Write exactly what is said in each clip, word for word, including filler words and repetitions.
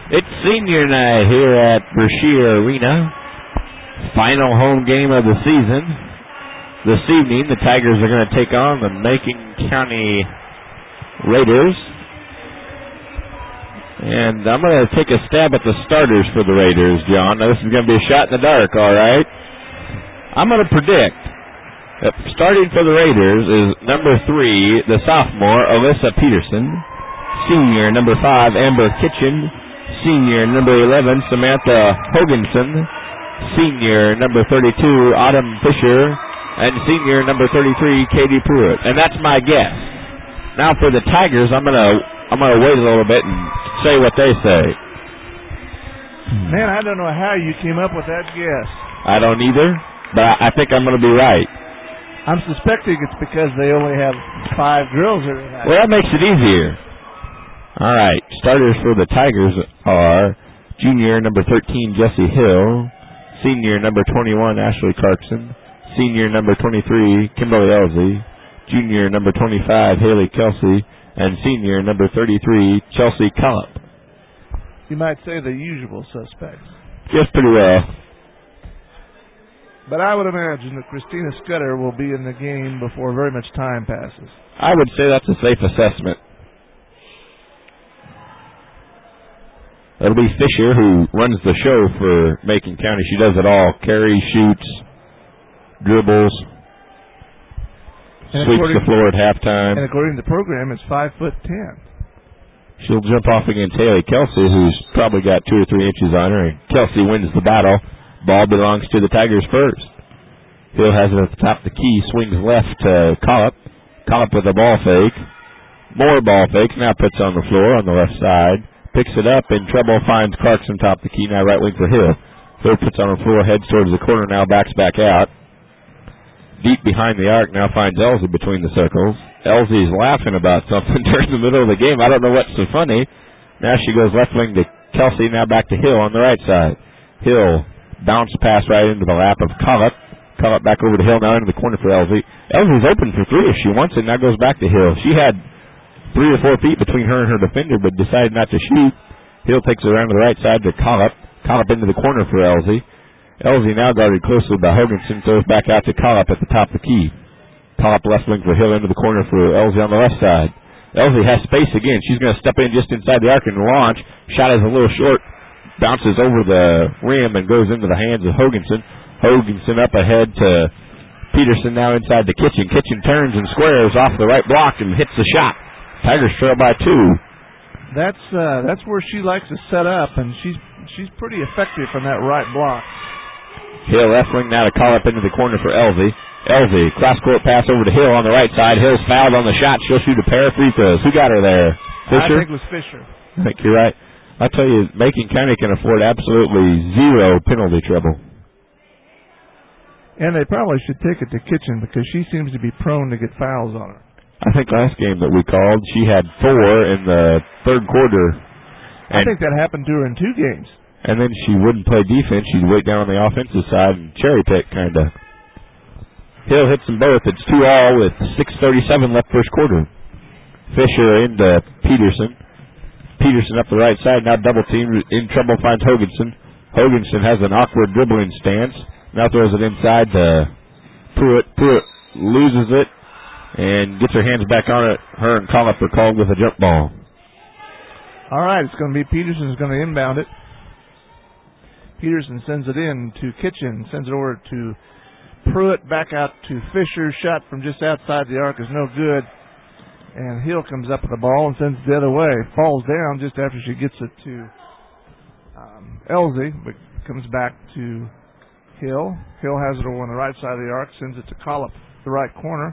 It's senior night here at Brashear Arena. Final home game of the season. This evening, the Tigers are going to take on the Macon County Raiders. And I'm going to take a stab at the starters for the Raiders, John. Now, this is going to be a shot in the dark, all right? I'm going to predict that starting for the Raiders is number three, the sophomore, Alyssa Peterson. Senior, number five, Amber Kitchen. Senior, number eleven, Samantha Hoganson. Senior, number thirty-two, Autumn Fisher. And senior, number thirty-three, Katie Pruitt. And that's my guess. Now for the Tigers, I'm gonna I'm gonna wait a little bit and say what they say. Man, I don't know how you came up with that guess. I don't either, but I think I'm gonna be right. I'm suspecting it's because they only have five girls here tonight. Well, that makes it easier. All right, starters for the Tigers are junior number thirteen, Jessie Hill, senior number twenty-one, Ashley Clarkson, senior number twenty-three, Kimberly Elsie, junior number twenty-five, Haley Kelsey, and senior number thirty-three, Chelsea Cullop. You might say the usual suspects. Just pretty well. But I would imagine that Christina Scudder will be in the game before very much time passes. I would say that's a safe assessment. It'll be Fisher who runs the show for Macon County. She does it all. Carries, shoots, dribbles, and sweeps the floor at halftime. And according to the program, it's five foot ten. She'll jump off against Haley Kelsey, who's probably got two or three inches on her, and Kelsey wins the battle. Ball belongs to the Tigers first. Hill has it at the top of the key, swings left to Collop. Collop with a ball fake. More ball fakes, now puts on the floor on the left side. Picks it up, and Treble finds Clarkson top the key, now right wing for Hill. Hill puts on the floor, heads towards the corner, now backs back out. Deep behind the arc, now finds Elsie between the circles. Elsie's laughing about something during the middle of the game. I don't know what's so funny. Now she goes left wing to Kelsey, now back to Hill on the right side. Hill, bounce pass right into the lap of Collop. Collop back over to Hill, now into the corner for Elsie. Elsie's open for three if she wants it, now goes back to Hill. She had three or four feet between her and her defender, but decided not to shoot. Hill takes it around to the right side to Collop. Collop into the corner for Elsie. Elsie now guarded closely by Hoganson, throws back out to Collop at the top of the key. Collop left wing for Hill into the corner for Elsie on the left side. Elsie has space again. She's going to step in just inside the arc and launch. Shot is a little short. Bounces over the rim and goes into the hands of Hoganson. Hoganson up ahead to Peterson, now inside the Kitchen. Kitchen turns and squares off the right block and hits the shot. Tigers trail by two. That's uh, that's where she likes to set up, and she's she's pretty effective from that right block. Hill left wing now to call up into the corner for Elsie. Elsie, cross-court pass over to Hill on the right side. Hill's fouled on the shot. She'll shoot a pair of free throws. Who got her there? Fisher? I think it was Fisher. I think you're right. I tell you, Macon County can afford absolutely zero penalty trouble. And they probably should take it to Kitchen because she seems to be prone to get fouls on her. I think last game that we called, she had four in the third quarter. I think that happened to her in two games. And then she wouldn't play defense. She'd wait down on the offensive side and cherry pick, kind of. Hill hits them both. It's two all with six thirty-seven left first quarter. Fisher into Peterson. Peterson up the right side, now double team. In trouble finds Hoganson. Hoganson has an awkward dribbling stance. Now throws it inside to Pruitt. Pruitt loses it and gets her hands back on it. Her and Collop are called with a jump ball. All right, it's going to be Peterson who's going to inbound it. Peterson sends it in to Kitchen, sends it over to Pruitt, back out to Fisher. Shot from just outside the arc is no good. And Hill comes up with the ball and sends it the other way. Falls down just after she gets it to um, Elsie, but comes back to Hill. Hill has it over on the right side of the arc, sends it to Collop, the right corner.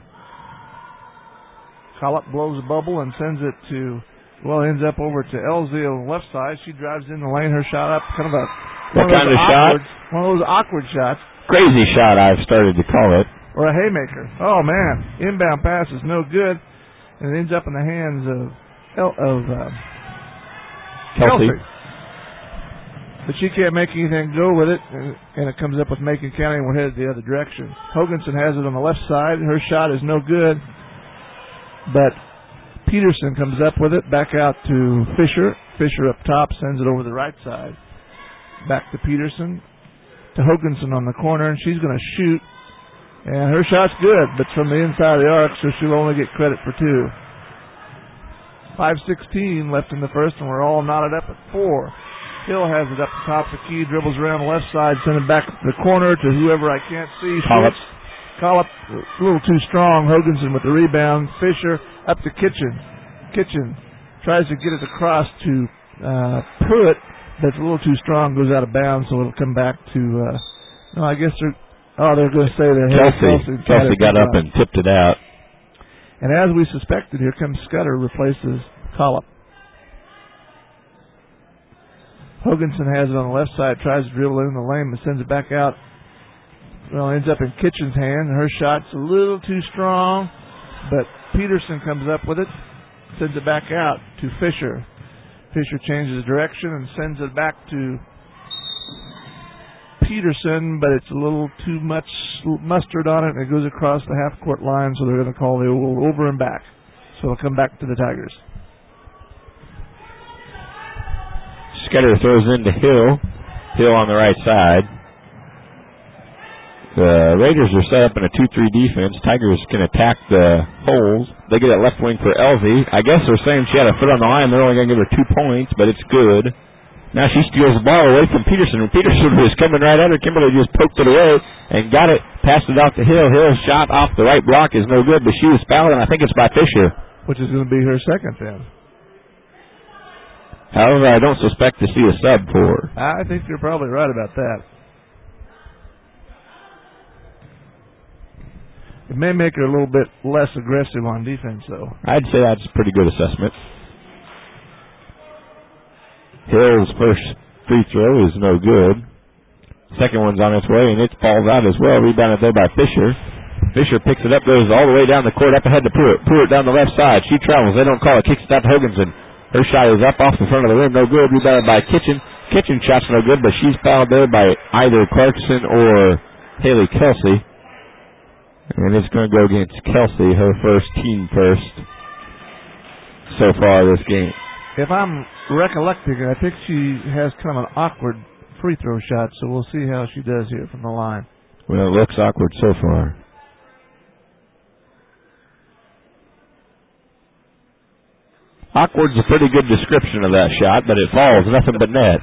Collop blows a bubble and sends it to, well, ends up over to Elsie on the left side. She drives in the lane, her shot up, kind of a what kind of awkward, shot? One of those awkward shots. Crazy shot, I've started to call it. Or a haymaker. Oh, man. Inbound pass is no good. And it ends up in the hands of of uh, Kelsey. Kelsey. But she can't make anything go with it, and it comes up with Macon County, and we're headed the other direction. Hoganson has it on the left side. Her shot is no good. But Peterson comes up with it, back out to Fisher. Fisher up top, sends it over the right side. Back to Peterson. To Hoganson on the corner, and she's going to shoot. And her shot's good, but it's from the inside of the arc, so she'll only get credit for two. five sixteen left in the first, and we're all knotted up at four. Hill has it up the top of the key, dribbles around the left side, send it back to the corner to whoever I can't see. Collop. Collop, a little too strong. Hoganson with the rebound. Fisher up to Kitchen. Kitchen tries to get it across to uh, Pruitt. That's a little too strong, goes out of bounds, so it'll come back to, uh, no, I guess they're, oh, they're going to say they're Kelsey. Kelsey, Kelsey got up and tipped it out. And as we suspected, here comes Scudder, replaces Collop. Hoganson has it on the left side, tries to dribble it in the lane, but sends it back out. Well, ends up in Kitchen's hand. Her shot's a little too strong, but Peterson comes up with it, sends it back out to Fisher. Fisher changes direction and sends it back to Peterson, but it's a little too much mustard on it, and it goes across the half-court line, so they're going to call the over and back. So it'll come back to the Tigers. Scudder throws into Hill. Hill on the right side. The Raiders are set up in a two three defense. Tigers can attack the holes. They get it left wing for Elsie. I guess they're saying she had a foot on the line. They're only going to give her two points, but it's good. Now she steals the ball away from Peterson. And Peterson was coming right at her. Kimberly just poked it away and got it, passed it off to Hill. Hill's shot off the right block is no good, but she was fouled, and I think it's by Fisher. Which is going to be her second then. However, I don't suspect to see a sub for her. I think you're probably right about that. It may make her a little bit less aggressive on defense, though. I'd say that's a pretty good assessment. Hill's first free throw is no good. Second one's on its way, and it falls out as well. Rebounded there by Fisher. Fisher picks it up, goes all the way down the court, up ahead to Pruitt. Pruitt down the left side. She travels. They don't call it. Kicks it out to Hoganson. Her shot is up off the front of the rim. No good. Rebounded by Kitchen. Kitchen shot's no good, but she's fouled there by either Clarkson or Haley Kelsey. And it's going to go against Kelsey, her first team first so far this game. If I'm recollecting, I think she has kind of an awkward free throw shot, so we'll see how she does here from the line. Well, it looks awkward so far. Awkward's a pretty good description of that shot, but it falls, nothing but net.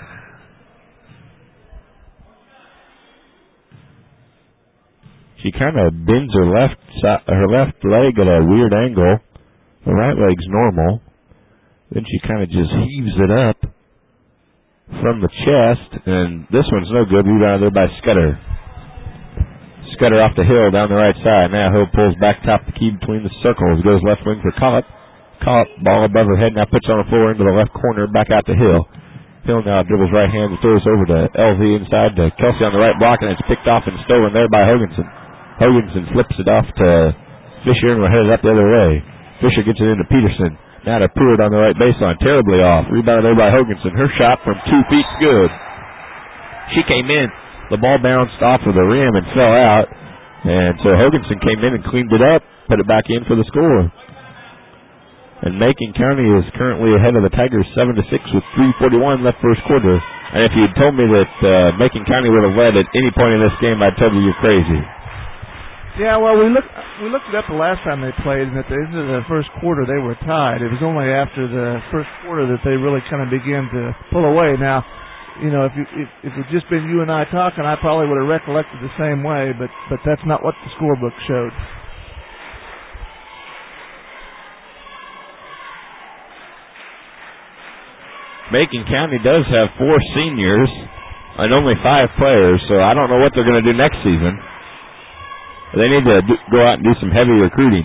She kind of bends her left side, her left leg at a weird angle. The right leg's normal. Then she kind of just heaves it up from the chest, and this one's no good. Rebounded there by Scudder. Scudder off the Hill down the right side. Now Hill pulls back top the key between the circles. Goes left wing for Collop. Collop, ball above her head, now puts on the floor into the left corner, back out to Hill. Hill now dribbles right hand and throws over to L V inside to Kelsey on the right block, and it's picked off and stolen there by Hoganson. Hoganson flips it off to Fisher, and we're headed up the other way. Fisher gets it into Peterson. Now to Pruitt on the right baseline. Terribly off. Rebounded there by Hoganson. Her shot from two feet good. She came in. The ball bounced off of the rim and fell out. And so Hoganson came in and cleaned it up, put it back in for the score. And Macon County is currently ahead of the Tigers seven to six with three forty-one left first quarter. And if you'd told me that uh, Macon County would have led at any point in this game, I'd tell you you're crazy. Yeah, well, we looked we looked it up the last time they played, and at the end of the first quarter they were tied. It was only after the first quarter that they really kind of began to pull away. Now, you know, if you, if, if it had just been you and I talking, I probably would have recollected the same way, but but that's not what the scorebook showed. Macon County does have four seniors and only five players, so I don't know what they're going to do next season. They need to do, go out and do some heavy recruiting.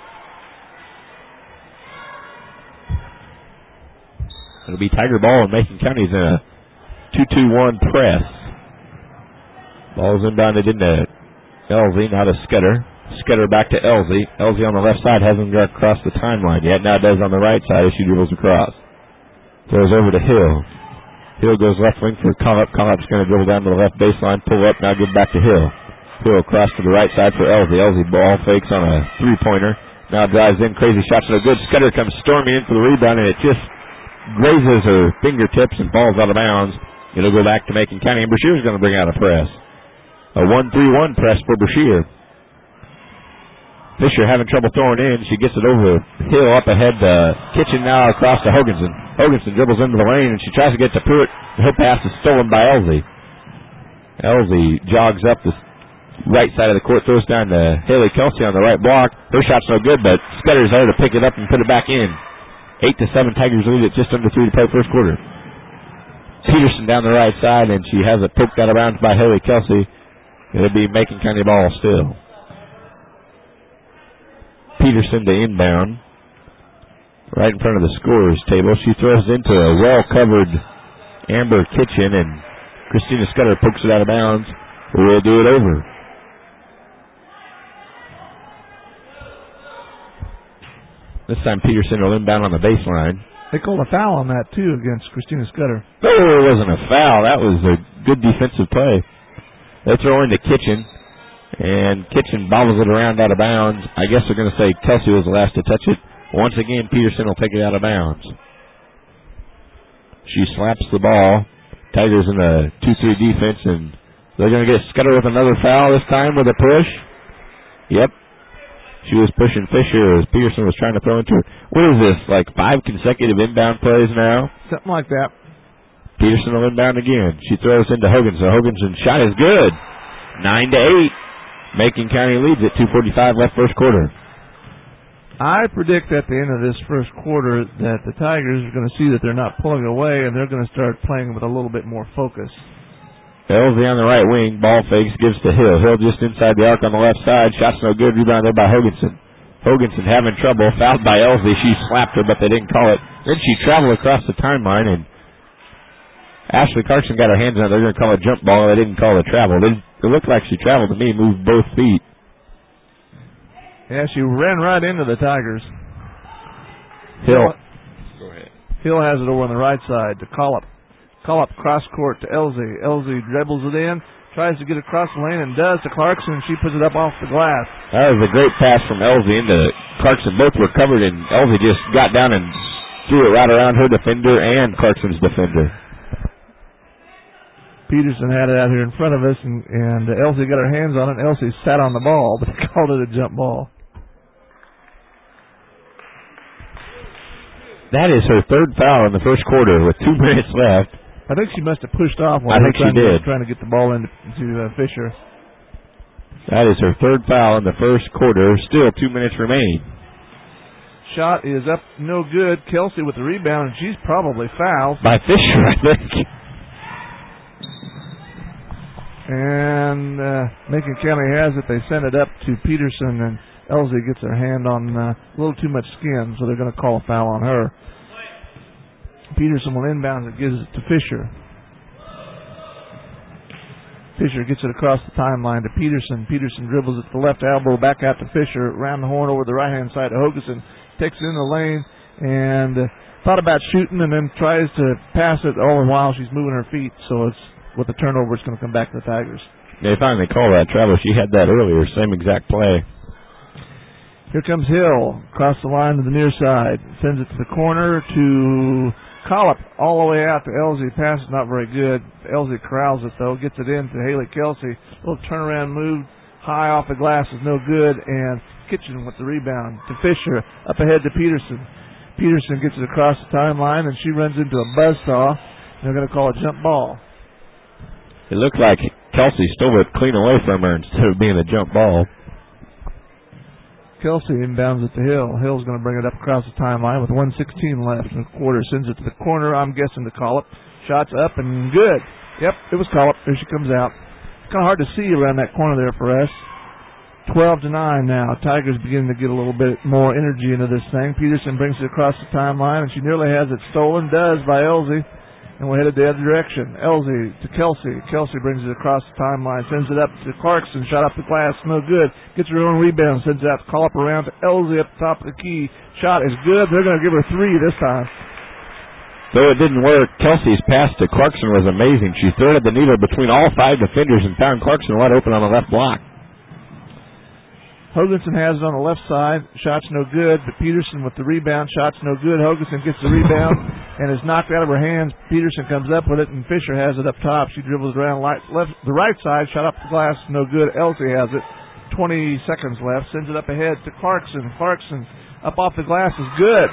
It'll be Tiger ball, and Macon County's in a two two one press. Ball's inbounded into Elsie, now to Scudder. Scudder back to Elsie. Elsie on the left side hasn't got across the timeline yet. Now it does on the right side as she dribbles across. Throws over to Hill. Hill goes left wing for Collop. Collop's going to dribble down to the left baseline, pull up, now give back to Hill. Hill across to the right side for Elsie. Elsie ball fakes on a three-pointer. Now drives in, crazy shots no good. Scudder comes storming in for the rebound, and it just grazes her fingertips and falls out of bounds. It'll go back to Macon County, and Brashear's going to bring out a press. A one three one press for Brashear. Fisher having trouble throwing in. She gets it over hill up ahead to Kitchen now across to Hoganson. Hoganson dribbles into the lane, and she tries to get to Pruitt. Her pass is stolen by Elsie. Elsie jogs up the right side of the court, throws down to Haley Kelsey on the right block. Her shot's no good, but Scudder's there to pick it up and put it back in. Eight to seven, Tigers lead it just under three to play first quarter. Peterson down the right side, and she has it poked out of bounds by Haley Kelsey. It'll be Macon County ball still. Peterson to inbound, right in front of the scorer's table. She throws into a well-covered Amber Kitchen, and Christina Scudder pokes it out of bounds. We'll do it over. This time Peterson will inbound on the baseline. They called a foul on that, too, against Christina Scudder. No, it wasn't a foul. That was a good defensive play. They throw into Kitchen, and Kitchen bobbles it around out of bounds. I guess they're going to say Kelsey was the last to touch it. Once again, Peterson will take it out of bounds. She slaps the ball. Tigers in the two three defense, and they're going to get Scudder with another foul this time with a push. Yep. She was pushing Fisher as Peterson was trying to throw into her. What is this, like five consecutive inbound plays now? Something like that. Peterson will inbound again. She throws into Hoganson. Hoganson's shot is good. Nine to eight. Macon County leads at two forty-five left first quarter. I predict at the end of this first quarter that the Tigers are going to see that they're not pulling away, and they're going to start playing with a little bit more focus. Elsie on the right wing. Ball fakes, gives to Hill. Hill just inside the arc on the left side. Shot's no good. Rebound there by Hoganson. Hoganson having trouble. Fouled by Elsie. She slapped her, but they didn't call it. Then she traveled across the timeline, and Ashley Clarkson got her hands on it. They're going to call a jump ball. They didn't call a travel. They, it looked like she traveled to me, moved both feet. Yeah, she ran right into the Tigers. Hill. Go ahead. Hill has it over on the right side to Collop. Collop cross court to Elsie. Elsie dribbles it in, tries to get across the lane, and does to Clarkson. She puts it up off the glass. That was a great pass from Elsie into Clarkson. Both were covered, and Elsie just got down and threw it right around her defender and Clarkson's defender. Peterson had it out here in front of us, and, and Elsie got her hands on it, and Elsie sat on the ball, but they called it a jump ball. That is her third foul in the first quarter with two minutes left. I think she must have pushed off I while think she did. trying to get the ball into to, uh, Fisher. That is her third foul in the first quarter. Still two minutes remain. Shot is up, no good. Kelsey with the rebound, and she's probably fouled. By Fisher, I think. And uh, Macon County has it. They send it up to Peterson, and Elsie gets her hand on uh, a little too much skin, so they're going to call a foul on her. Peterson will inbound it, gives it to Fisher. Fisher gets it across the timeline to Peterson. Peterson dribbles it to the left elbow, back out to Fisher, around the horn over the right-hand side to Hoganson. Takes it in the lane, and uh, thought about shooting, and then tries to pass it all the while she's moving her feet, so it's with the turnover, it's going to come back to the Tigers. They finally call that travel. She had that earlier, same exact play. Here comes Hill, across the line to the near side. Sends it to the corner to Collop, all the way out to Elsie. Pass is not very good. Elsie corrals it, though. Gets it in to Haley Kelsey. Little turnaround move, high off the glass is no good. And Kitchen with the rebound to Fisher, up ahead to Peterson. Peterson gets it across the timeline, and she runs into a buzzsaw. They're going to call a jump ball. It looked like Kelsey stole it clean away from her instead of being a jump ball. Kelsey inbounds it to Hill. Hill's going to bring it up across the timeline with one sixteen left in the quarter. Sends it to the corner. I'm guessing to Collop. Shots up and good. Yep, it was Collop. There she comes out. It's kind of hard to see around that corner there for us. twelve to nine now. Tigers beginning to get a little bit more energy into this thing. Peterson brings it across the timeline, and she nearly has it stolen. Does by Elsie. And we're headed the other direction. Elsie to Kelsey. Kelsey brings it across the timeline. Sends it up to Clarkson. Shot up the glass. No good. Gets her own rebound. Sends it out to Collop around to Elsie up the top of the key. Shot is good. They're going to give her three this time. Though it didn't work, Kelsey's pass to Clarkson was amazing. She threaded the needle between all five defenders and found Clarkson wide open on the left block. Hoganson has it on the left side. Shot's no good, but Peterson with the rebound. Shot's no good. Hoganson gets the rebound and is knocked out of her hands. Peterson comes up with it, and Fisher has it up top. She dribbles around light, left, the right side. Shot up the glass, no good. Elsie has it. twenty seconds left. Sends it up ahead to Clarkson. Clarkson up off the glass is good.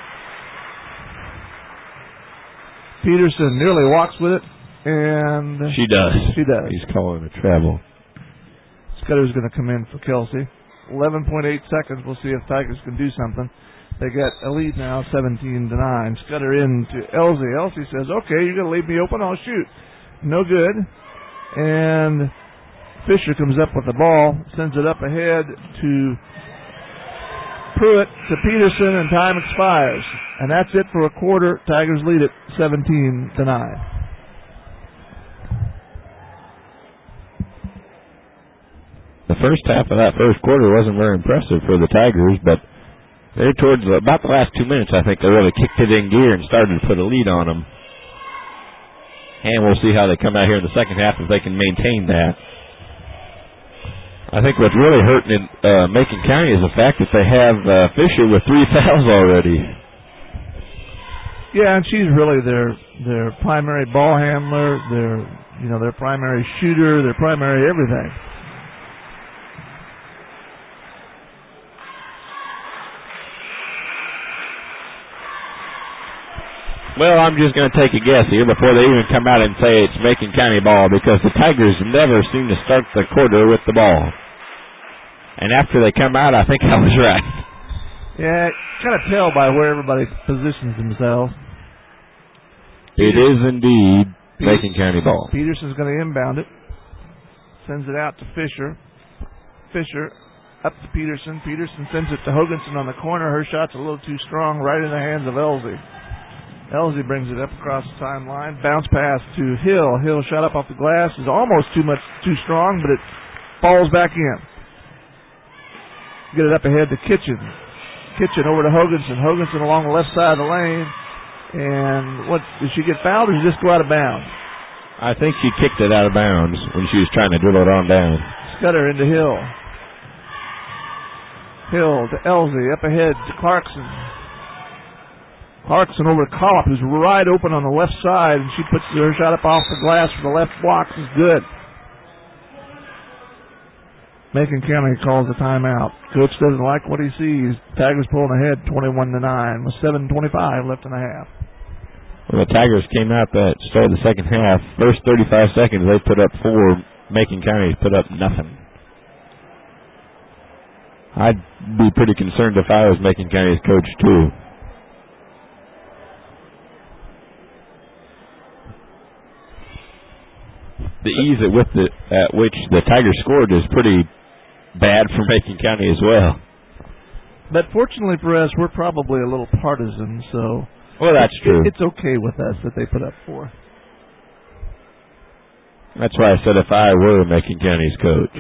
Peterson nearly walks with it, and she does. She does. He's calling a travel. Scudder's going to come in for Kelsey. eleven point eight seconds. We'll see if Tigers can do something. They get a lead now, seventeen to nine. Scudder in to Elsie. Elsie says, okay, you're going to leave me open, I'll shoot. No good. And Fisher comes up with the ball, sends it up ahead to Pruitt, to Peterson, and time expires. And that's it for a quarter. Tigers lead it seventeen to nine. The first half of that first quarter wasn't very impressive for the Tigers, but they're towards the, about the last two minutes, I think they really kicked it in gear and started to put a lead on them. And we'll see how they come out here in the second half if they can maintain that. I think what's really hurting in uh, Macon County is the fact that they have uh, Fisher with three fouls already. Yeah, and she's really their their primary ball handler, their you know their primary shooter, their primary everything. Well, I'm just going to take a guess here before they even come out and say it's Macon County ball, because the Tigers never seem to start the quarter with the ball. And after they come out, I think I was right. Yeah, kind of tell by where everybody positions themselves. It is indeed Macon County ball. Peterson's going to inbound it. Sends it out to Fisher. Fisher up to Peterson. Peterson sends it to Hoganson on the corner. Her shot's a little too strong, right in the hands of Elsie. Elsie brings it up across the timeline. Bounce pass to Hill. Hill shot up off the glass. Is almost too much, too strong, but it falls back in. Get it up ahead to Kitchen. Kitchen over to Hoganson. Hoganson along the left side of the lane. And what, did she get fouled or did she just go out of bounds? I think she kicked it out of bounds when she was trying to dribble it on down. Scudder into Hill. Hill to Elsie. Up ahead to Clarkson. Clarkson over to Collop, who's right open on the left side, and she puts her shot up off the glass for the left block. Is good. Macon County calls a timeout. Coach doesn't like what he sees. Tigers pulling ahead twenty-one to nine with seven twenty-five left in the half. Well, the Tigers came out that started the second half. First thirty-five seconds, they put up four. Macon County put up nothing. I'd be pretty concerned if I was Macon County's coach, too. The ease at, with the, at which the Tigers scored is pretty bad for Macon County as well. But fortunately for us, we're probably a little partisan, so well, that's it, true. It's okay with us that they put up four. That's why I said if I were Macon County's coach.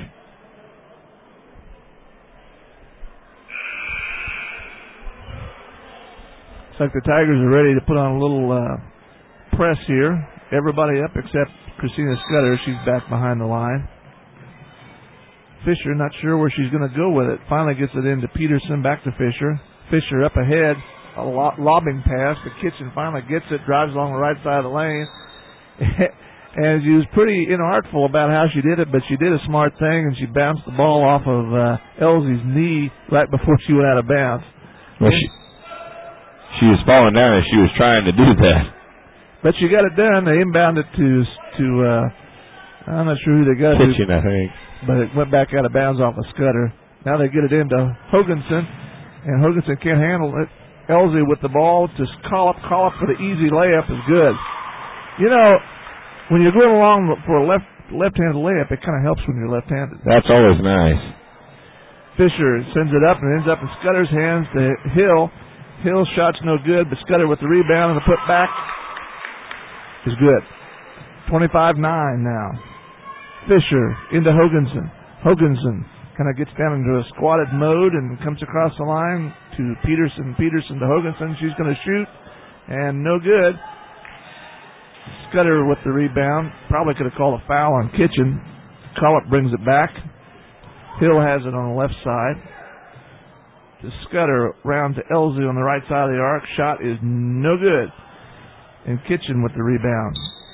Looks like the Tigers are ready to put on a little uh, press here. Everybody up except Christina Scudder. She's back behind the line. Fisher, not sure where she's going to go with it. Finally gets it into Peterson, back to Fisher. Fisher up ahead, a lo- lobbing pass. The Kitchen finally gets it, drives along the right side of the lane. And she was pretty inartful about how she did it, but she did a smart thing, and she bounced the ball off of uh, Elsie's knee right before she went out of bounds. Well, she, she was falling down as she was trying to do that. But she got it done. They inbounded to, to uh, I'm not sure who they got Kitchen, to. I think. But it went back out of bounds off of Scudder. Now they get it into Hoganson, and Hoganson can't handle it. Elsie with the ball to call up, call up for the easy layup is good. You know, when you're going along for a left, left-handed layup, it kind of helps when you're left-handed. That's always nice. Fisher sends it up and ends up in Scudder's hands to Hill. Hill's shot's no good, but Scudder with the rebound and the putback is good. twenty-five nine now. Fisher into Hoganson. Hoganson kind of gets down into a squatted mode and comes across the line to Peterson. Peterson to Hoganson. She's going to shoot, and no good. Scudder with the rebound. Probably could have called a foul on Kitchen. Collop brings it back. Hill has it on the left side. To Scudder, round to Elsie on the right side of the arc. Shot is no good. And Kitchen with the rebound.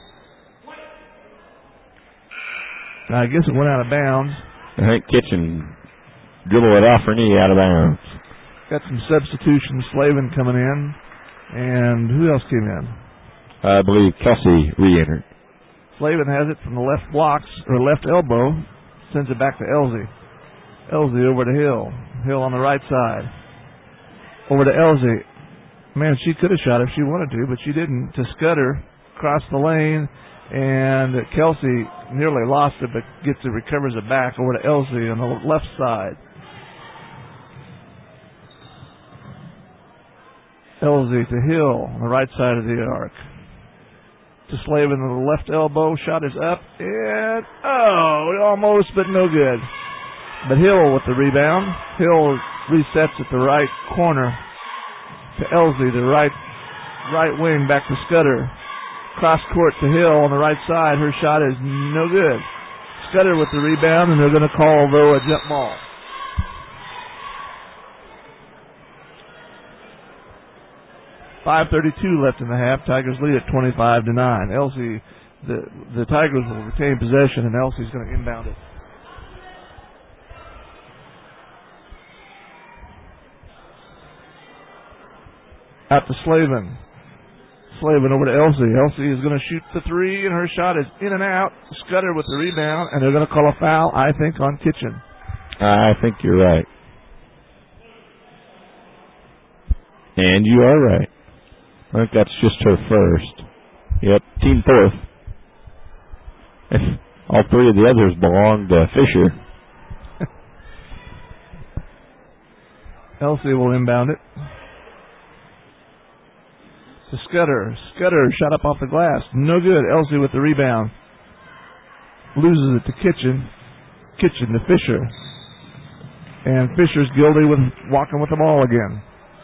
I guess it went out of bounds. I think Kitchen dribbled it off her knee out of bounds. Got some substitutions. Slavin coming in. And who else came in? I believe Kelsey re-entered. Slavin has it from the left blocks, or left elbow. Sends it back to Elsie. Elsie over to Hill. Hill on the right side. Over to Elsie. Man, she could have shot if she wanted to, but she didn't. To Scudder, across the lane, and Kelsey nearly lost it, but gets it, recovers it back over to Elsie on the left side. Elsie to Hill on the right side of the arc. To Slavin on the left elbow. Shot is up, and oh, almost, but no good. But Hill with the rebound. Hill resets at the right corner to Elsie, the right right wing back to Scudder. Cross court to Hill on the right side. Her shot is no good. Scudder with the rebound, and they're going to call, though, a jump ball. five thirty-two left in the half. Tigers lead at twenty-five to nine. Elsie, the, the Tigers will retain possession, and Elsie's going to inbound it. Out to Slavin. Slavin over to Elsie. Elsie is going to shoot the three, and her shot is in and out. Scudder with the rebound, and they're going to call a foul, I think, on Kitchen. I think you're right. And you are right. I think that's just her first. Yep, team fourth. All three of the others belong to Fisher. Elsie will inbound it. To Scudder. Scudder shot up off the glass. No good. Elsie with the rebound. Loses it to Kitchen. Kitchen to Fisher. And Fisher's guilty with walking with the ball again.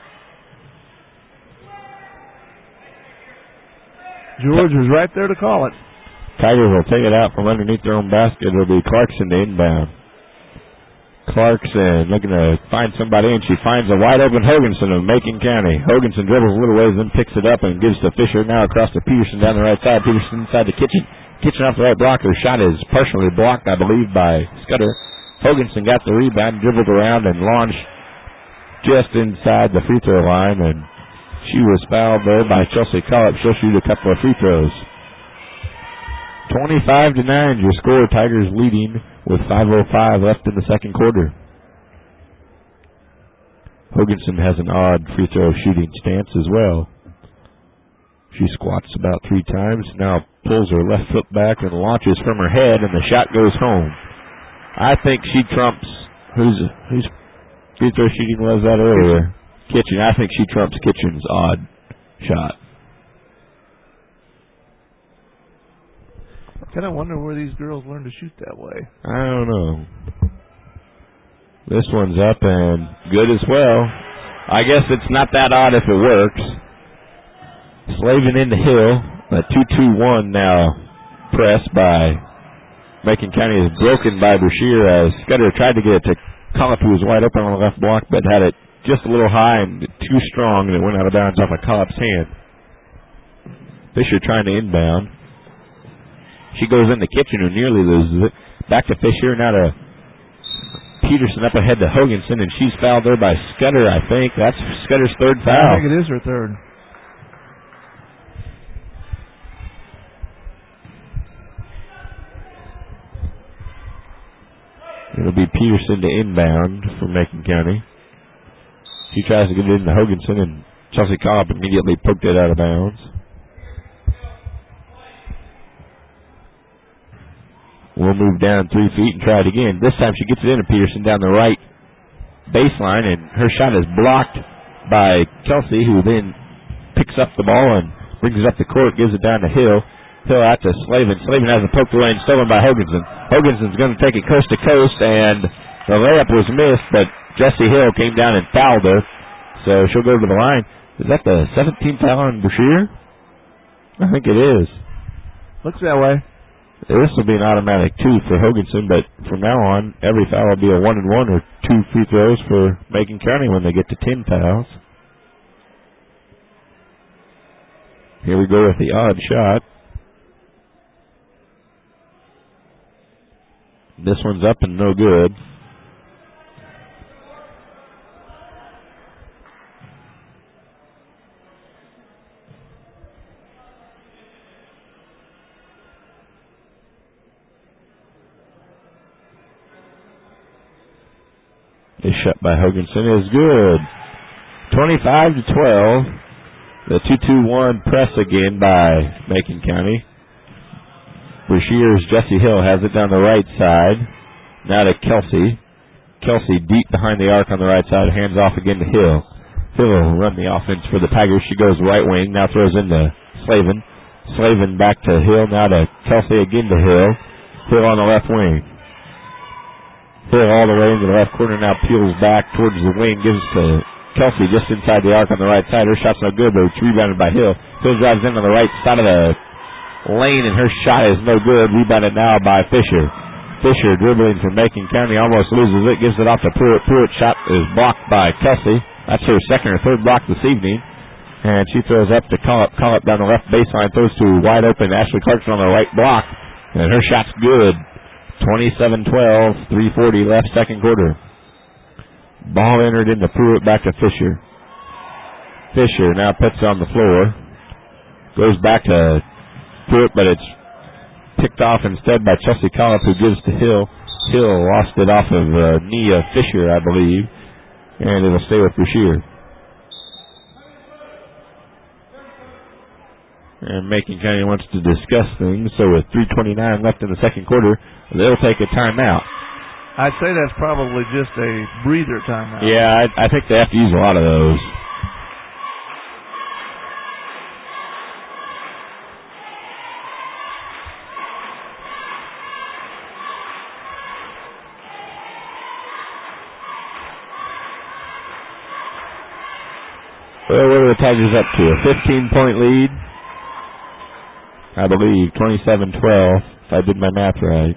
George was right there to call it. Tigers will take it out from underneath their own basket. It'll be Clarkson to inbound. Clarkson looking to find somebody, and she finds a wide-open Hoganson of Macon County. Hoganson dribbles a little ways, then picks it up and gives to Fisher. Now across to Peterson down the right side. Peterson inside the Kitchen. Kitchen off the right block. Her shot is partially blocked, I believe, by Scudder. Hoganson got the rebound, dribbled around, and launched just inside the free throw line, and she was fouled there by Chelsea Collop. She'll shoot a couple of free throws. twenty-five to nine, your score. Tigers leading with five oh five left in the second quarter. Hoganson has an odd free throw shooting stance as well. She squats about three times, now pulls her left foot back and launches from her head, and the shot goes home. I think she trumps, whose whose free throw shooting was that earlier? Kitchen. I think she trumps Kitchen's odd shot. I kind of wonder where these girls learn to shoot that way. I don't know. This one's up and good as well. I guess it's not that odd if it works. Slavin into Hill. A two two one now press by Macon County is broken by Brashear as Scudder tried to get it to Collop, who was wide open on the left block, but had it just a little high and too strong, and it went out of bounds off of Collop's hand. Fisher trying to inbound. She goes in the Kitchen, who nearly loses it. Back to Fisher, now to Peterson up ahead to Hoganson, and she's fouled there by Scudder, I think. That's Scudder's third foul. I think it is her third. It'll be Peterson to inbound for Macon County. She tries to get it into Hoganson, and Chelsea Collop immediately poked it out of bounds. We'll move down three feet and try it again. This time she gets it into Peterson down the right baseline, and her shot is blocked by Kelsey, who then picks up the ball and brings it up the court, gives it down to Hill. Hill out to Slavin. Slavin has it poked away and stolen by Hoganson. Hoganson's going to take it coast to coast, and the layup was missed, but Jessie Hill came down and fouled her, so she'll go to the line. Is that the seventeenth foul on Brashear? I think it is. Looks that way. This will be an automatic two for Hoganson, but from now on, every foul will be a one and one or two free throws for Macon County when they get to ten fouls. Here we go with the odd shot. This one's up and no good. This shot by Hoganson is good. twenty-five to twelve. The two two one press again by Macon County. Brashear's Jesse Hill has it down the right side. Now to Kelsey. Kelsey deep behind the arc on the right side. Hands off again to Hill. Hill will run the offense for the Tigers. She goes right wing. Now throws into Slavin. Slavin back to Hill. Now to Kelsey again to Hill. Hill on the left wing. Hill all the way into the left corner. Now peels back towards the wing. Gives to Kelsey just inside the arc on the right side. Her shot's no good, but it's rebounded by Hill. Hill drives in on the right side of the lane, and her shot is no good. Rebounded now by Fisher. Fisher dribbling from Macon County, almost loses it. Gives it off to Pruitt. Pruitt's shot is blocked by Kelsey. That's her second or third block this evening. And she throws up to Collop. Collop down the left baseline. Throws to wide open Ashley Clarkson on the right block. And her shot's good. twenty-seven twelve, three forty left, second quarter. Ball entered into Pruitt, back to Fisher. Fisher now puts it on the floor. Goes back to Pruitt, but it's picked off instead by Chelsea Collop, who gives to Hill. Hill lost it off of uh, knee of Fisher, I believe, and it'll stay with Brashear. And Macon County wants to discuss things, so with three twenty-nine left in the second quarter, they'll take a timeout. I'd say that's probably just a breather timeout. Yeah, I, I think they have to use a lot of those. Well, what are the Tigers up to? A fifteen-point lead? I believe, twenty-seven twelve, if I did my math right.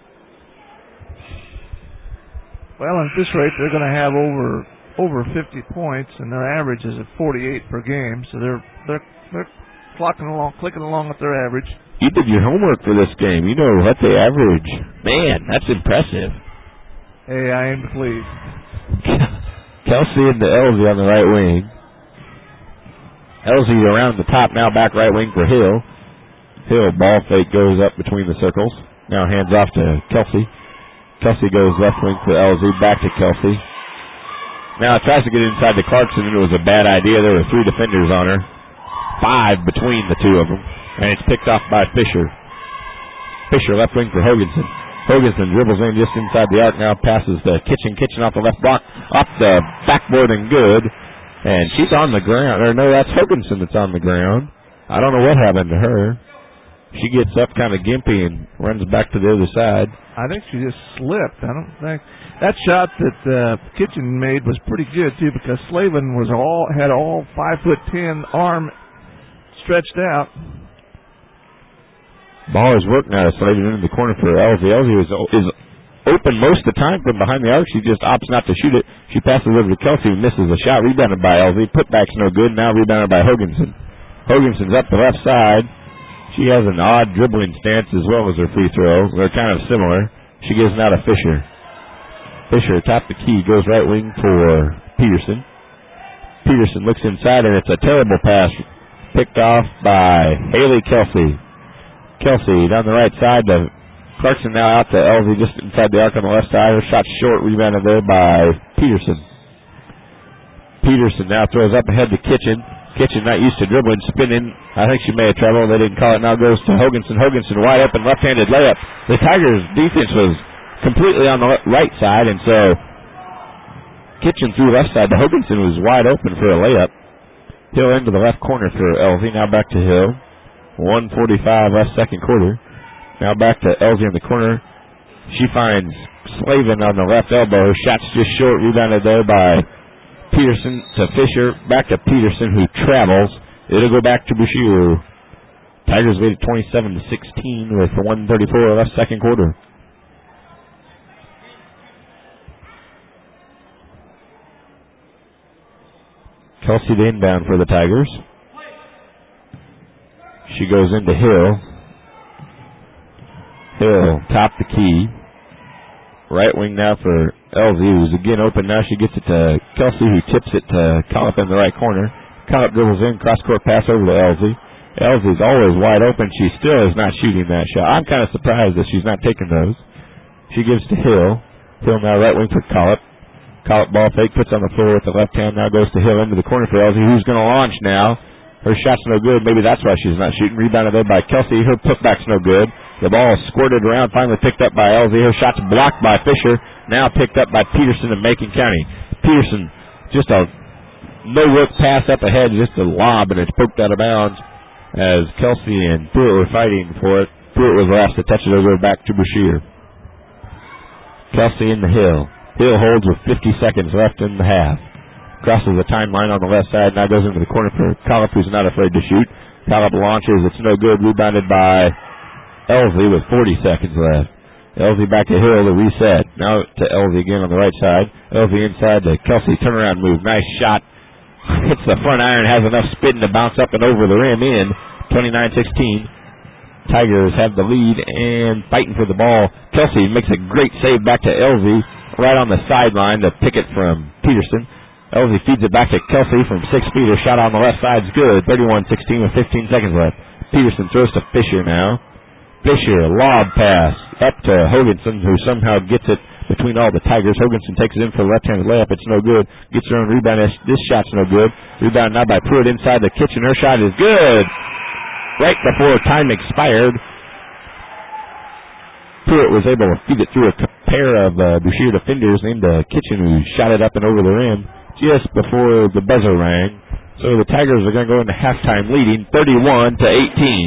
Well, at this rate, they're going to have over over fifty points, and their average is at forty-eight per game. So they're they're they're clocking along, clicking along at their average. You did your homework for this game. You know what they average. Man, that's impressive. Hey, I am pleased. Kelsey and the Elsie on the right wing. Elsie around the top now, back right wing for Hill. Hill ball fake goes up between the circles. Now hands off to Kelsey. Kelsey goes left wing for Elsie, back to Kelsey. Now tries to get inside to Clarkson, and it was a bad idea. There were three defenders on her. Five between the two of them. And it's picked off by Fisher. Fisher left wing for Hoganson. Hoganson dribbles in just inside the arc, now passes to Kitchen. Kitchen off the left block, off the backboard and good. And she's on the ground. Or no, that's Hoganson that's on the ground. I don't know what happened to her. She gets up kind of gimpy and runs back to the other side. I think she just slipped. I don't think that shot that uh, Kitchen made was pretty good too, because Slavin was all had all five foot ten arm stretched out. Ball is worked now. Slavin in the corner for Elsie. Elsie is, is open most of the time from behind the arc. She just opts not to shoot it. She passes over to Kelsey, who misses the shot. Rebounded by Elsie. Putback's no good. Now rebounded by Hoganson. Hoganson's up the left side. She has an odd dribbling stance as well as her free throw. They're kind of similar. She gives now to Fisher. Fisher, top the key, goes right wing for Peterson. Peterson looks inside, and it's a terrible pass picked off by Haley Kelsey. Kelsey down the right side to Clarkson, now out to Elsie just inside the arc on the left side. Her shot short, rebounded there by Peterson. Peterson now throws up ahead to Kitchen. Kitchen not used to dribbling, spinning. I think she may have traveled. They didn't call it. Now goes to Hoganson. Hoganson wide open, left-handed layup. The Tigers' defense was completely on the right side, and so Kitchen threw left side. The Hoganson was wide open for a layup. Hill into the left corner for Elsie. Now back to Hill. one forty-five left second quarter. Now back to Elsie in the corner. She finds Slavin on the left elbow. Her shot's just short, rebounded there by Peterson to Fisher, back to Peterson, who travels. It'll go back to Brashear. Tigers lead at twenty-seven to sixteen with one thirty-four left second quarter. Kelsey the inbound for the Tigers. She goes into Hill. Hill, top the key. Right wing now for L Z, who's again open now. She gets it to Kelsey, who tips it to Collop in the right corner. Collop dribbles in, cross-court pass over to L Z. L Z's always wide open. She still is not shooting that shot. I'm kind of surprised that she's not taking those. She gives to Hill. Hill now right wing for Collop. Collop ball fake, puts on the floor with the left hand, now goes to Hill into the corner for L Z, who's going to launch now. Her shot's no good. Maybe that's why she's not shooting. Rebounded there by Kelsey. Her putback's no good. The ball squirted around, finally picked up by L Z. Her shot's blocked by Fisher, now picked up by Peterson in Macon County. Peterson, just a no-look pass up ahead, just a lob, and it's poked out of bounds as Kelsey and Pruitt were fighting for it. Pruitt was last to touch it over back to Brashear. Kelsey in the Hill. Hill holds with fifty seconds left in the half. Crosses the timeline on the left side, now goes into the corner for Collop, who's not afraid to shoot. Collop launches, it's no good, rebounded by L Z with forty seconds left. L Z back to Hill, the reset. Now to L Z again on the right side. L Z inside to Kelsey, turnaround move, nice shot. Hits the front iron, has enough spin to bounce up and over the rim in. twenty-nine sixteen. Tigers have the lead and fighting for the ball. Kelsey makes a great save back to L Z. Right on the sideline to pick it from Peterson. L Z feeds it back to Kelsey from six feet. Her shot on the left side's good. thirty-one sixteen with fifteen seconds left. Peterson throws to Fisher now. Fisher, lob pass up to Hoganson, who somehow gets it between all the Tigers. Hoganson takes it in for the left-handed layup. It's no good. Gets her own rebound. This shot's no good. Rebound now by Pruitt inside the kitchen. Her shot is good. Right before time expired, Pruitt was able to feed it through a pair of uh, Brashear defenders named uh, Kitchen, who shot it up and over the rim just before the buzzer rang. So the Tigers are going to go into halftime leading thirty-one to eighteen.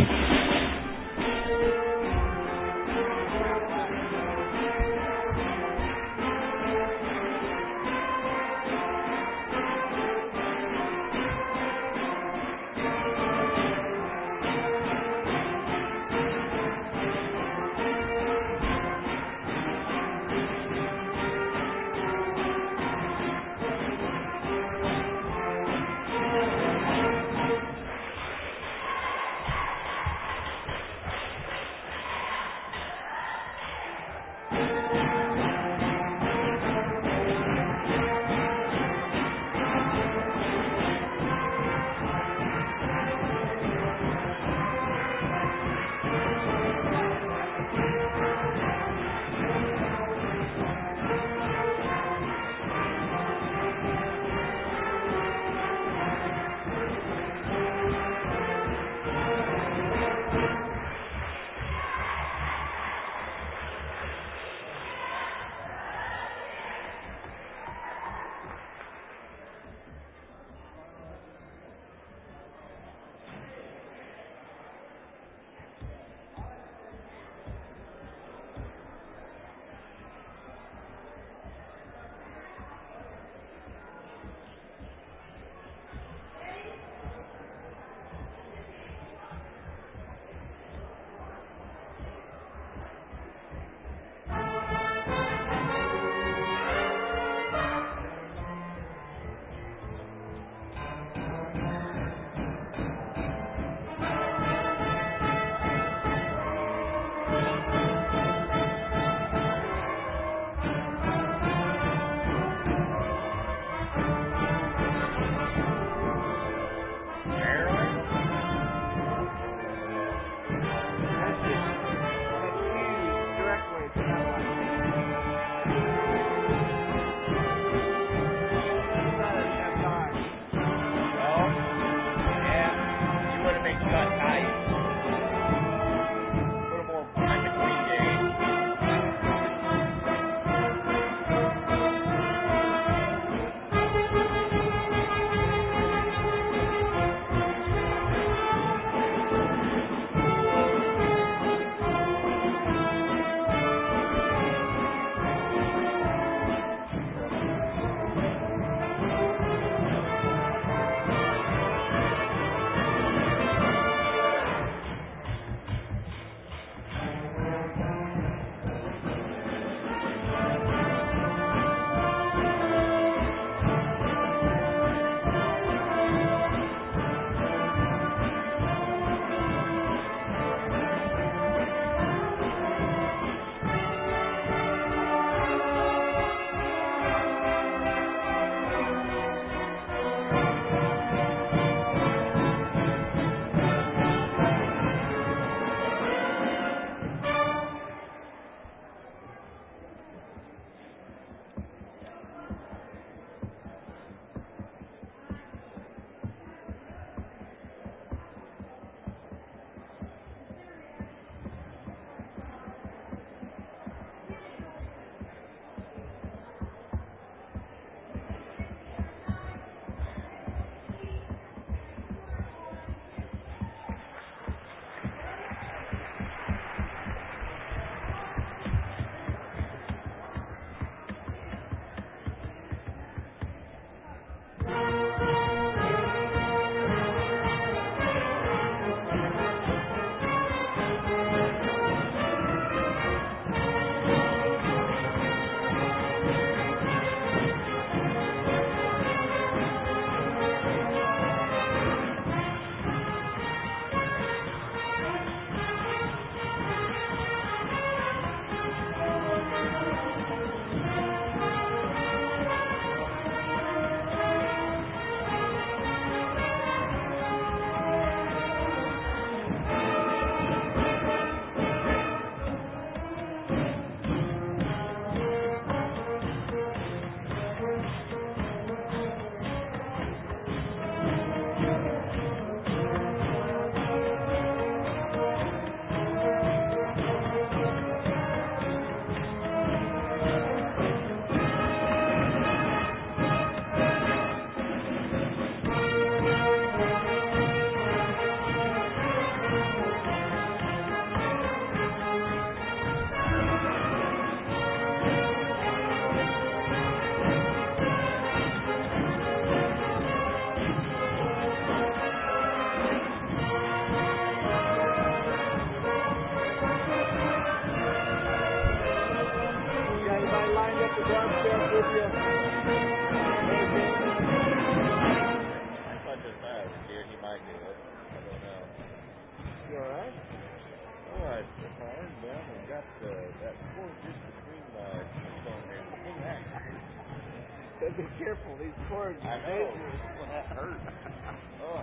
Be careful, these cords are dangerous. When that hurts. Oh.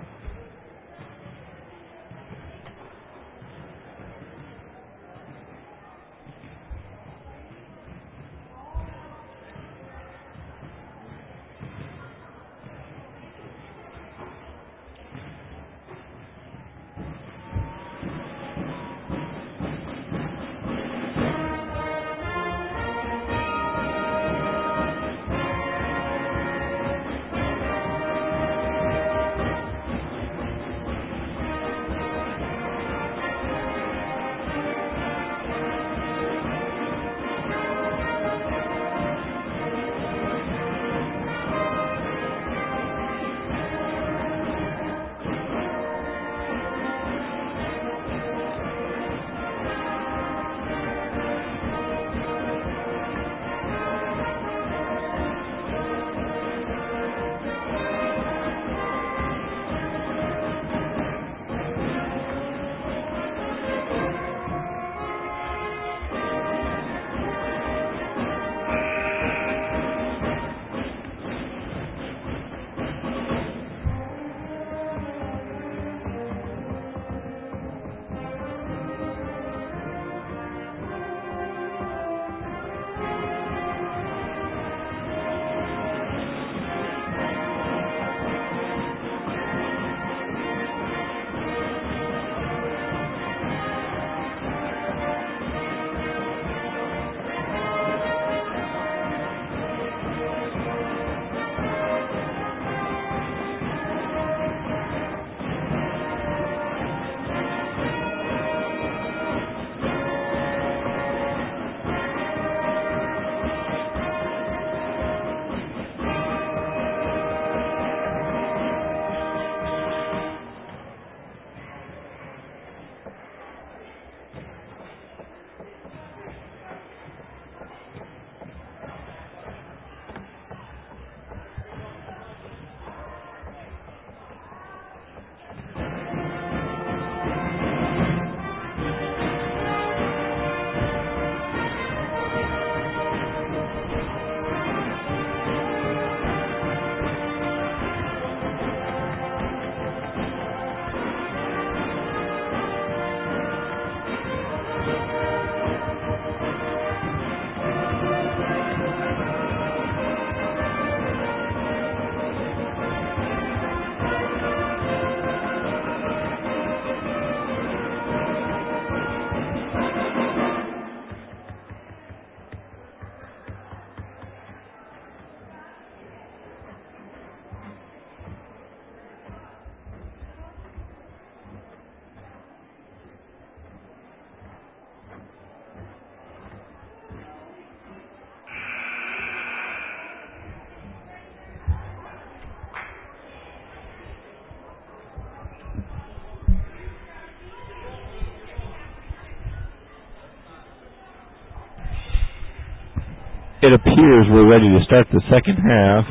It appears we're ready to start the second half.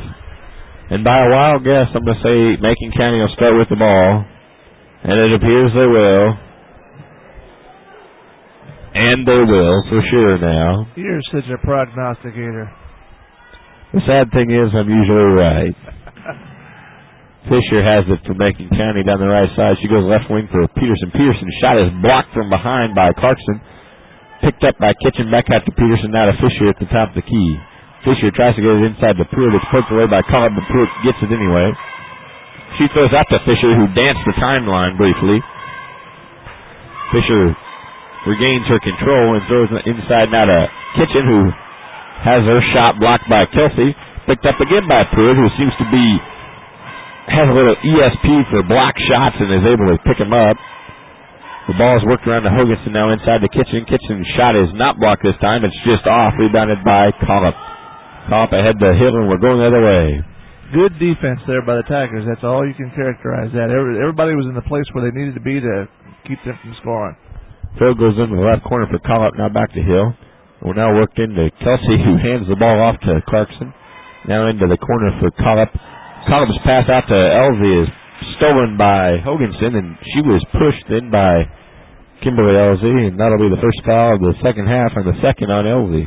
And by a wild guess, I'm going to say Macon County will start with the ball. And it appears they will. And they will, for sure now. You're such a prognosticator. The sad thing is I'm usually right. Fisher has it for Macon County down the right side. She goes left wing for Peterson. Peterson's shot is blocked from behind by Clarkson. Picked up by Kitchen, back out to Peterson, now to Fisher at the top of the key. Fisher tries to get it inside to Pruitt. It's poked away by Collin, but Pruitt gets it anyway. She throws out to Fisher, who danced the timeline briefly. Fisher regains her control and throws it inside now to Kitchen, who has her shot blocked by Kelsey. Picked up again by Pruitt, who seems to be has a little E S P for block shots and is able to pick them up. The ball is worked around to Hoganson now inside the Kitchen. Kitchen's shot is not blocked this time. It's just off, rebounded by Collop. Collop ahead to Hill, and we're going the other way. Good defense there by the Tigers. That's all you can characterize that. Everybody was in the place where they needed to be to keep them from scoring. Phil goes into the left corner for Collop, now back to Hill. We're now worked into Kelsey, who hands the ball off to Clarkson. Now into the corner for Collop. Collop's pass out to Elsie is stolen by Hoganson, and she was pushed in by Kimberly Elsie, and that'll be the first foul of the second half and the second on Elsie.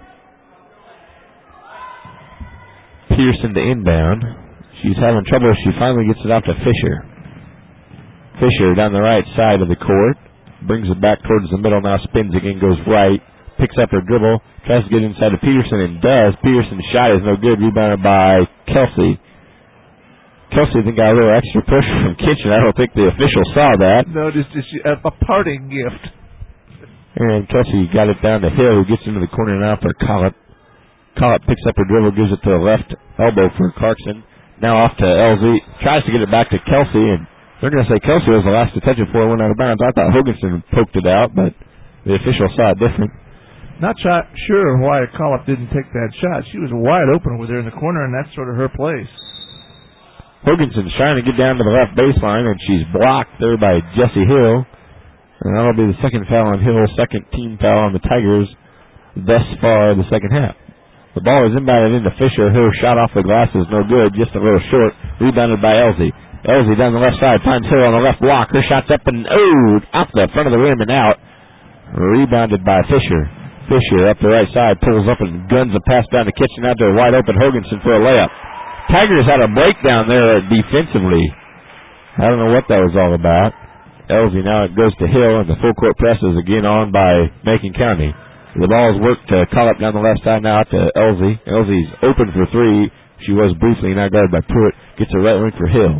Peterson to inbound. She's having trouble. She finally gets it out to Fisher. Fisher down the right side of the court. Brings it back towards the middle now. Spins again, goes right. Picks up her dribble. Tries to get inside to Peterson and does. Peterson's shot is no good. Rebounded by Kelsey. Kelsey then got a little extra push from Kitchen. I don't think the official saw that. No, just, just a, a parting gift. And Kelsey got it down to Hill, who gets into the corner now for Collett. Collett picks up her dribble, gives it to the left elbow for Clarkson. Now off to L Z. Tries to get it back to Kelsey, and they're going to say Kelsey was the last to touch it before it went out of bounds. I thought Hoganson poked it out, but the official saw it different. Not shot, sure why Collett didn't take that shot. She was wide open over there in the corner, and that's sort of her place. Hoganson's trying to get down to the left baseline, and she's blocked there by Jessie Hill. And that'll be the second foul on Hill, second team foul on the Tigers thus far the second half. The ball is inbounded into Fisher. Her shot off the glass is no good, just a little short. Rebounded by Elsie. Elsie down the left side, finds Hill on the left block. Her shot's up and, oh, off the front of the rim and out. Rebounded by Fisher. Fisher up the right side, pulls up and guns a pass down the kitchen out to a wide open Hoganson for a layup. Tigers had a breakdown there defensively. I don't know what that was all about. Elsie now it goes to Hill, and the full court press is again on by Macon County. The ball is worked to Collett down the left side now to Elsie. Elsie's open for three. She was briefly now guarded by Pruitt. Gets a right wing for Hill.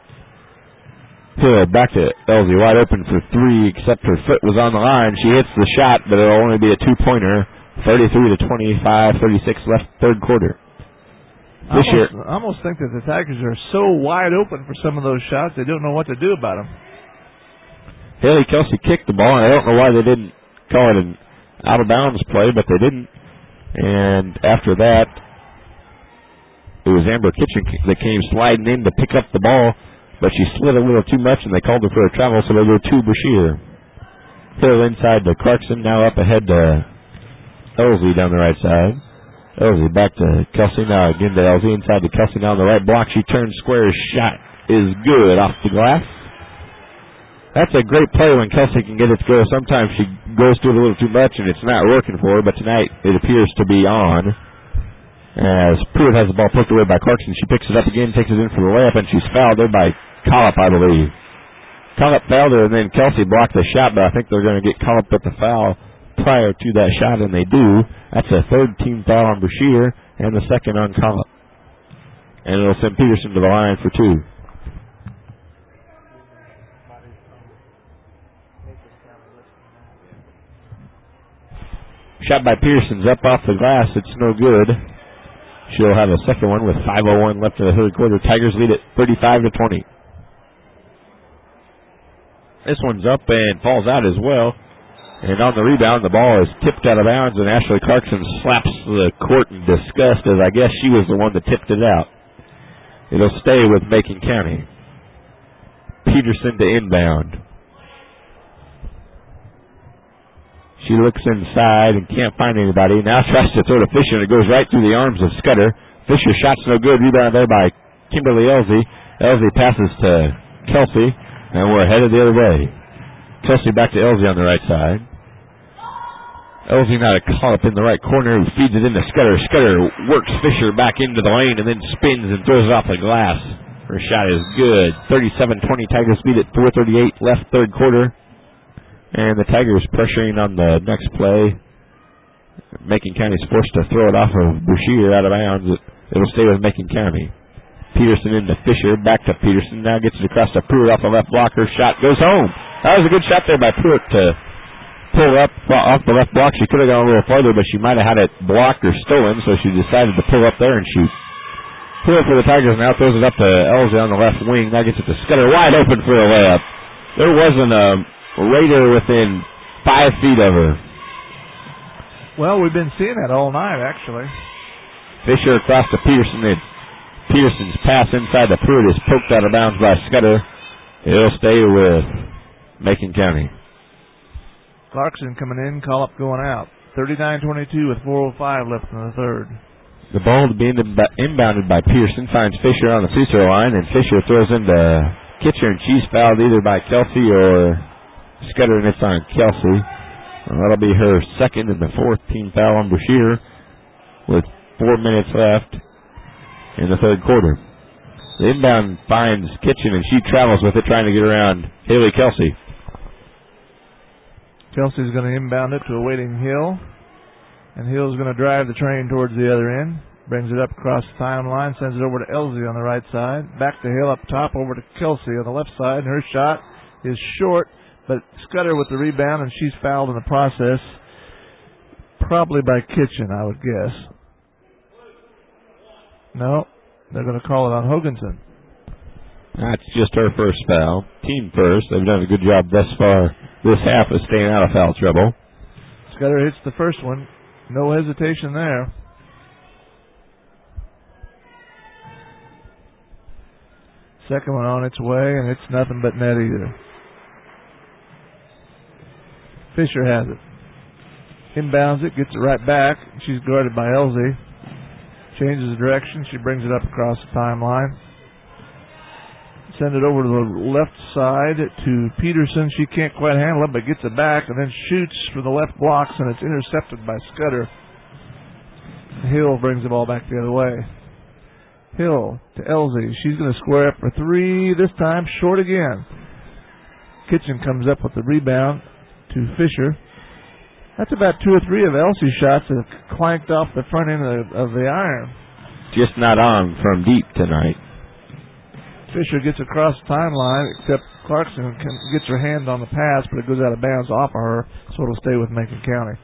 Hill back to Elsie, wide open for three, except her foot was on the line. She hits the shot, but it'll only be a two-pointer. thirty-three to twenty-five, thirty-six left third quarter. I almost, I almost think that the Tigers are so wide open for some of those shots, they don't know what to do about them. Haley Kelsey kicked the ball, and I don't know why they didn't call it an out-of-bounds play, but they didn't. And after that, it was Amber Kitchen that came sliding in to pick up the ball, but she slid a little too much, and they called her for a travel, so they go to Brashear. Hill inside to Clarkson, now up ahead to Elsie down the right side. Elsie back to Kelsey, now again to Elsie, inside to Kelsey, now on the right block. She turns square, shot is good off the glass. That's a great play when Kelsey can get it to go. Sometimes she goes to it a little too much and it's not working for her, but tonight it appears to be on. As Pruitt has the ball poked away by Clarkson, she picks it up again, takes it in for the layup, and she's fouled there by Collett, I believe. Collett fouled her, and then Kelsey blocked the shot, but I think they're going to get Collett with the foul prior to that shot, and they do. That's a third team foul on Brashear and the second on Collett. And it'll send Peterson to the line for two. Shot by Pearson's up off the glass. It's no good. She'll have a second one with five oh one left in the third quarter. Tigers lead at thirty-five to twenty. This one's up and falls out as well. And on the rebound, the ball is tipped out of bounds, and Ashley Clarkson slaps the court in disgust, as I guess she was the one that tipped it out. It'll stay with Macon County. Peterson to inbound. She looks inside and can't find anybody. Now tries to throw to Fisher, and it goes right through the arms of Scudder. Fisher shot's no good. Rebound there by Kimberly Elsie. Elsie passes to Kelsey, and we're headed the other way. Kelsey back to Elsie on the right side. Elsie now caught up in the right corner, who feeds it into Scudder. Scudder works Fisher back into the lane and then spins and throws it off the glass. Her shot is good. thirty-seven twenty, Tigers lead at four thirty-eight left third quarter. And the Tigers pressuring on the next play. Macon County's forced to throw it off of Brashear out of bounds. It'll stay with Macon County. Peterson into Fisher, back to Peterson. Now gets it across to Pruitt off the left block. Her shot goes home. That was a good shot there by Pruitt to pull up off the left block. She could have gone a little farther, but she might have had it blocked or stolen, so she decided to pull up there and shoot. Pruitt for the Tigers now throws it up to Elsie on the left wing. Now gets it to Scudder, wide open for a layup. There wasn't a Raider within five feet of her. Well, we've been seeing that all night, actually. Fisher across to Peterson. And Peterson's pass inside the Pruitt is poked out of bounds by Scudder. It'll stay with Macon County. Clarkson coming in, Collett going out. thirty-nine twenty-two with four oh five left in the third. The ball to be inbounded by Pearson finds Fisher on the free throw line, and Fisher throws into Kitcher, and she's fouled either by Kelsey or Scudder, and it's on Kelsey. Well, that'll be her second and the fourth team foul on Brashear with four minutes left in the third quarter. The inbound finds Kitchen, and she travels with it, trying to get around Haley Kelsey. Kelsey's going to inbound it to a waiting Hill, and Hill's going to drive the train towards the other end. Brings it up across the timeline, sends it over to Elsie on the right side. Back to Hill up top, over to Kelsey on the left side. And her shot is short, but Scudder with the rebound, and she's fouled in the process. Probably by Kitchen, I would guess. No, they're going to call it on Hoganson. That's just her first foul. Team first. They've done a good job thus far this half of staying out of foul trouble. Scudder hits the first one. No hesitation there. Second one on its way, and it's nothing but net either. Fisher has it. Inbounds it, gets it right back. She's guarded by Elsie. Changes the direction. She brings it up across the timeline. Send it over to the left side to Peterson. She can't quite handle it, but gets it back and then shoots for the left blocks, and it's intercepted by Scudder. Hill brings the ball back the other way. Hill to Elsie. She's going to square up for three. This time short again. Kitchen comes up with the rebound to Fisher. That's about two or three of Elsie's shots that have clanked off the front end of the, of the iron. Just not on from deep tonight. Fisher gets across the timeline, except Clarkson can, gets her hand on the pass, but it goes out of bounds off of her, so it'll stay with Macon County.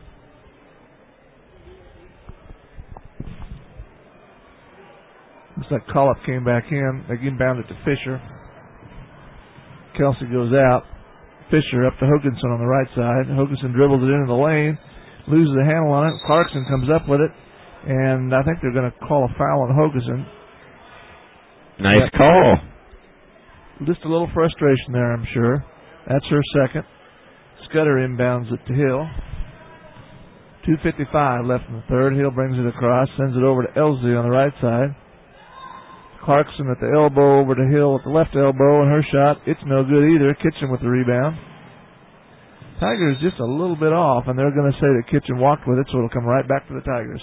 Looks like Collop came back in. They inbound it to Fisher. Kelsey goes out. Fisher up to Hoganson on the right side. Hoganson dribbles it into the lane, loses the handle on it. Clarkson comes up with it, and I think they're going to call a foul on Hoganson. Nice yep. call. Just a little frustration there, I'm sure. That's her second. Scudder inbounds it to Hill. two fifty-five left in the third. Hill brings it across, sends it over to Elsie on the right side. Clarkson at the elbow over to Hill at the left elbow, and her shot, it's no good either. Kitchen with the rebound. Tigers just a little bit off, and they're going to say that Kitchen walked with it, so it'll come right back to the Tigers.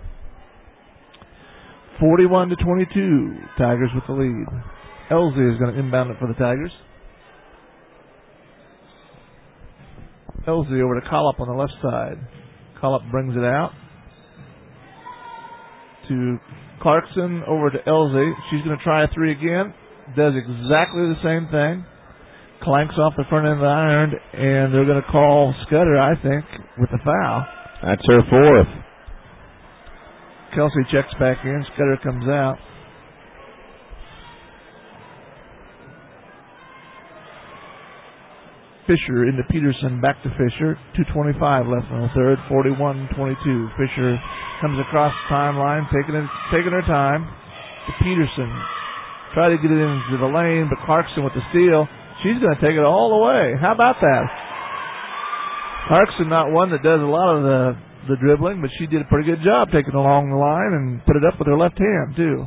forty-one to twenty-two, Tigers with the lead. Elsie is going to inbound it for the Tigers. Elsie over to Collop on the left side. Collop brings it out to Clarkson, over to Elsie. She's going to try a three again. Does exactly the same thing. Clanks off the front end of the iron, and they're going to call Scudder, I think, with the foul. That's her fourth. Kelsey checks back in. Scudder comes out. Fisher into Peterson, back to Fisher. two twenty-five left in the third, forty-one twenty-two. Fisher comes across the timeline, taking it, taking her time to Peterson. Try to get it into the lane, but Clarkson with the steal. She's going to take it all the way. How about that? Clarkson, not one that does a lot of the, the dribbling, but she did a pretty good job taking it along the line and put it up with her left hand, too.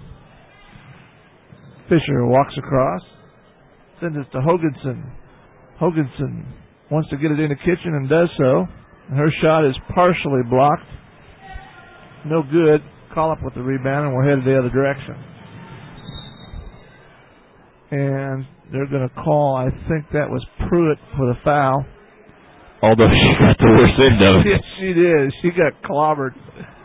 Fisher walks across, sends it to Hoganson. Hoganson wants to get it into Kitchen and does so. And her shot is partially blocked. No good. Collop with the rebound, and we're headed the other direction. And they're going to call, I think that was Pruitt for the foul. Although she got the worst end of it. Yes, she did. She got clobbered.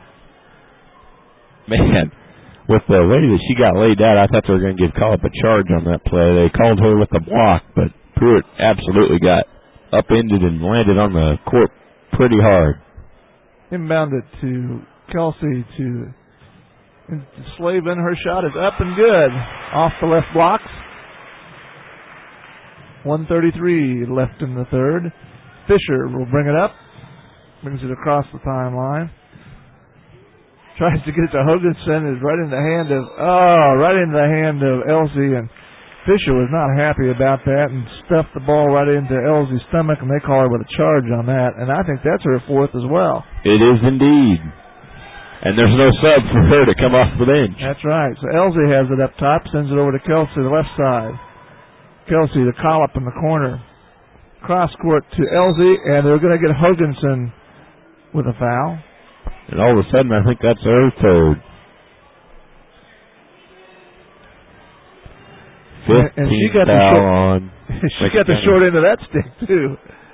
Man, with the way that she got laid out, I thought they were going to give Collop a charge on that play. They called her with the block, but Pruitt absolutely got upended and landed on the court pretty hard. Inbounded to Kelsey to, to Slavin. Her shot is up and good. Off the left blocks. one thirty-three left in the third. Fisher will bring it up. Brings it across the timeline. Tries to get it to Hoganson. Is right in the hand of, oh, right in the hand of Elsie, and Fisher was not happy about that and stuffed the ball right into Elsie's stomach, and they call her with a charge on that. And I think that's her fourth as well. It is indeed. And there's no sub for her to come off the bench. That's right. So Elsie has it up top, sends it over to Kelsey, the left side. Kelsey to Collop in the corner. cross court to Elsie, and they're going to get Hoganson with a foul. And all of a sudden, I think that's her third. And she got the short, on. she got the short end of that stick too.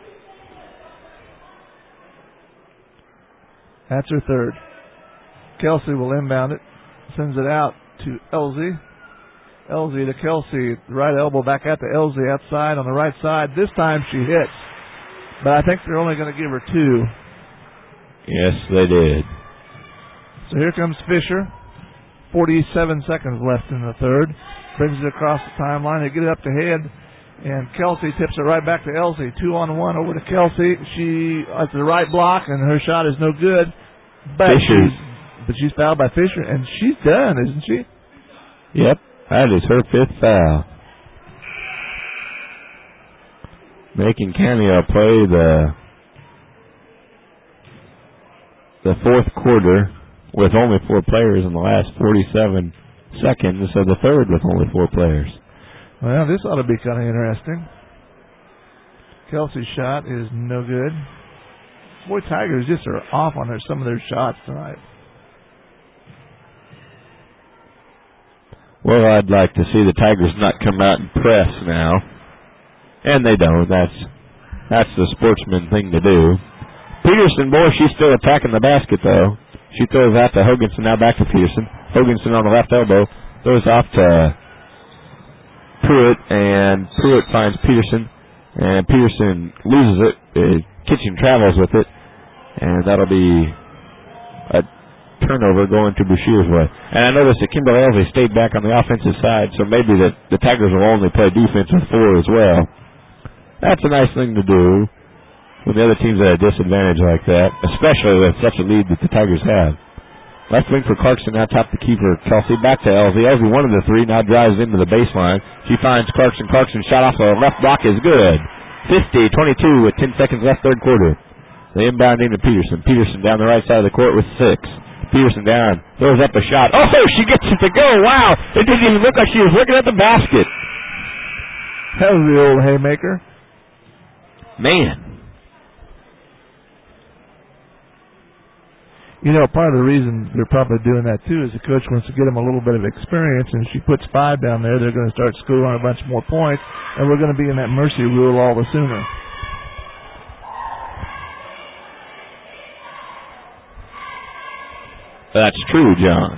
That's her third. Kelsey will inbound it, sends it out to Elsie. Elsie to Kelsey, right elbow back at the Elsie outside on the right side. This time she hits, but I think they're only going to give her two. Yes, they did. So here comes Fisher. forty-seven seconds left in the third. Brings it across the timeline. They get it up to head, and Kelsey tips it right back to Elsie. Two on one over to Kelsey. She at the right block, and her shot is no good. But she's, but she's fouled by Fisher, and she's done, isn't she? Yep, that is her fifth foul. Macon County will play the the fourth quarter with only four players in the last forty-seven seconds, so the third with only four players. Well, this ought to be kind of interesting. Kelsey's shot is no good. Boy, Tigers just are off on their, some of their shots tonight. Well, I'd like to see the Tigers not come out and press now. And they don't. That's that's the sportsman thing to do. Peterson, boy, she's still attacking the basket, though. She throws out to Hoganson, now back to Peterson. Hoganson on the left elbow, throws off to Pruitt, and Pruitt finds Peterson, and Peterson loses it. Uh, Kitchen travels with it, and that'll be a turnover going to Bashir's way. And I noticed that Kimberly Elsie stayed back on the offensive side, so maybe the, the Tigers will only play defense with four as well. That's a nice thing to do when the other team's at a disadvantage like that, especially with such a lead that the Tigers have. Left wing for Clarkson, now top the keeper, Kelsey, back to Elsie. Elsie, one of the three, now drives into the baseline. She finds Clarkson. Clarkson shot off the left block is good. fifty twenty-two with ten seconds left, third quarter. They inbound into Peterson. Peterson down the right side of the court with six. Peterson down, throws up a shot. Oh, she gets it to go. Wow. It didn't even look like she was looking at the basket. That was the old haymaker. Man. You know, part of the reason they're probably doing that, too, is the coach wants to get them a little bit of experience, and if she puts five down there, they're going to start scoring a bunch more points, and we're going to be in that mercy rule all the sooner. That's true, John.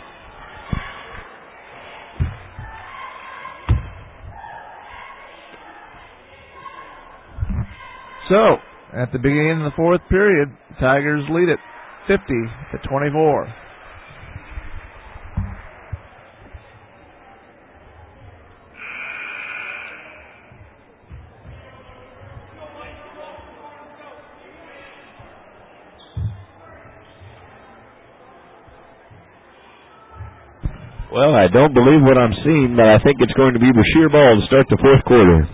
So, at the beginning of the fourth period, the Tigers lead it fifty to twenty-four. Well, I don't believe what I'm seeing, but I think it's going to be Bashir ball to start the fourth quarter.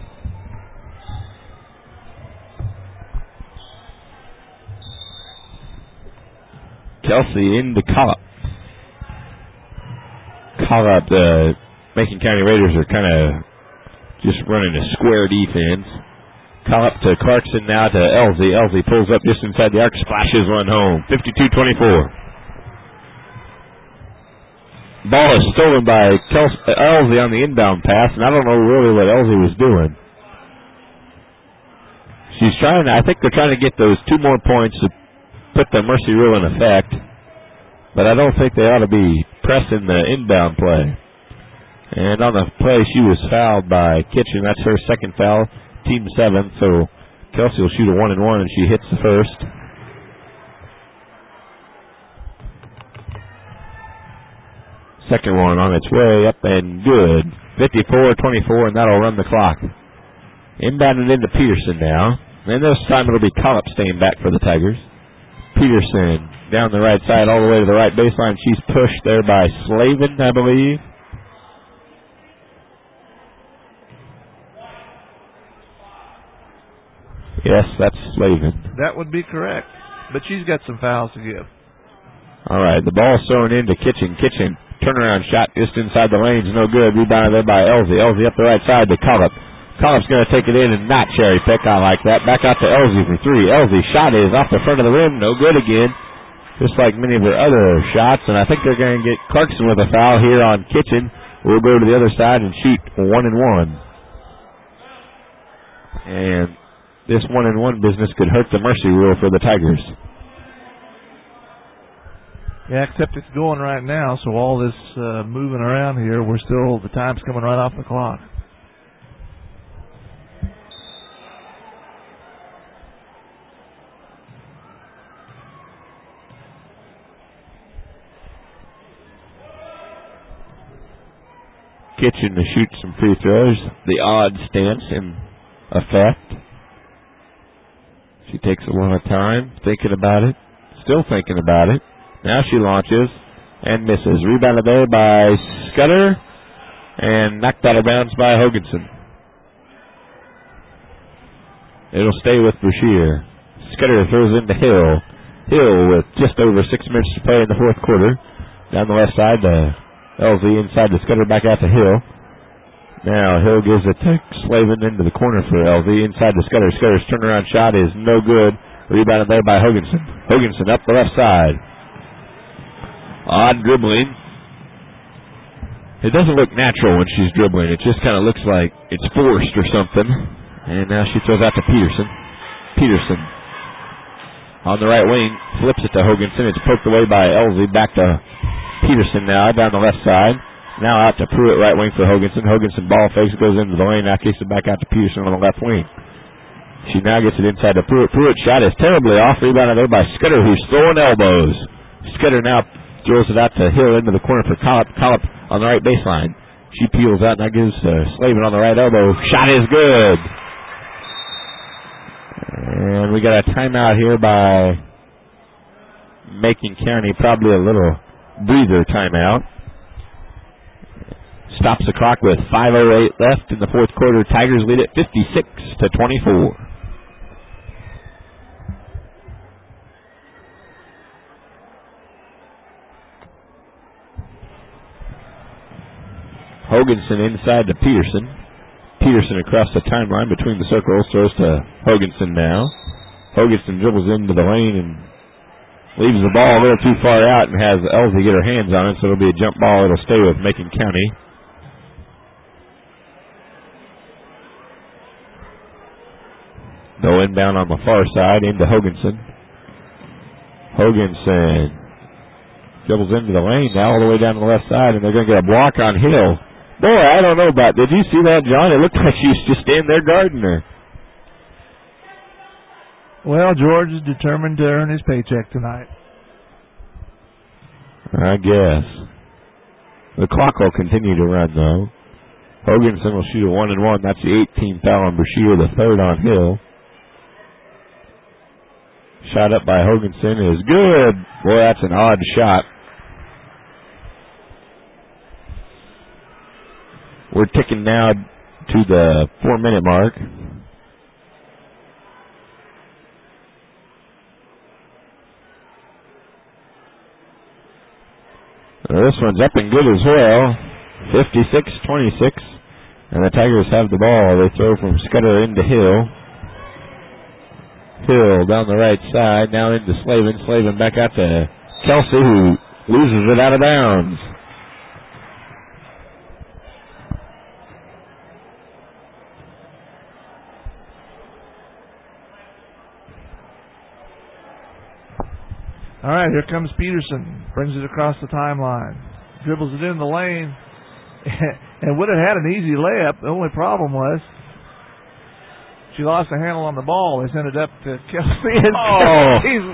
Kelsey into Collop. Collop, the Macon County Raiders are kind of just running a square defense. Collop to Clarkson, now to Elsie. Elsie pulls up just inside the arc, splashes one home. fifty-two twenty-four. Ball is stolen by Kels- Elsie on the inbound pass, and I don't know really what Elsie was doing. She's trying to, I think they're trying to get those two more points to put the mercy rule in effect, but I don't think they ought to be pressing the inbound play. And on the play, she was fouled by Kitchen. That's her second foul, team seventh, so Kelsey will shoot a one and one, and she hits the first. Second one on its way up and good. fifty-four twenty-four, and that'll run the clock. Inbounded into Peterson now. And this time it'll be Collop staying back for the Tigers. Peterson down the right side all the way to the right baseline. She's pushed there by Slavin, I believe. Yes, that's Slavin. That would be correct. But she's got some fouls to give. All right, the ball's thrown into Kitchen. Kitchen, turnaround shot just inside the lanes, no good. Rebounded there by Elsie. Elsie up the right side to Collop. Collins going to take it in and not cherry pick. I like that. Back out to Elsie for three. Elsie shot is off the front of the rim. No good again. Just like many of her other shots. And I think they're going to get Clarkson with a foul here on Kitchen. We'll go to the other side and shoot one and one. And this one and one business could hurt the mercy rule for the Tigers. Yeah, except it's going right now, so all this uh, moving around here, we're still, the time's coming right off the clock. Kitchen to shoot some free throws. The odd stance in effect. She takes a lot of time thinking about it. Still thinking about it. Now she launches and misses. Rebounded there by Scudder and knocked out of bounds by Hoganson. It'll stay with Brashear. Scudder throws into Hill. Hill with just over six minutes to play in the fourth quarter. Down the left side to L Z inside the Scudder, back out to Hill. Now Hill gives it to Slavin into the corner for L Z inside the Scudder. Scudder's turnaround shot is no good. Rebounded there by Hoganson. Hoganson up the left side. Odd dribbling. It doesn't look natural when she's dribbling. It just kind of looks like it's forced or something. And now she throws out to Peterson. Peterson on the right wing. Flips it to Hoganson. It's poked away by L Z. Back to Peterson now down the left side. Now out to Pruitt, right wing for Hoganson. Hoganson ball fakes, goes into the lane. Now kicks it back out to Peterson on the left wing. She now gets it inside to Pruitt. Pruitt's shot is terribly off. Rebounded there by Scudder, who's throwing elbows. Scudder now throws it out to Hill into the corner for Collop. Collop on the right baseline. She peels out and that gives uh, Slavin on the right elbow. Shot is good. And we got a timeout here by Macon County, probably a little breather timeout. Stops the clock with five oh eight left in the fourth quarter. Tigers lead it fifty-six to twenty-four. Hoganson inside to Peterson. Peterson across the timeline between the circles, throws to Hoganson now. Hoganson dribbles into the lane and leaves the ball a little too far out and has Elsie get her hands on it, so it'll be a jump ball. It'll stay with Macon County. No inbound on the far side into Hoganson. Hoganson dribbles into the lane now all the way down to the left side, and they're going to get a block on Hill. Boy, I don't know about, did you see that, John? It looked like she was just standing there guarding her. Well, George is determined to earn his paycheck tonight. I guess. The clock will continue to run, though. Hoganson will shoot a one and one. That's the eighteenth foul on Brashear, the third on Hill. Shot up by Hoganson is good. Boy, that's an odd shot. We're ticking now to the four-minute mark. Well, this one's up and good as well. fifty-six twenty-six. And the Tigers have the ball. They throw from Scudder into Hill. Hill down the right side. Now into Slavin. Slavin back out to Kelsey, who loses it out of bounds. All right, here comes Peterson. Brings it across the timeline. Dribbles it in the lane. And would have had an easy layup. The only problem was she lost the handle on the ball. They sent it up to Kelsey. And oh. she's,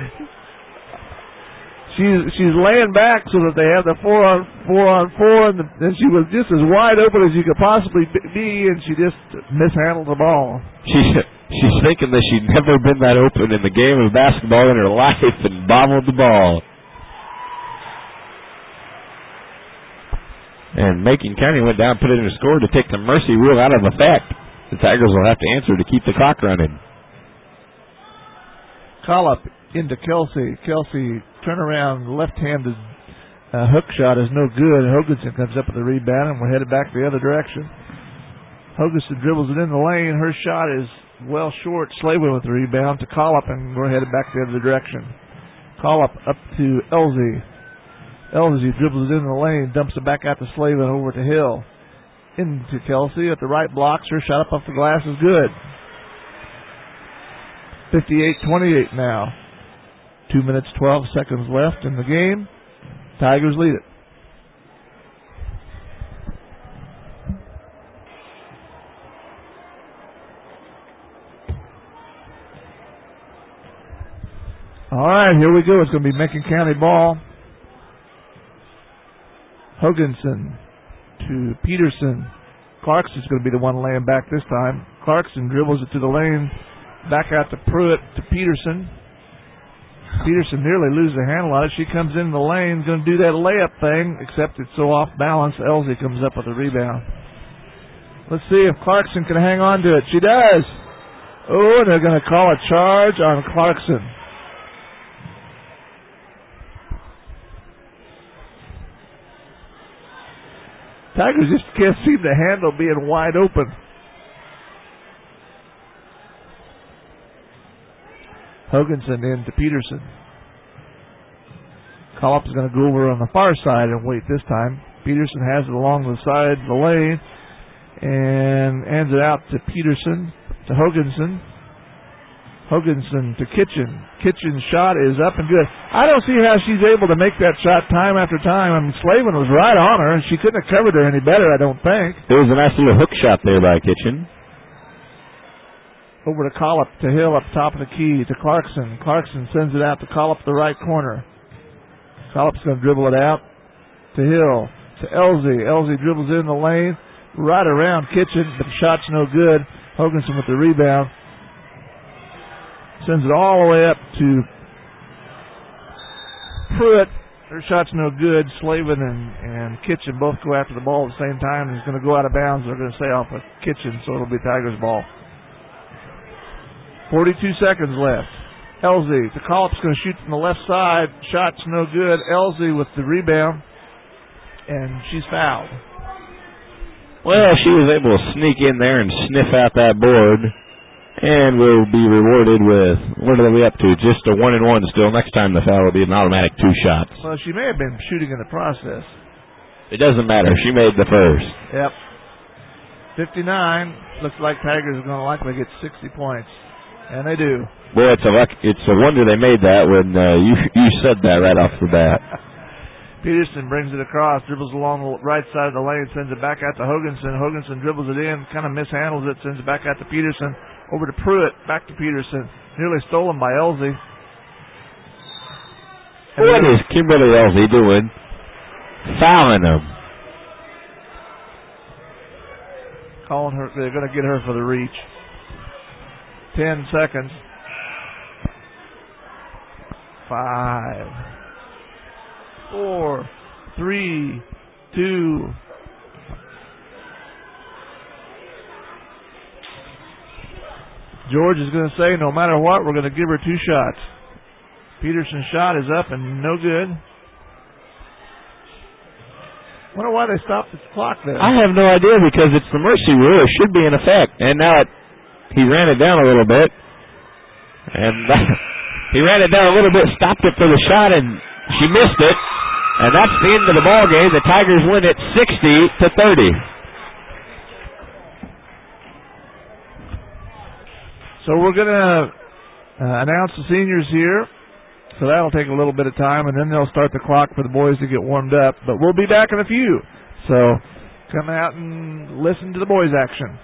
she's, she's laying back so that they have the four on four on four. And, the, and she was just as wide open as you could possibly be, and she just mishandled the ball. She... She's thinking that she'd never been that open in the game of basketball in her life and bobbled the ball. And Macon County went down, put it in a score to take the mercy rule out of effect. The Tigers will have to answer to keep the clock running. Call up into Kelsey. Kelsey, turnaround, left-handed uh, hook shot is no good. Hoganson comes up with the rebound, and we're headed back the other direction. Hoganson dribbles it in the lane. Her shot is well short. Slavin with the rebound to Collop, and we're headed back the other direction. Collop up to Elsie. Elsie dribbles it in the lane, dumps it back out to Slavin, over to Hill. Into Kelsey at the right blocks. Her shot up off the glass is good. fifty-eight twenty-eight now. Two minutes, twelve seconds left in the game. Tigers lead it. All right, here we go. It's going to be Macon County ball. Hoganson to Peterson. Clarkson's going to be the one laying back this time. Clarkson dribbles it to the lane. Back out to Pruitt to Peterson. Peterson nearly loses the handle on it. She comes in the lane, going to do that layup thing, except it's so off balance. Elsie comes up with a rebound. Let's see if Clarkson can hang on to it. She does. Oh, and they're going to call a charge on Clarkson. Tigers just can't seem to handle being wide open. Hoganson in to Peterson. Collop is going to go over on the far side and wait this time. Peterson has it along the side of the lane and hands it out to Peterson, to Hoganson. Hoganson to Kitchen. Kitchen's shot is up and good. I don't see how she's able to make that shot time after time. I mean, Slavin was right on her, and she couldn't have covered her any better, I don't think. There was a nice little hook shot there by Kitchen. Over to Collop, to Hill up top of the key, to Clarkson. Clarkson sends it out to Collop, the right corner. Collop's going to dribble it out to Hill, to Elsie. Elsie dribbles in the lane, right around Kitchen, but the shot's no good. Hoganson with the rebound. Sends it all the way up to Pruitt. Her shot's no good. Slavin and, and Kitchen both go after the ball at the same time, and it's going to go out of bounds. They're going to say off of Kitchen, so it'll be Tigers ball. forty-two seconds left. Elsie, the Collop's going to shoot from the left side. Shot's no good. Elsie with the rebound, and she's fouled. Well, she was able to sneak in there and sniff out that board. And we'll be rewarded with, what are we up to? Just a one and one still. Next time the foul will be an automatic two shots. Well, she may have been shooting in the process. It doesn't matter. She made the first. Yep. fifty-nine. Looks like Tigers are going to likely get sixty points. And they do. Well, it's a luck, it's a wonder they made that when uh, you you said that right off the bat. Peterson brings it across, dribbles along the right side of the lane, sends it back out to Hoganson. Hoganson dribbles it in, kind of mishandles it, sends it back out to Peterson. Over to Pruitt, back to Peterson. Nearly stolen by Elsie. What is Kimberly Elsie doing? Fouling them. Calling her, they're going to get her for the reach. Ten seconds. Five. Four. Three. Two. George is going to say, no matter what, we're going to give her two shots. Peterson's shot is up and no good. Wonder why they stopped the clock there. I have no idea, because it's the mercy rule. It should be in effect. And now it, he ran it down a little bit. And that, he ran it down a little bit, stopped it for the shot, and she missed it. And that's the end of the ball game. The Tigers win it sixty to thirty. So we're going to uh, announce the seniors here. So that'll take a little bit of time, and then they'll start the clock for the boys to get warmed up. But we'll be back in a few. So come out and listen to the boys' action.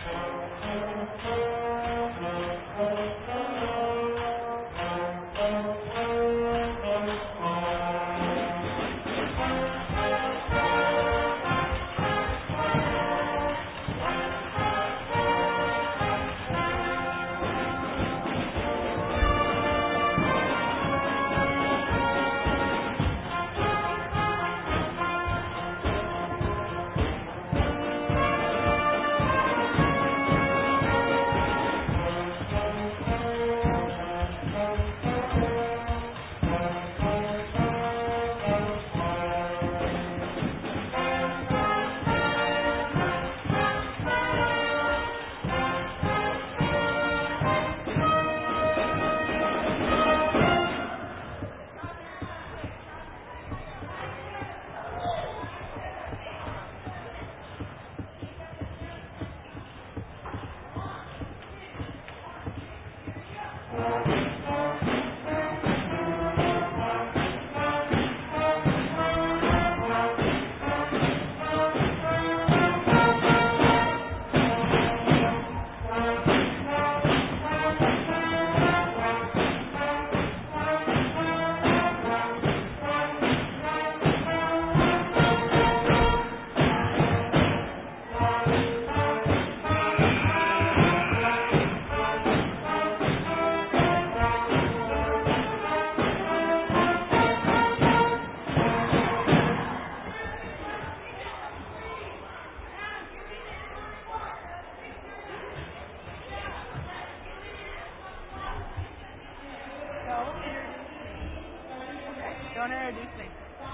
Don't introduce me.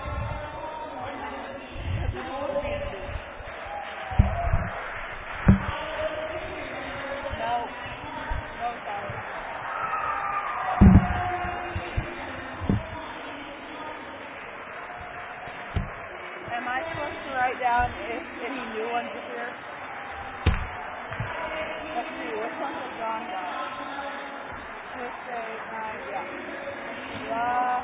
No. No, sorry. Am I supposed to write down if any new ones are here? Let's see, which ones have John got? Let's say, nine, yeah. Yeah.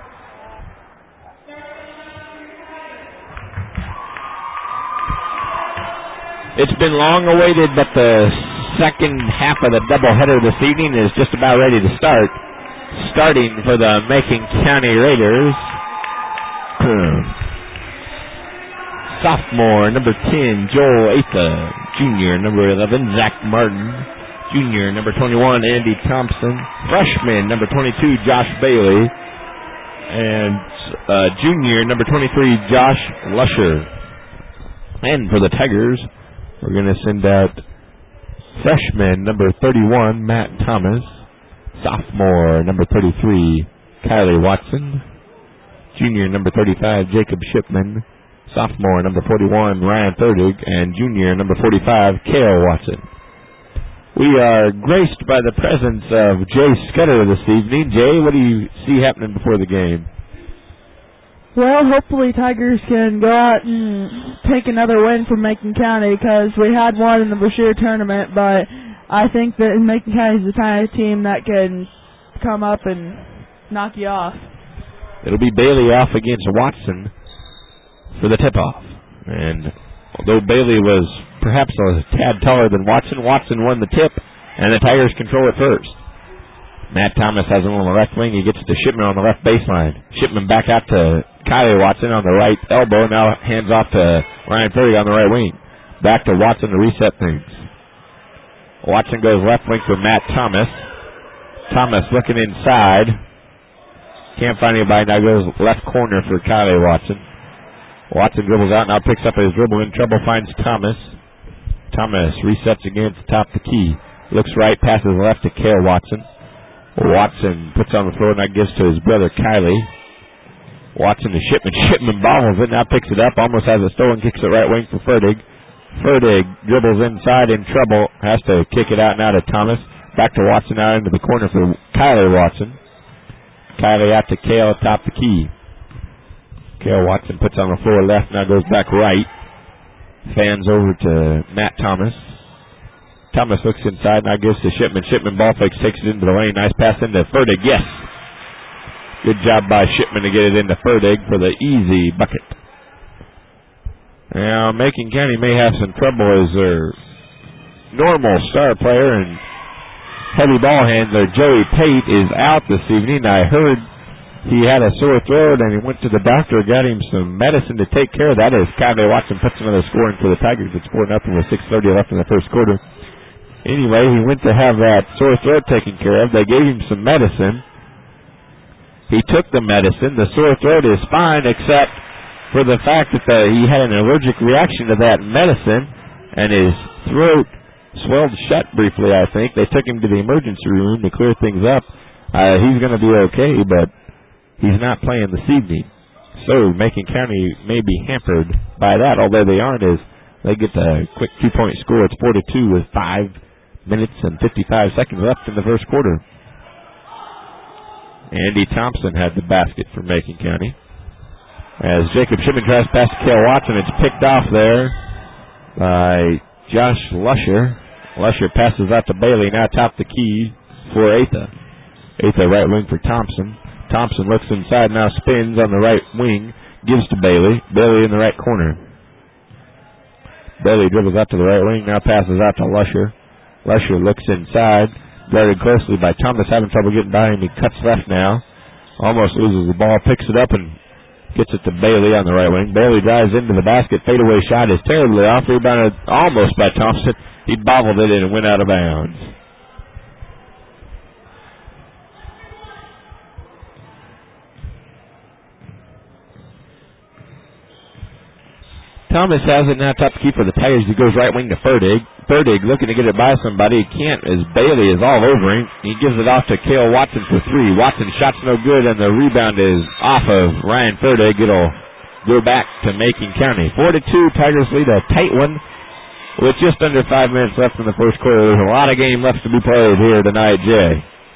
It's been long awaited, but the second half of the doubleheader this evening is just about ready to start. Starting for the Macon County Raiders, sophomore number ten, Joel Atha. Junior number eleven, Zach Martin. Junior number twenty-one, Andy Thompson. Freshman number twenty-two, Josh Bailey. And uh, junior number twenty-three, Josh Lusher. And for the Tigers, we're going to send out freshman number thirty-one, Matt Thomas. Sophomore number thirty-three, Kylie Watson. Junior number thirty-five, Jacob Shipman. Sophomore number forty-one, Ryan Thurdig. And junior number forty-five, Kale Watson. We are graced by the presence of Jay Scudder this evening. Jay, what do you see happening before the game? Well, hopefully Tigers can go out and take another win from Macon County, because we had one in the Brashear tournament, but I think that Macon County is the kind of team that can come up and knock you off. It'll be Bailey off against Watson for the tip-off. And although Bailey was perhaps a tad taller than Watson, Watson won the tip, and the Tigers control it first. Matt Thomas has it on the left wing. He gets to Shipman on the left baseline. Shipman back out to Kylie Watson on the right elbow. Now hands off to Ryan Ferry on the right wing. Back to Watson to reset things. Watson goes left wing for Matt Thomas. Thomas looking inside. Can't find anybody. Now goes left corner for Kylie Watson. Watson dribbles out. Now picks up his dribble. In trouble. Finds Thomas. Thomas resets again to top the key. Looks right. Passes left to Kale Watson. Watson puts on the floor, and that gives to his brother Kylie. Watson to Shipman. Shipman bobbles it, now picks it up, almost has it stolen, kicks it right wing for Ferdig. Ferdig dribbles inside, in trouble, has to kick it out now to Thomas. Back to Watson, out into the corner for Kylie Watson. Kylie out to Kale atop the key. Kale Watson puts on the floor left, now goes back right. Fans over to Matt Thomas. Thomas looks inside, now gives to Shipman. Shipman ball fakes, takes it into the lane. Nice pass into Ferdig. Yes. Good job by Shipman to get it into Ferdig for the easy bucket. Now, Macon County may have some trouble as their normal star player and heavy ball handler Joey Pate is out this evening. I heard he had a sore throat and he went to the doctor, got him some medicine to take care of that as Kyle Watson puts another score in for the Tigers. It's four nothing with six thirty left in the first quarter. Anyway, he went to have that sore throat taken care of. They gave him some medicine. He took the medicine. The sore throat is fine except for the fact that the, he had an allergic reaction to that medicine and his throat swelled shut briefly, I think. They took him to the emergency room to clear things up. Uh, he's going to be okay, but he's not playing this evening. So Macon County may be hampered by that, although they aren't, as they get a quick two-point score. It's four to two with five minutes and fifty-five seconds left in the first quarter. Andy Thompson had the basket for Macon County. As Jacob Shipman tries to pass to Cale Watson, it's picked off there by Josh Lusher. Lusher passes out to Bailey, now top the key for Atha. Atha right wing for Thompson. Thompson looks inside, now spins on the right wing, gives to Bailey. Bailey in the right corner. Bailey dribbles out to the right wing, now passes out to Lusher. Lusher looks inside, guarded closely by Thomas, having trouble getting by him. He cuts left now, almost loses the ball, picks it up and gets it to Bailey on the right wing. Bailey drives into the basket, fadeaway shot is terribly off, rebounded almost by Thompson. He bobbled it in and went out of bounds. Thomas has it now top key for the Tigers. He goes right wing to Ferdig. Ferdig looking to get it by somebody. He can't as Bailey is all over him. He gives it off to Cale Watson for three. Watson shot's no good, and the rebound is off of Ryan Ferdig. It'll go back to Macon County. Four to two, Tigers lead a tight one with just under five minutes left in the first quarter. There's a lot of game left to be played here tonight, Jay.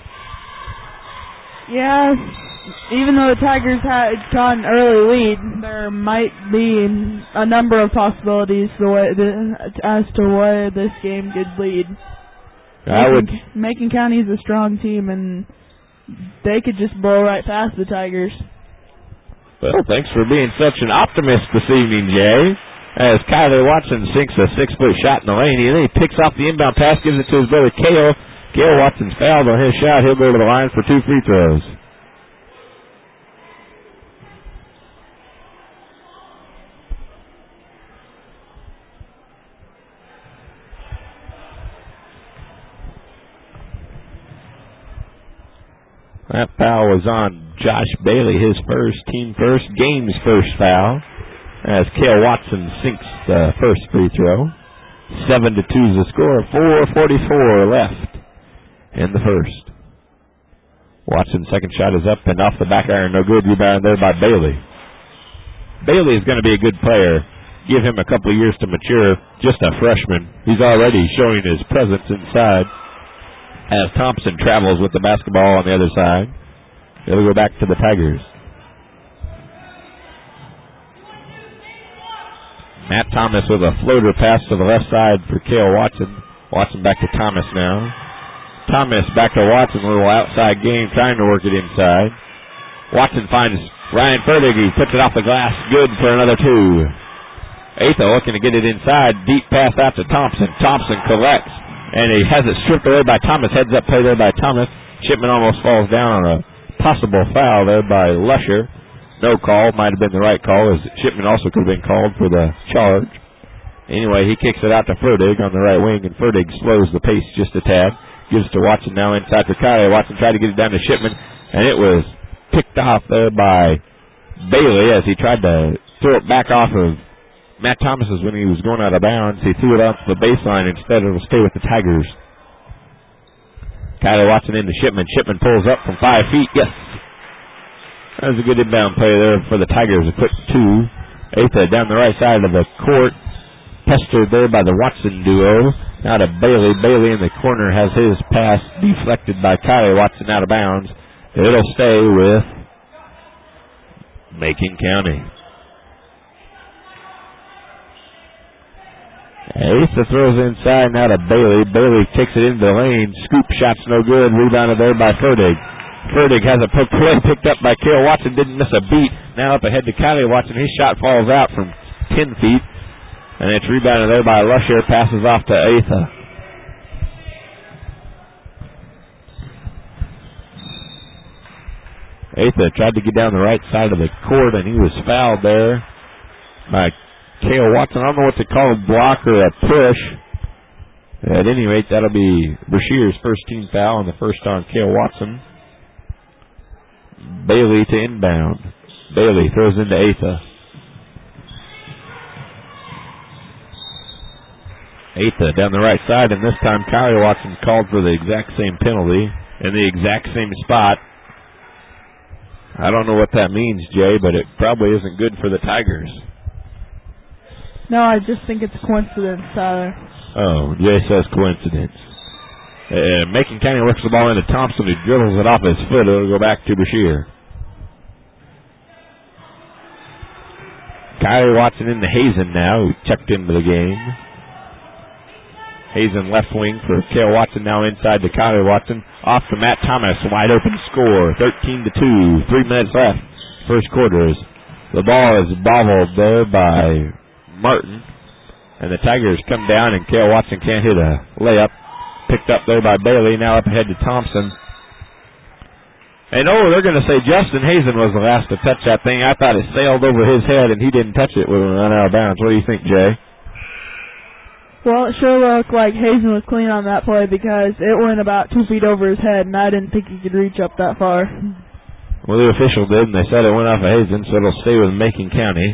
Yes. Even though the Tigers had got an early lead, there might be a number of possibilities the way, the, as to where this game could lead. I would. Macon County is a strong team, and they could just blow right past the Tigers. Well, thanks for being such an optimist this evening, Jay. As Kyler Watson sinks a six-foot shot in the lane, and then he picks off the inbound pass, gives it to his brother Cale. Cale Watson's fouled on his shot. He'll go to the line for two free throws. That foul was on Josh Bailey, his first, team first, game's first foul, as Cale Watson sinks the first free throw. Seven to two is the score. four forty-four left in the first. Watson's second shot is up and off the back iron. No good. Rebound there by Bailey. Bailey is going to be a good player. Give him a couple of years to mature. Just a freshman. He's already showing his presence inside. As Thompson travels with the basketball on the other side. It'll go back to the Tigers. Matt Thomas with a floater pass to the left side for Cale Watson. Watson back to Thomas now. Thomas back to Watson, a little outside game, trying to work it inside. Watson finds Ryan Ferdig. He puts it off the glass. Good for another two. Atha looking to get it inside. Deep pass out to Thompson. Thompson collects. And he has it stripped away by Thomas. Heads up play there by Thomas. Shipman almost falls down on a possible foul there by Lusher. No call. Might have been the right call, as Shipman also could have been called for the charge. Anyway, he kicks it out to Ferdig on the right wing, and Ferdig slows the pace just a tad. Gives to Watson now inside for Kylie. Watson tried to get it down to Shipman, and it was picked off there by Bailey as he tried to throw it back off of Matt Thomas's when he was going out of bounds. He threw it off the baseline instead. It will stay with the Tigers. Kyler Watson into Shipman. Shipman pulls up from five feet. Yes. That was a good inbound play there for the Tigers. A quick two. Atha down the right side of the court. Pestered there by the Watson duo. Now to Bailey. Bailey in the corner has his pass deflected by Kyler Watson out of bounds. It'll stay with Macon County. Atha throws inside now to Bailey. Bailey takes it into the lane. Scoop shot's no good. Rebounded there by Ferdig. Ferdig has a poke play picked up by Cale Watson. Didn't miss a beat. Now up ahead to Kylie Watson. His shot falls out from ten feet. And it's rebounded there by Lusher. Passes off to Atha. Atha tried to get down the right side of the court, and he was fouled there by Cale Watson. I don't know what to call a block or a push. At any rate, that'll be Brashear's first team foul, and the first on Cale Watson. Bailey to inbound. Bailey throws into Atha. Atha down the right side, and this time Kylie Watson called for the exact same penalty in the exact same spot. I don't know what that means, Jay, but it probably isn't good for the Tigers. No, I just think it's a coincidence, Tyler. Oh, Jay says coincidence. Uh, Macon County works the ball into Thompson, who dribbles it off his foot. It'll go back to Brashear. Kylie Watson into Hazen now, who checked into the game. Hazen left wing for Cale Watson, now inside to Kylie Watson. Off to Matt Thomas, wide open score, thirteen to two. Three minutes left, first quarters. The ball is bobbled there by Martin, and the Tigers come down, and Cale Watson can't hit a layup. Picked up there by Bailey, now up ahead to Thompson. And oh, they're going to say Justin Hazen was the last to touch that thing. I thought it sailed over his head, and he didn't touch it when it went out of bounds. What do you think, Jay? Well, it sure looked like Hazen was clean on that play because it went about two feet over his head, and I didn't think he could reach up that far. Well, the official did, and they said it went off of Hazen, so it'll stay with Macon County.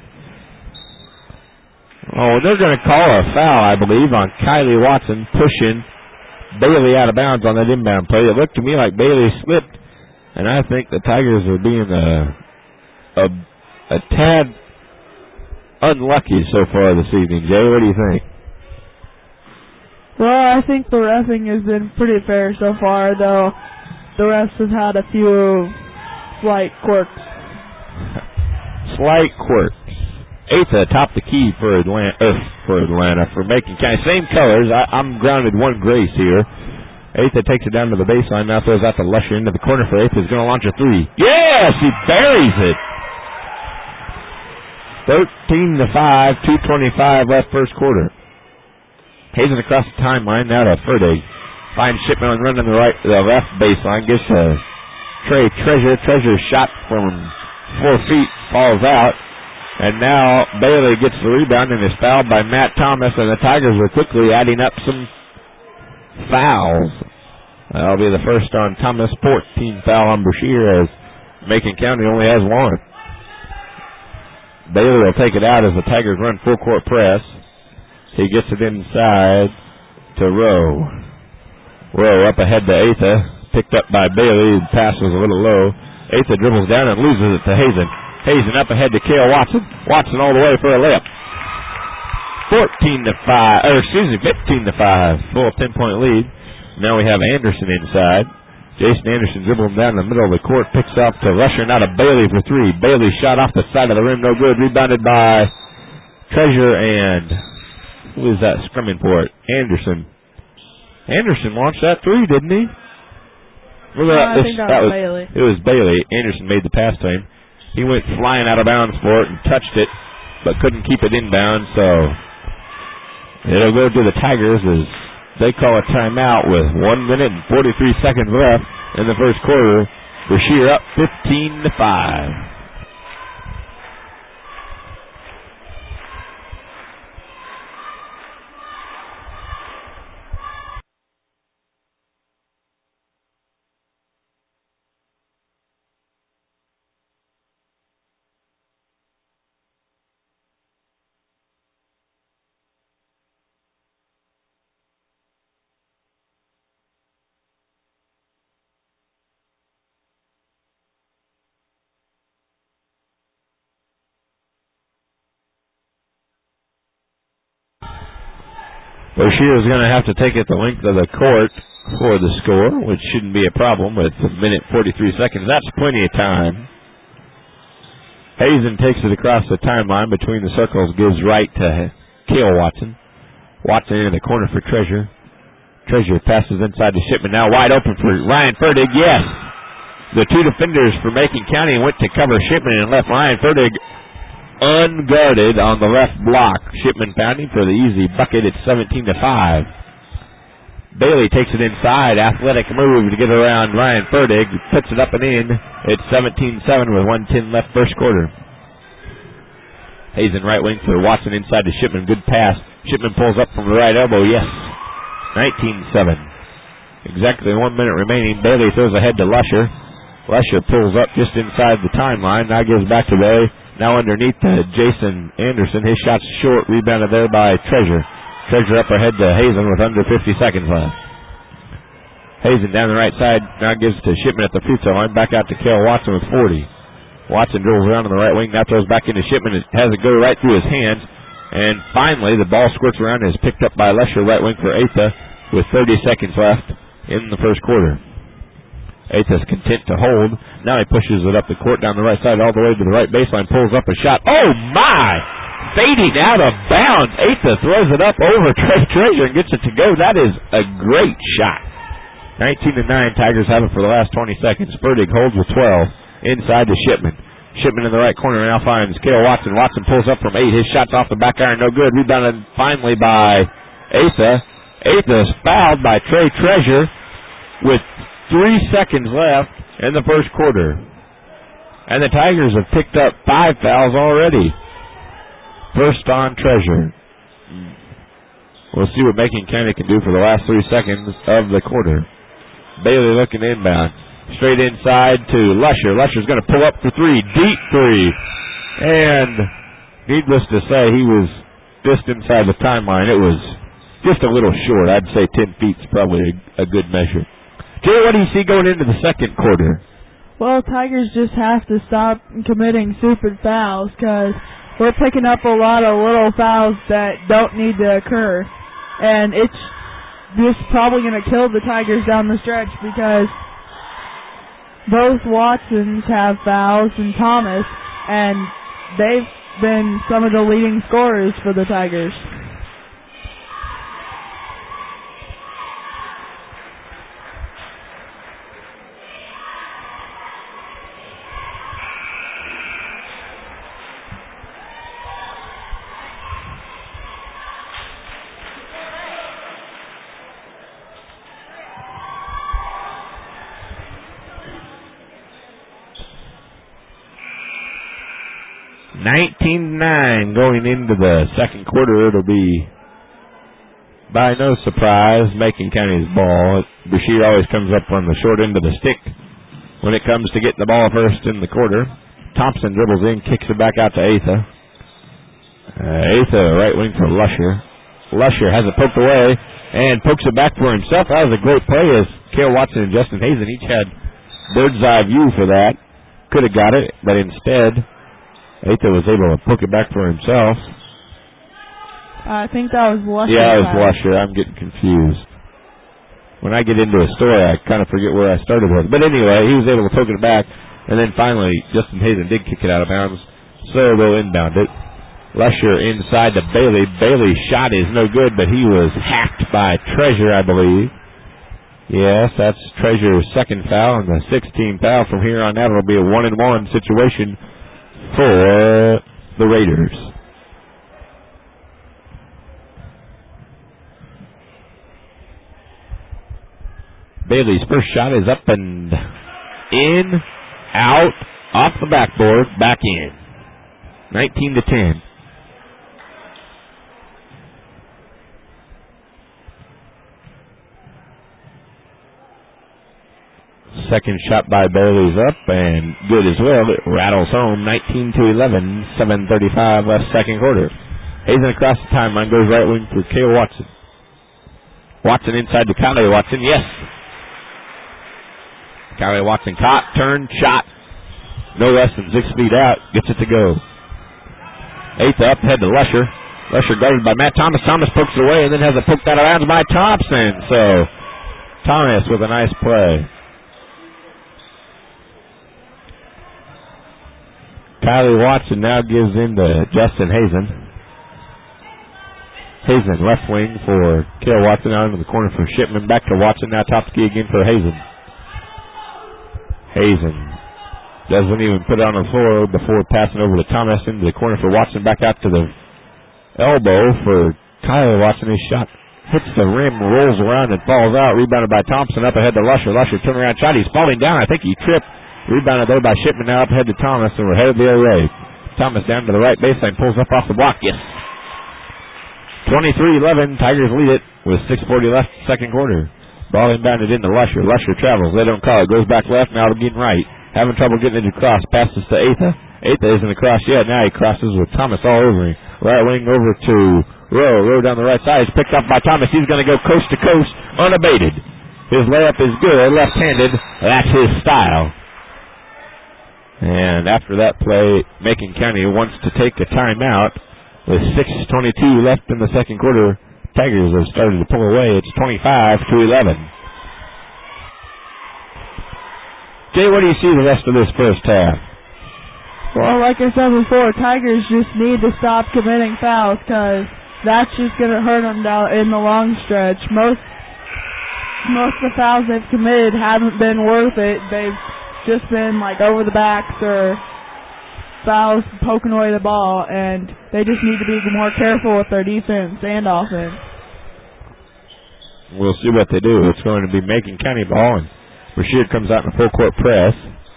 Oh, they're going to call a foul, I believe, on Kylie Watson pushing Bailey out of bounds on that inbound play. It looked to me like Bailey slipped, and I think the Tigers are being a, a, a tad unlucky so far this evening. Jay, what do you think? Well, I think the reffing has been pretty fair so far, though the refs have had a few slight quirks. Slight quirks. Atha top the key for Atlanta, uh, for Atlanta, for Macon County. Same colors. I, I'm grounded one grace here. Atha takes it down to the baseline, now throws out to Lusher into the corner for Atha. He's going to launch a three. Yes, he buries it. thirteen to five, two twenty-five left first quarter. Hazen across the timeline, now to Ferdig. Finds Shipman on run on the right, the left baseline. Gets to Trey Treasure. Treasure's shot from four feet falls out. And now Bailey gets the rebound and is fouled by Matt Thomas, and the Tigers are quickly adding up some fouls. That'll be the first on Thomas, fourteen foul on Brashear, as Macon County only has one. Bailey will take it out as the Tigers run full court press. He gets it inside to Rowe. Rowe up ahead to Atha. Picked up by Bailey. The pass was a little low. Atha dribbles down and loses it to Hazen. Hazen up ahead to Cale Watson. Watson all the way for a layup. fourteen to five. Or excuse me, fifteen to five. Full ten-point lead. Now we have Anderson inside. Jason Anderson dribbling down the middle of the court. Picks up to Lusher. Now to Bailey for three. Bailey shot off the side of the rim. No good. Rebounded by Treasure and... Who is that scrumming for it? Anderson. Anderson launched that three, didn't he? Well, no, that, I think that, that was, was Bailey. It was Bailey. Anderson made the pass to him. He went flying out of bounds for it and touched it, but couldn't keep it inbound, so it'll go to the Tigers as they call a timeout with one minute and forty-three seconds left in the first quarter. Brashear up fifteen to five. Brashear is going to have to take it the length of the court for the score, which shouldn't be a problem with a minute forty-three seconds. That's plenty of time. Hazen takes it across the timeline between the circles, gives right to Cale Watson. Watson into the corner for Treasure. Treasure passes inside to Shipman, now wide open for Ryan Ferdig. Yes! The two defenders for Macon County went to cover Shipman and left Ryan Ferdig unguarded on the left block. Shipman found him for the easy bucket at seventeen to five. Bailey takes it inside. Athletic move to get around Ryan Ferdig. Puts it up and in. It's seventeen seven with one ten left first quarter. Hazen right wing for Watson inside to Shipman. Good pass. Shipman pulls up from the right elbow. Yes. nineteen seven. Exactly one minute remaining. Bailey throws ahead to Lusher. Lusher pulls up just inside the timeline. Now gives back to Bailey. Now underneath to Jason Anderson. His shot's short. Rebounded there by Treasure. Treasure up ahead to Hazen with under fifty seconds left. Hazen down the right side. Now gives to Shipman at the free throw line. Back out to Cale Watson with forty. Watson drills around on the right wing. Now throws back into Shipman. It has it go right through his hands. And finally, the ball squirts around and is picked up by Lesher, right wing for Atha, with thirty seconds left in the first quarter. Atha's content to hold. Now he pushes it up the court down the right side all the way to the right baseline. Pulls up a shot. Oh, my! Fading out of bounds. Atha throws it up over Trey Treasure and gets it to go. That is a great shot. nineteen to nine, Tigers have it for the last twenty seconds. Ferdig holds with twelve. Inside to Shipman. Shipman in the right corner now finds Cale Watson. Watson pulls up from eight. His shot's off the back iron. No good. Rebounded finally by Atha. Atha's fouled by Trey Treasure with three seconds left in the first quarter. And the Tigers have picked up five fouls already. First on Treasure. We'll see what Macon County can do for the last three seconds of the quarter. Bailey looking inbound. Straight inside to Lusher. Lusher's going to pull up for three. Deep three. And needless to say, he was just inside the timeline. It was just a little short. I'd say ten feet is probably a, a good measure. Jerry, what do you see going into the second quarter? Well, Tigers just have to stop committing stupid fouls because we're picking up a lot of little fouls that don't need to occur. And it's just probably going to kill the Tigers down the stretch because both Watsons have fouls and Thomas, and they've been some of the leading scorers for the Tigers. nineteen nine going into the second quarter. It'll be, by no surprise, Macon County's ball. Bashir always comes up on the short end of the stick when it comes to getting the ball first in the quarter. Thompson dribbles in, kicks it back out to Atha. Uh, Atha, right wing for Lusher. Lusher has it poked away and pokes it back for himself. That was a great play as Cale Watson and Justin Hazen each had bird's eye view for that. Could have got it, but instead Atha was able to poke it back for himself. I think that was Lusher. Yeah, it was Lusher. I'm getting confused. When I get into a story, I kind of forget where I started with. But anyway, he was able to poke it back, and then finally Justin Hazen did kick it out of bounds, so they'll inbound it. Lusher inside to Bailey. Bailey's shot is no good, but he was hacked by Treasure, I believe. Yes, that's Treasure's second foul, and the sixteenth foul from here on out will be a one-and-one situation for the Raiders. Bailey's first shot is up and in, out, off the backboard, back in. nineteen to ten. Second shot by Bailey's up and good as well. It rattles home. nineteen to eleven. seven thirty-five left second quarter. Hazen across the timeline goes right wing for Cale Watson. Watson inside to Kyle Watson. Yes. Kyle Watson caught, turned, shot. No less than six feet out. Gets it to go. Eighth up, head to Lusher. Lusher guarded by Matt Thomas. Thomas pokes it away and then has it poked out of bounds by Thompson. So Thomas with a nice play. Kylie Watson now gives in to Justin Hazen. Hazen left wing for Cale Watson out into the corner for Shipman. Back to Watson now top key again for Hazen. Hazen doesn't even put it on the floor before passing over to Thomas into the corner for Watson. Back out to the elbow for Kylie Watson. His shot hits the rim, rolls around, and falls out. Rebounded by Thompson up ahead to Lusher. Lusher turn around shot. He's falling down. I think he tripped. Rebounded there by Shipman. Now up ahead to Thomas, and we're headed the other way. Thomas down to the right baseline. Pulls up off the block. Yes. twenty-three eleven. Tigers lead it with six forty left second quarter. Ball inbounded into Lusher. Lusher travels. They don't call it. Goes back left. Now getting right. Having trouble getting it across. Passes to Atha. Atha isn't across yet. Now he crosses with Thomas all over him. Right wing over to Rowe. Rowe down the right side. He's picked up by Thomas. He's going to go coast to coast unabated. His layup is good. Left-handed. That's his style. And after that play, Macon County wants to take a timeout. With six twenty-two left in the second quarter, Tigers have started to pull away. It's twenty-five to eleven. Jay, what do you see the rest of this first half? Well, like I said before, Tigers just need to stop committing fouls because that's just going to hurt them down in the long stretch. Most most of the fouls they've committed haven't been worth it. They've just been like over the backs or fouls poking away the ball, and they just need to be more careful with their defense and offense. We'll see what they do. It's going to be Macon County ball, and Rashid comes out in a full court press.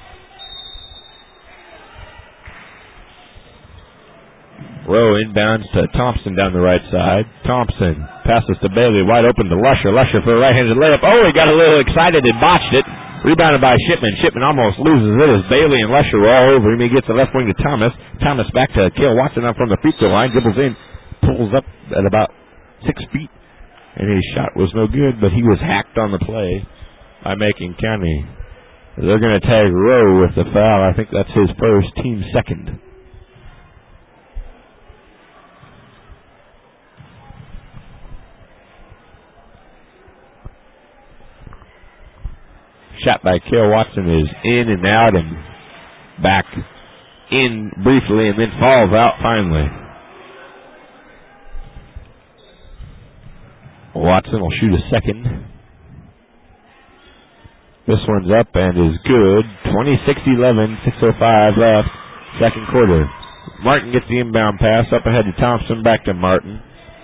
Rowe inbounds to Thompson down the right side. Thompson passes to Bailey, wide open to Lusher. Lusher for a right-handed layup. Oh, he got a little excited and botched it. Rebounded by Shipman. Shipman almost loses it as Bailey and Lusher were all over him. He gets the left wing to Thomas. Thomas back to Cale Watson up from the free throw line. Dribbles in. Pulls up at about six feet. And his shot was no good, but he was hacked on the play by Macon County. They're going to tag Rowe with the foul. I think that's his first, team second. Shot by Cale Watson is in and out and back in briefly and then falls out finally. Watson will shoot a second. This one's up and is good. twenty-six eleven, six oh five left, second quarter. Martin gets the inbound pass up ahead to Thompson, back to Martin.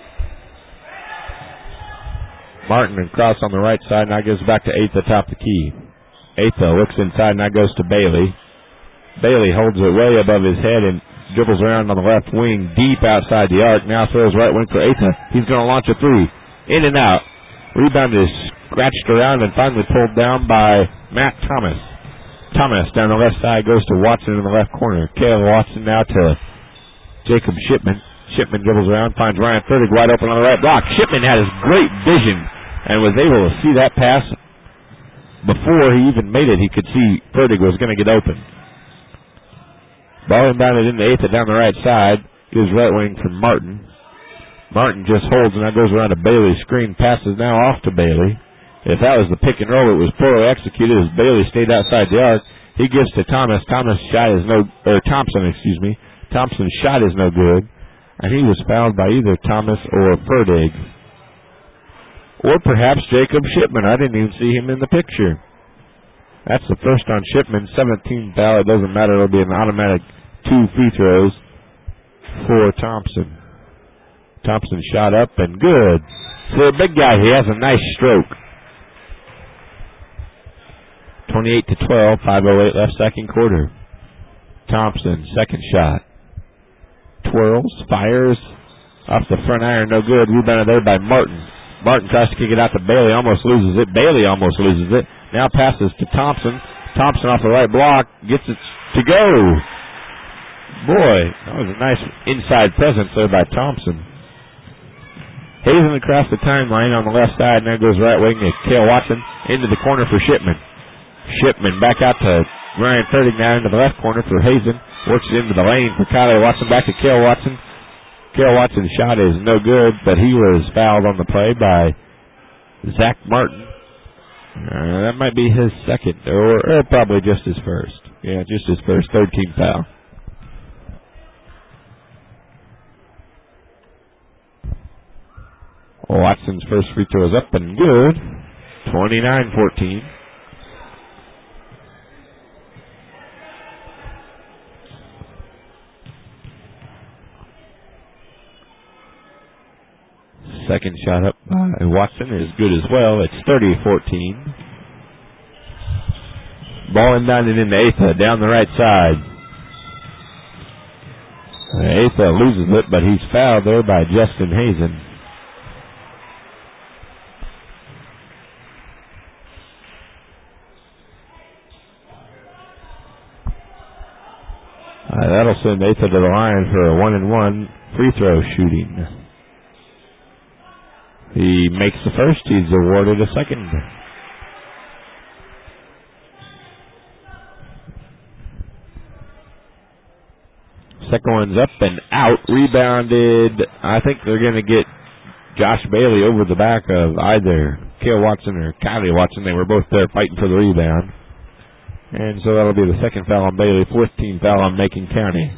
Martin and cross on the right side, now goes back to eighth atop the key. Atha looks inside, now goes to Bailey. Bailey holds it way above his head and dribbles around on the left wing, deep outside the arc. Now throws right wing for Atha. He's going to launch a three. In and out. Rebound is scratched around and finally pulled down by Matt Thomas. Thomas down the left side goes to Watson in the left corner. Cale Watson now to Jacob Shipman. Shipman dribbles around, finds Ryan Fertig wide open on the right block. Shipman had his great vision and was able to see that pass. Before he even made it, he could see Fertig was going to get open. Ball inbounded into Atha down the right side. Gives right wing from Martin. Martin just holds and now goes around to Bailey. Screen passes now off to Bailey. If that was the pick and roll, it was poorly executed as Bailey stayed outside the arc. He gives to Thomas. Thomas' shot is no, or Thompson, excuse me. Thompson's shot is no good. And he was fouled by either Thomas or Fertig. Or perhaps Jacob Shipman. I didn't even see him in the picture. That's the first on Shipman. seventeenth foul. It doesn't matter. It'll be an automatic two free throws for Thompson. Thompson shot up and good. For a big guy, he has a nice stroke. twenty-eight to twelve. five oh eight left second quarter. Thompson, second shot. Twirls, fires. Off the front iron, no good. Rebounded there by Martin. Martin tries to kick it out to Bailey, almost loses it. Bailey almost loses it. Now passes to Thompson. Thompson off the right block, gets it to go. Boy, that was a nice inside presence there by Thompson. Hazen across the timeline on the left side, now goes right wing to Cale Watson, into the corner for Shipman. Shipman back out to Ryan Fertig now into the left corner for Hazen. Works it into the lane for Kyler Watson, back to Cale Watson. Cale Watson's shot is no good, but he was fouled on the play by Zach Martin. Uh, that might be his second, or, or probably just his first. Yeah, just his first, third team foul. Watson's first free throw is up and good. twenty-nine fourteen. Second shot up by Watson is good as well. It's thirty fourteen. Ball inbounded into Atha down the right side. Atha loses it, but he's fouled there by Justin Hazen. Uh, that'll send Atha to the line for a one and one free throw shooting. He makes the first, he's awarded a second. Second one's up and out, rebounded. I think they're going to get Josh Bailey over the back of either Cale Watson or Kylie Watson. They were both there fighting for the rebound. And so that'll be the second foul on Bailey, fourth team foul on Macon County.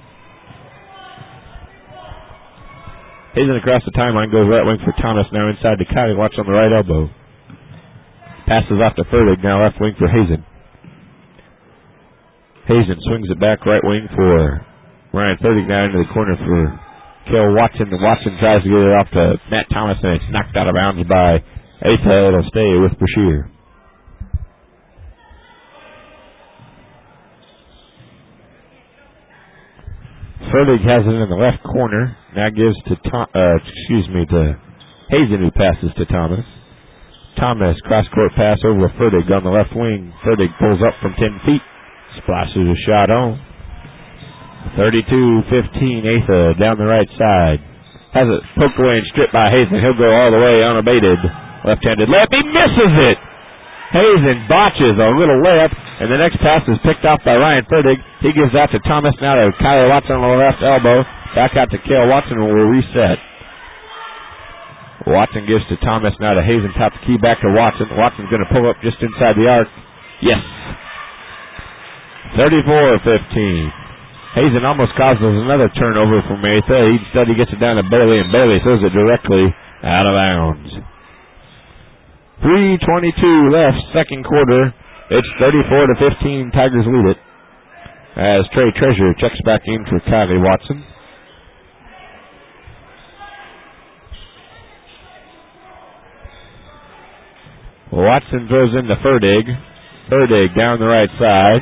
Hazen across the timeline, goes right wing for Thomas, now inside to Kylie Watson on the right elbow. Passes off to Fertig, now left wing for Hazen. Hazen swings it back right wing for Ryan Fertig, now into the corner for Cale Watson. And Watson tries to get it off to Matt Thomas, and it's knocked out of bounds by Atha. It'll stay with Brashear. Fertig has it in the left corner. Now gives to Tom, uh, excuse me to Hazen, who passes to Thomas. Thomas cross court pass over to Fertig on the left wing. Fertig pulls up from ten feet, splashes a shot on. thirty-two fifteen. Atha down the right side. Has it poked away and stripped by Hazen. He'll go all the way unabated. Left-handed layup. He misses it. Hazen botches a little layup, and the next pass is picked off by Ryan Fertig. He gives out to Thomas, now to Kyle Watson on the left elbow. Back out to Cale Watson, and we'll reset. Watson gives to Thomas, now to Hazen, top the key, back to Watson. Watson's going to pull up just inside the arc. Yes. thirty-four fifteen. Hazen almost causes another turnover from Atha. Instead, he gets it down to Bailey, and Bailey throws it directly out of bounds. three twenty-two left, second quarter. It's thirty-four to fifteen. Tigers lead it. As Trey Treasure checks back in for Kylie Watson. Watson throws into Fertig. Fertig down the right side.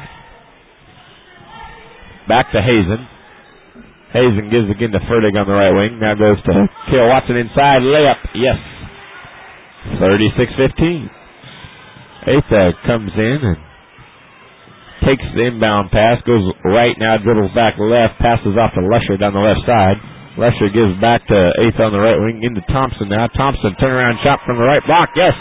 Back to Hazen. Hazen gives again to Fertig on the right wing. Now goes to Cale Watson inside. Layup. Yes. thirty-six fifteen. Atha comes in and takes the inbound pass, goes right now, dribbles back left, passes off to Lesher down the left side. Lesher gives back to Atha on the right wing, into Thompson now. Thompson, turnaround shot from the right block, yes!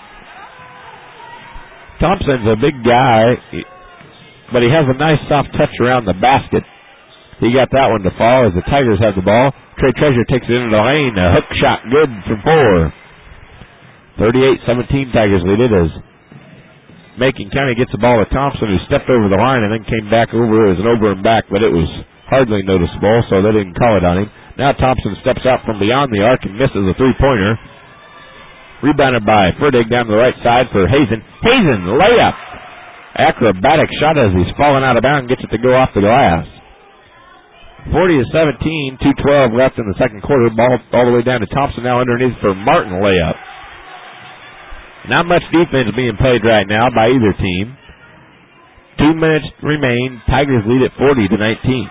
Thompson's a big guy, but he has a nice soft touch around the basket. He got that one to fall as the Tigers have the ball. Trey Treasure takes it into the lane, a hook shot, good from four. thirty-eight seventeen Tigers lead it as Macon County gets the ball to Thompson, who stepped over the line and then came back over. It was an over and back, but it was hardly noticeable, so they didn't call it on him. Now Thompson steps out from beyond the arc and misses a three-pointer. Rebounded by Fertig down the right side for Hazen. Hazen, layup. Acrobatic shot as he's falling out of bounds and gets it to go off the glass. forty to seventeen, two twelve left in the second quarter. Ball all the way down to Thompson now underneath for Martin layup. Not much defense being played right now by either team. Two minutes remain. Tigers lead at forty to nineteen.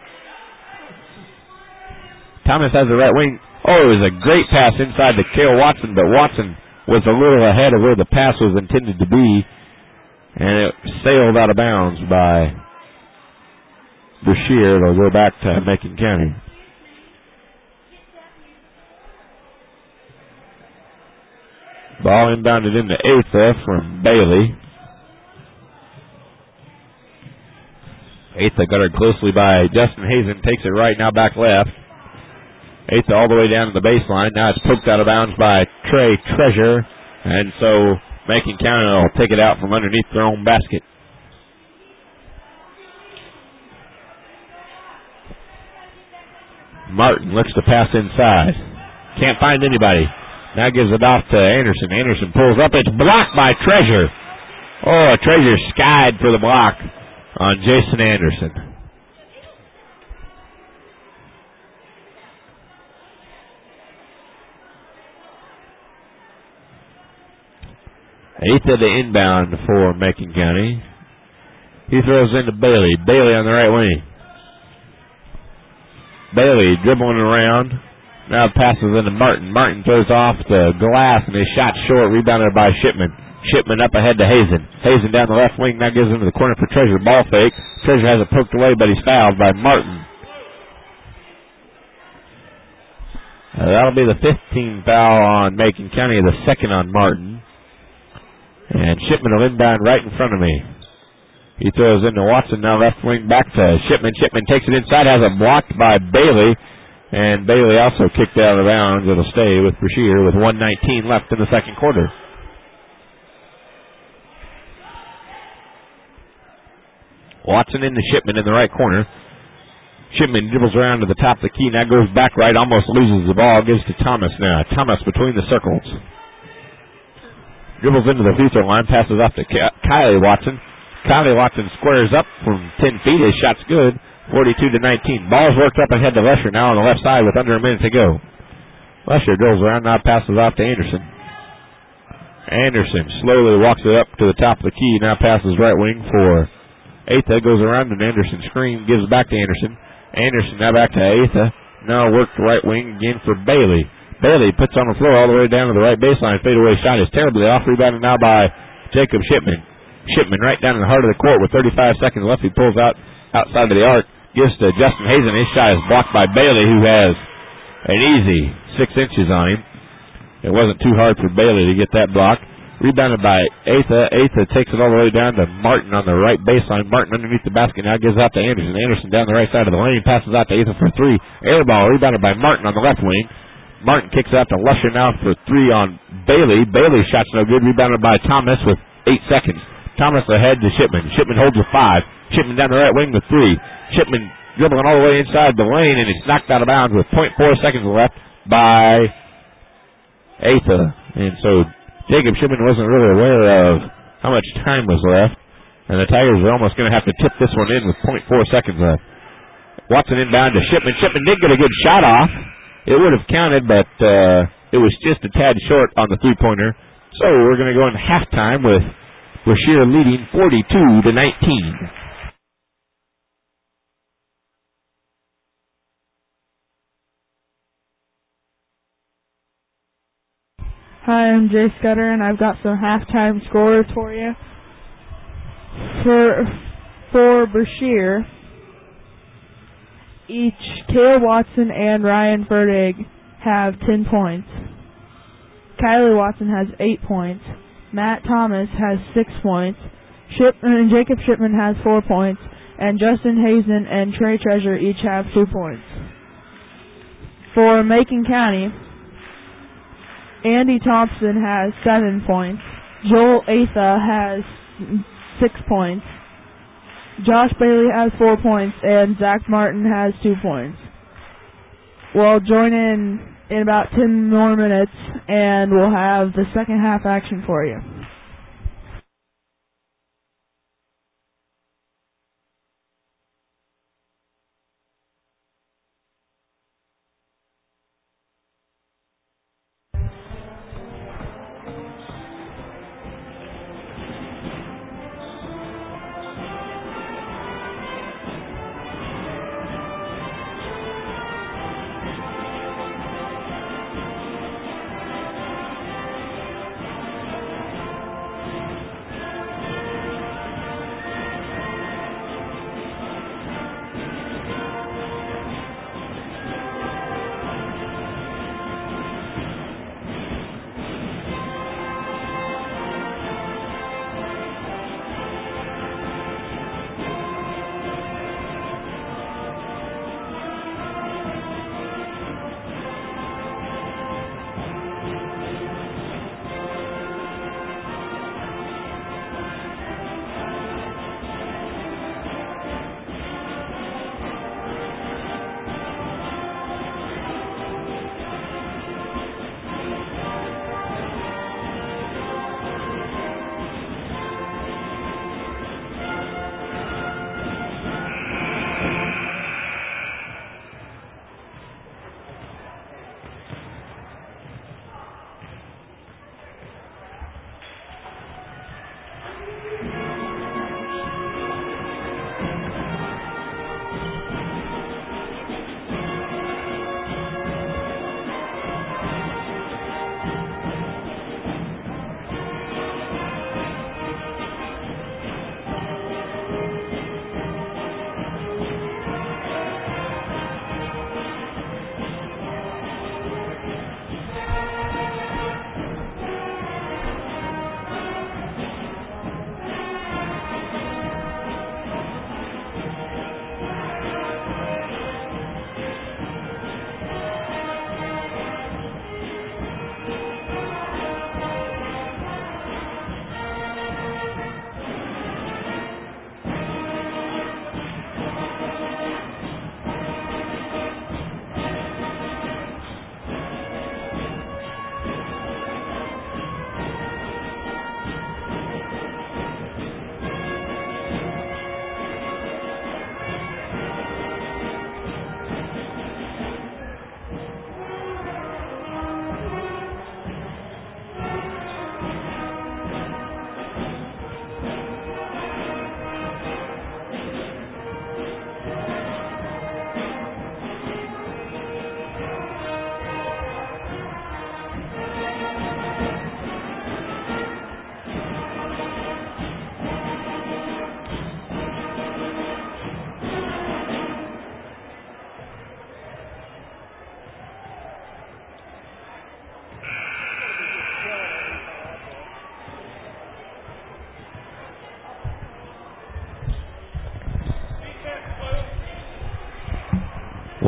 Thomas has the right wing. Oh, it was a great pass inside to Cale Watson, but Watson was a little ahead of where the pass was intended to be, and it sailed out of bounds by Brashear. It'll go back to Macon County. Ball inbounded into Atha from Bailey. Atha guarded closely by Justin Hazen. Takes it right now back left. Atha all the way down to the baseline. Now it's poked out of bounds by Trey Treasure. And so Macon County will take it out from underneath their own basket. Martin looks to pass inside. Can't find anybody. Now gives it off to Anderson. Anderson pulls up. It's blocked by Treasure. Oh, Treasure skied for the block on Jason Anderson. Atha the inbound for Macon County. He throws into Bailey. Bailey on the right wing. Bailey dribbling around. Now passes into Martin. Martin throws off the glass and his shot short. Rebounded by Shipman. Shipman up ahead to Hazen. Hazen down the left wing. Now gives him to the corner for Treasure. Ball fake. Treasure has it poked away, but he's fouled by Martin. Uh, that'll be the fifteenth foul on Macon County, the second on Martin. And Shipman will inbound right in front of me. He throws into Watson, now left wing back to Shipman. Shipman takes it inside, has it blocked by Bailey. And Bailey also kicked out of bounds. It'll stay with Brashear with one nineteen left in the second quarter. Watson into Shipman in the right corner. Shipman dribbles around to the top of the key, now goes back right, almost loses the ball, gives to Thomas now. Thomas between the circles. Dribbles into the free throw line, passes off to Kylie Watson. Kylie Watson squares up from ten feet, his shot's good, forty-two to nineteen. Ball's worked up ahead to Lesher now on the left side with under a minute to go. Lesher dribbles around, now passes off to Anderson. Anderson slowly walks it up to the top of the key, now passes right wing for Atha, goes around and Anderson screen, gives back to Anderson. Anderson now back to Atha. Now worked right wing again for Bailey. Bailey puts on the floor all the way down to the right baseline. Fadeaway shot is terribly off. Rebounded now by Jacob Shipman. Shipman right down in the heart of the court with thirty-five seconds left. He pulls out outside of the arc. Gives to Justin Hazen. His shot is blocked by Bailey, who has an easy six inches on him. It wasn't too hard for Bailey to get that block. Rebounded by Atha. Atha takes it all the way down to Martin on the right baseline. Martin underneath the basket now gives out to Anderson. Anderson down the right side of the lane. Passes out to Atha for three. Air ball rebounded by Martin on the left wing. Martin kicks out to Lusher now for three on Bailey. Bailey's shot's no good. Rebounded by Thomas with eight seconds. Thomas ahead to Shipman. Shipman holds with five. Shipman down the right wing with three. Shipman dribbling all the way inside the lane, and it's knocked out of bounds with point four seconds left by Atha. And so Jacob Shipman wasn't really aware of how much time was left, and the Tigers are almost going to have to tip this one in with point four seconds left. Watson inbound to Shipman. Shipman did get a good shot off. It would have counted, but uh, it was just a tad short on the three-pointer. So we're going to go into halftime with Brashear leading forty-two to nineteen. Hi, I'm Jay Scudder, and I've got some halftime scores for you. For for Brashear, each Kale Watson and Ryan Ferdig have ten points. Kylie Watson has eight points. Matt Thomas has six points. Shipman, Jacob Shipman has four points. And Justin Hazen and Trey Treasure each have two points. For Macon County, Andy Thompson has seven points. Joel Atha has six points. Josh Bailey has four points, and Zach Martin has two points. We'll join in in about ten more minutes, and we'll have the second half action for you.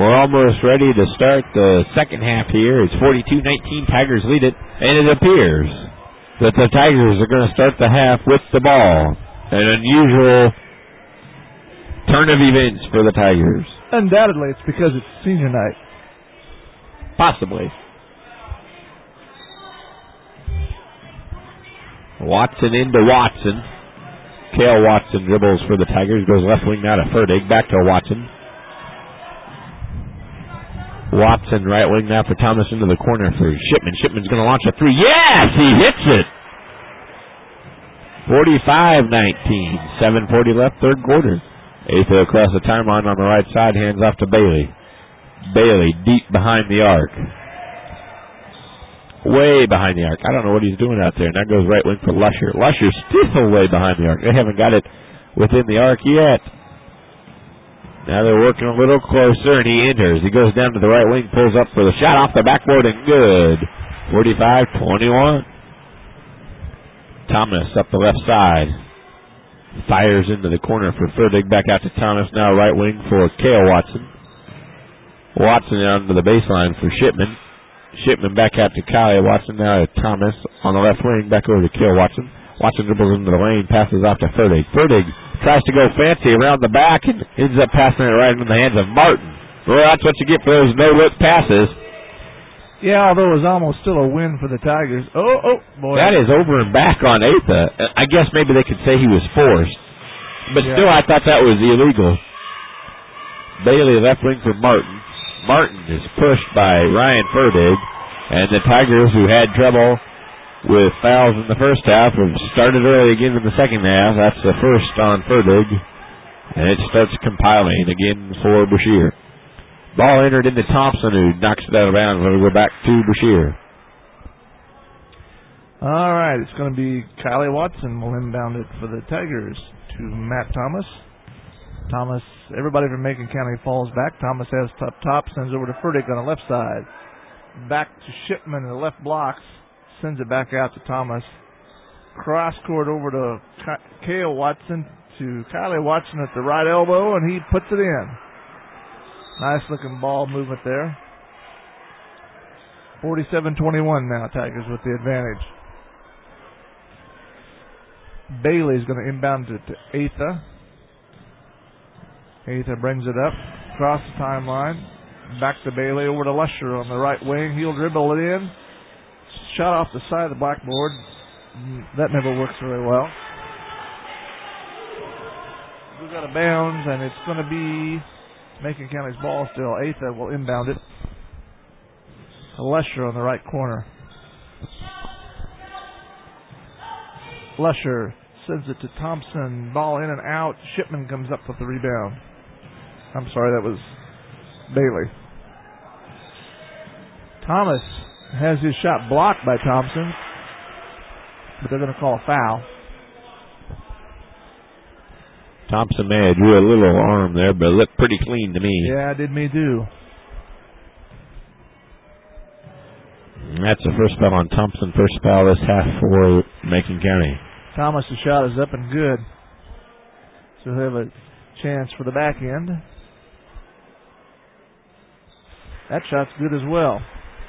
We're almost ready to start the second half here. It's forty-two nineteen. Tigers lead it, and it appears that the Tigers are going to start the half with the ball. An unusual turn of events for the Tigers. Undoubtedly, it's because it's senior night. Possibly. Watson into Watson. Cale Watson dribbles for the Tigers. Goes left wing now to Ferdig. Back to Watson. Watson right wing now for Thomas into the corner for Shipman. Shipman's going to launch a three. Yes! He hits it! forty-five nineteen. seven forty left, third quarter. Atha across the timeline on the right side. Hands off to Bailey. Bailey deep behind the arc. Way behind the arc. I don't know what he's doing out there. And that goes right wing for Lusher. Lusher's still way behind the arc. They haven't got it within the arc yet. Now they're working a little closer, and he enters. He goes down to the right wing, pulls up for the shot off the backboard, and good. forty-five twenty-one. Thomas up the left side. Fires into the corner for Ferdig. Back out to Thomas. Now right wing for Cale Watson. Watson down to the baseline for Shipman. Shipman back out to Kyle Watson. Now to Thomas on the left wing. Back over to Cale Watson. Watson dribbles into the lane. Passes off to Ferdig. Ferdig tries to go fancy around the back and ends up passing it right into the hands of Martin. Well, that's what you get for those no-look passes. Yeah, although it was almost still a win for the Tigers. Oh, oh, boy. That is over and back on Atha. I guess maybe they could say he was forced. But yeah. Still, I thought that was illegal. Bailey left wing for Martin. Martin is pushed by Ryan Ferdig. And the Tigers, who had trouble with fouls in the first half, have started early again in the second half. That's the first on Ferdig. And it starts compiling again for Brashear. Ball entered into Thompson, who knocks it out of bounds. We'll go back to Brashear. All right, it's going to be Kylie Watson will inbound it for the Tigers to Matt Thomas. Thomas, everybody from Macon County falls back. Thomas has top top, sends over to Ferdig on the left side. Back to Shipman in the left blocks, sends it back out to Thomas. Cross court over to Cale Watson to Kylie Watson at the right elbow, and he puts it in. Nice looking ball movement there. forty-seven twenty-one now, Tigers with the advantage. Bailey's going to inbound it to Atha. Atha brings it up, across the timeline, back to Bailey, over to Lusher on the right wing. He'll dribble it in. Shot off the side of the blackboard. That never works very well. We've got a bounds, and it's going to be Macon County's ball still. Atha will inbound it. Lusher on the right corner. Lusher sends it to Thompson. Ball in and out. Shipman comes up with the rebound. I'm sorry, that was Bailey. Thomas has his shot blocked by Thompson, but they're going to call a foul. Thompson may have drew a little arm there, but it looked pretty clean to me. Yeah, it did me too. And that's the first foul on Thompson. First foul this half for Macon County. Thomas' shot is up and good. So they have a chance for the back end. That shot's good as well.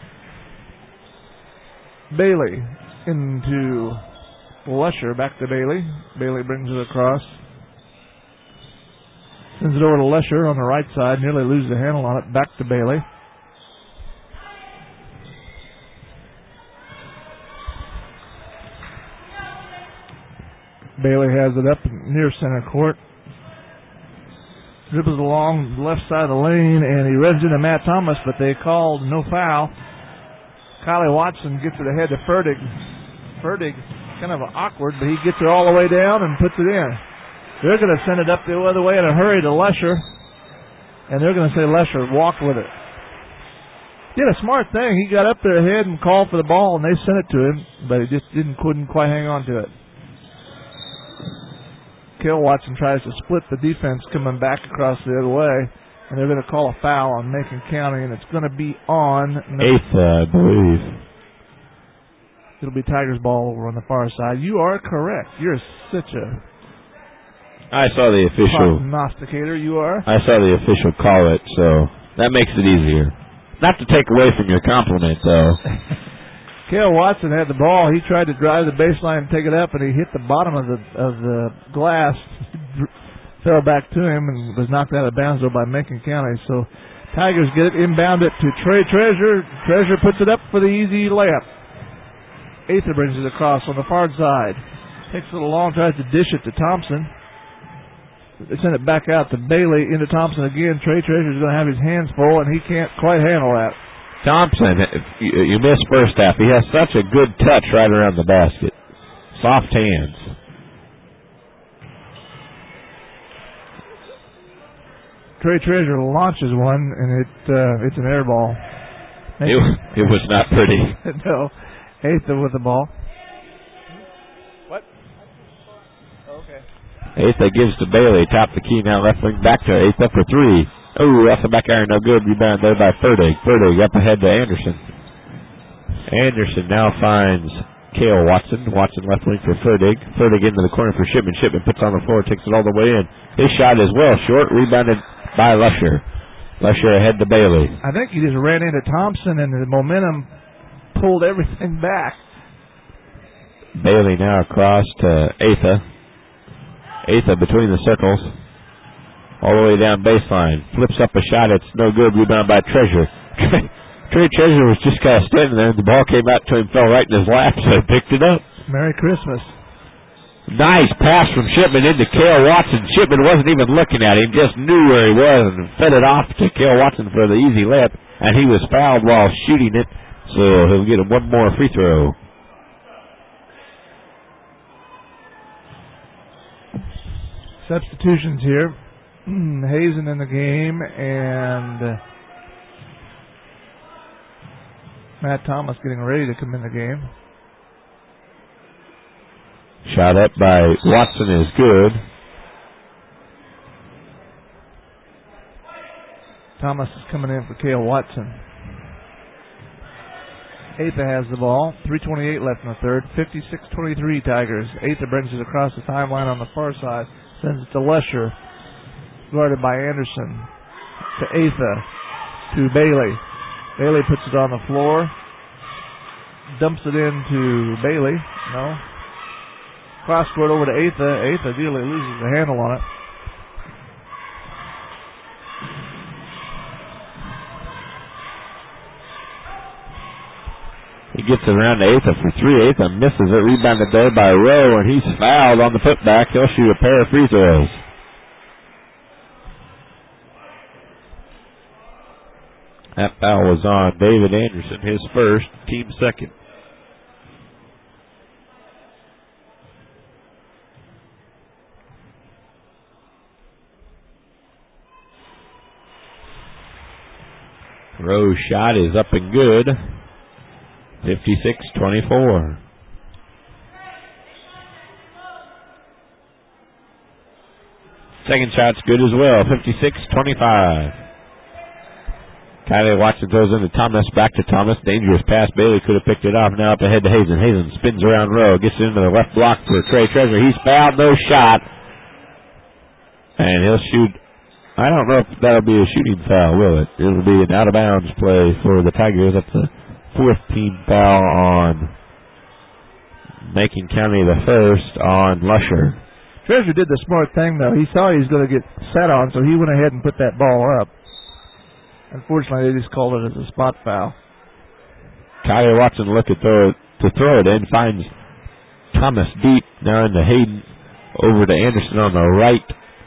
Bailey into Lusher. Back to Bailey. Bailey brings it across. Sends it over to Lusher on the right side. Nearly loses the handle on it. Back to Bailey. Bailey has it up near center court. Dribbles along the left side of the lane, and he runs into Matt Thomas, but they called no foul. Kylie Watson gets it ahead to Ferdig. Ferdig, kind of awkward, but he gets it all the way down and puts it in. They're going to send it up the other way in a hurry to Lusher, and they're going to say Lusher walked with it. Did a smart thing. He got up there ahead and called for the ball, and they sent it to him, but he just didn't couldn't quite hang on to it. Cale Watson tries to split the defense coming back across the other way, and they're going to call a foul on Macon County, and it's going to be on Atha, I believe. It'll be Tigers ball over on the far side. You are correct. You're such a I saw the official prognosticator. You are. I saw the official call it, so That makes it easier. Not to take away from your compliment, though. Cale Watson had the ball. He tried to drive the baseline and take it up, and he hit the bottom of the of the glass, fell back to him, and was knocked out of bounds though by Macon County. So Tigers get it, inbound it to Trey Treasure. Treasure puts it up for the easy layup. Atha brings it across on the far side. Takes it along, tries to dish it to Thompson. They send it back out to Bailey, into Thompson again. Trey Treasure's going to have his hands full, and he can't quite handle that. Thompson, you missed first half. He has such a good touch right around the basket. Soft hands. Trey Treasure launches one, and it uh, it's an air ball. It, it was not pretty. No. Atha with the ball. What? Okay. Atha gives to Bailey. Top the key now. Left wing back to Atha for three. Oh, off the back iron. No good. Rebound there by Ferdig. Ferdig up ahead to Anderson. Anderson now finds Cale Watson. Watson left wing for Ferdig. Ferdig into the corner for Shipman. Shipman puts on the floor. Takes it all the way in. His shot is well short. Rebounded by Lusher. Lusher ahead to Bailey. I think he just ran into Thompson, and the momentum pulled everything back. Bailey now across to Atha. Atha between the circles. All the way down baseline. Flips up a shot. It's no good. Rebound by Treasure. Trey Treasure was just kind of standing there, and the ball came out to him, fell right in his lap, so he picked it up. Merry Christmas. Nice pass from Shipman into Cale Watson. Shipman wasn't even looking at him, just knew where he was and fed it off to Cale Watson for the easy layup, and he was fouled while shooting it. So he'll get one more free throw. Substitutions here. Hazen in the game, and uh, Matt Thomas getting ready to come in the game. Shot up by Watson is good. Thomas is coming in for Cale Watson. Atha has the ball. three twenty-eight left in the third. fifty-six twenty-three Tigers. Atha brings it across the timeline on the far side. Sends it to Lesher. Guarded by Anderson. To Atha. To Bailey. Bailey puts it on the floor. Dumps it into Bailey. No. Cross court over to Atha. Atha really loses the handle on it. He gets it around to Atha for three. Atha misses it. Rebounded there by Rowe, and he's fouled on the putback. He'll shoot a pair of free throws. That foul was on David Anderson, his first, team second. Rowe's shot is up and good. fifty-six twenty-four. Second shot's good as well. fifty-six twenty-five. Kylie Watson throws into Thomas. Back to Thomas. Dangerous pass. Bailey could have picked it off. Now up ahead to Hazen. Hazen spins around Rowe. Gets into the left block for Trey Treasure. He's fouled. No shot. And he'll shoot. I don't know if that'll be a shooting foul, will it? It'll be an out-of-bounds play for the Tigers. That's the fourth team foul on Macon County, the first on Lusher. Treasure did the smart thing, though. He saw he was going to get set on, so he went ahead and put that ball up. Unfortunately, they just called it as a spot foul. Kylie Watson looked at throw, to throw it in, finds Thomas deep down to Hayden, over to Anderson on the right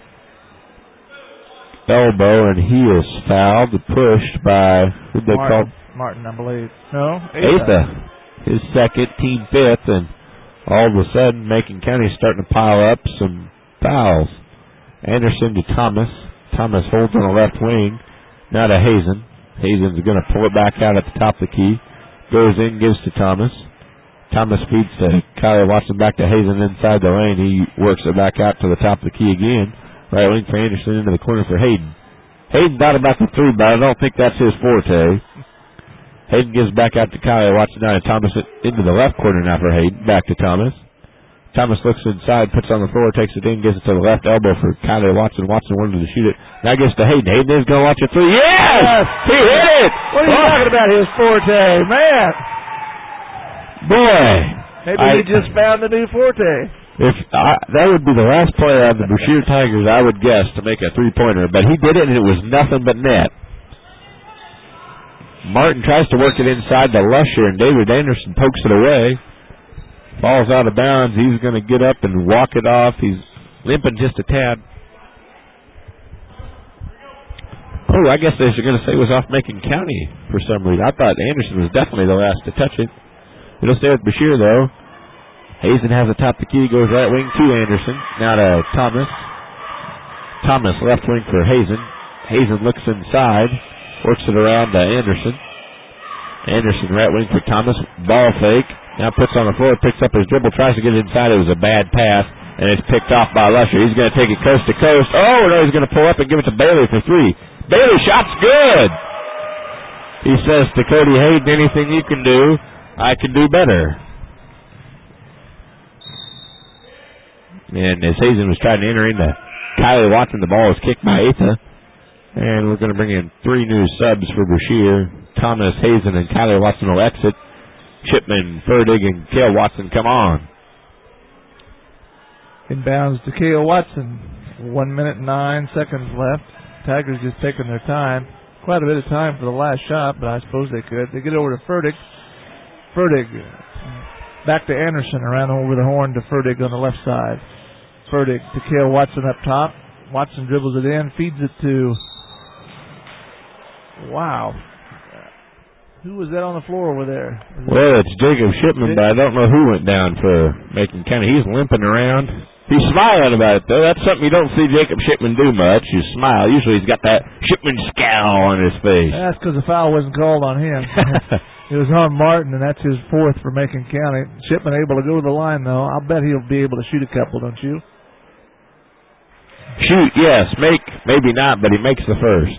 elbow, and he is fouled, pushed by, who'd they call? Martin, I believe. No? Atha. His second, team fifth, and all of a sudden, Macon County's starting to pile up some fouls. Anderson to Thomas. Thomas holds on the left wing. Now to Hazen. Hazen's going to pull it back out at the top of the key. Goes in, gives to Thomas. Thomas feeds to Kylie Watson, back to Hazen inside the lane. He works it back out to the top of the key again. Right wing for Anderson into the corner for Hayden. Hayden thought about the three, but I don't think that's his forte. Hayden gives back out to Kylie Watson. Now to Thomas into the left corner now for Hayden. Back to Thomas. Thomas looks inside, puts it on the floor, takes it in, gives it to the left elbow for Kyler Watson. Watson wanted to shoot it. Now gets to Hayden. Hayden is going to watch it three. Yes! Yes! He hit it! What are you Oh. talking about, his forte? Man! Boy! Maybe I, he just found the new forte. If I, that would be the last player on the Brashear Tigers, I would guess, to make a three-pointer. But he did it, and it was nothing but net. Martin tries to work it inside to Lusher, and David Anderson pokes it away. Falls out of bounds. He's going to get up and walk it off. He's limping just a tad. Oh, I guess they're going to say it was off Macon County for some reason. I thought Anderson was definitely the last to touch it. It'll stay with Brashear, though. Hazen has the top of the key, goes right wing to Anderson. Now to Thomas. Thomas left wing for Hazen. Hazen looks inside, works it around to Anderson. Anderson right wing for Thomas. Ball fake. Now puts on the floor, picks up his dribble, tries to get it inside. It was a bad pass, and it's picked off by Lusher. He's going to take it coast to coast. Oh, no, he's going to pull up and give it to Bailey for three. Bailey, shot's good. He says to Cody Hayden, anything you can do, I can do better. And as Hazen was trying to enter into Kylie Watson, the ball was kicked by Atha. And we're going to bring in three new subs for Brashear. Thomas, Hazen, and Kylie Watson will exit. Shipman, Ferdig, and Cale Watson come on. Inbounds to Cale Watson. One minute and nine seconds left. Tigers just taking their time. Quite a bit of time for the last shot, but I suppose they could. They get over to Ferdig. Ferdig back to Anderson, around over the horn to Ferdig on the left side. Ferdig to Cale Watson up top. Watson dribbles it in, feeds it to... Wow. Who was that on the floor over there? Well, it's Jacob Shipman, but I don't know who went down for Macon County. He's limping around. He's smiling about it, though. That's something you don't see Jacob Shipman do much. You smile. Usually he's got that Shipman scowl on his face. That's because the foul wasn't called on him. It was on Martin, and that's his fourth for Macon County. Shipman able to go to the line, though. I'll bet he'll be able to shoot a couple, don't you? Shoot, yes. Make, maybe not, but he makes the first.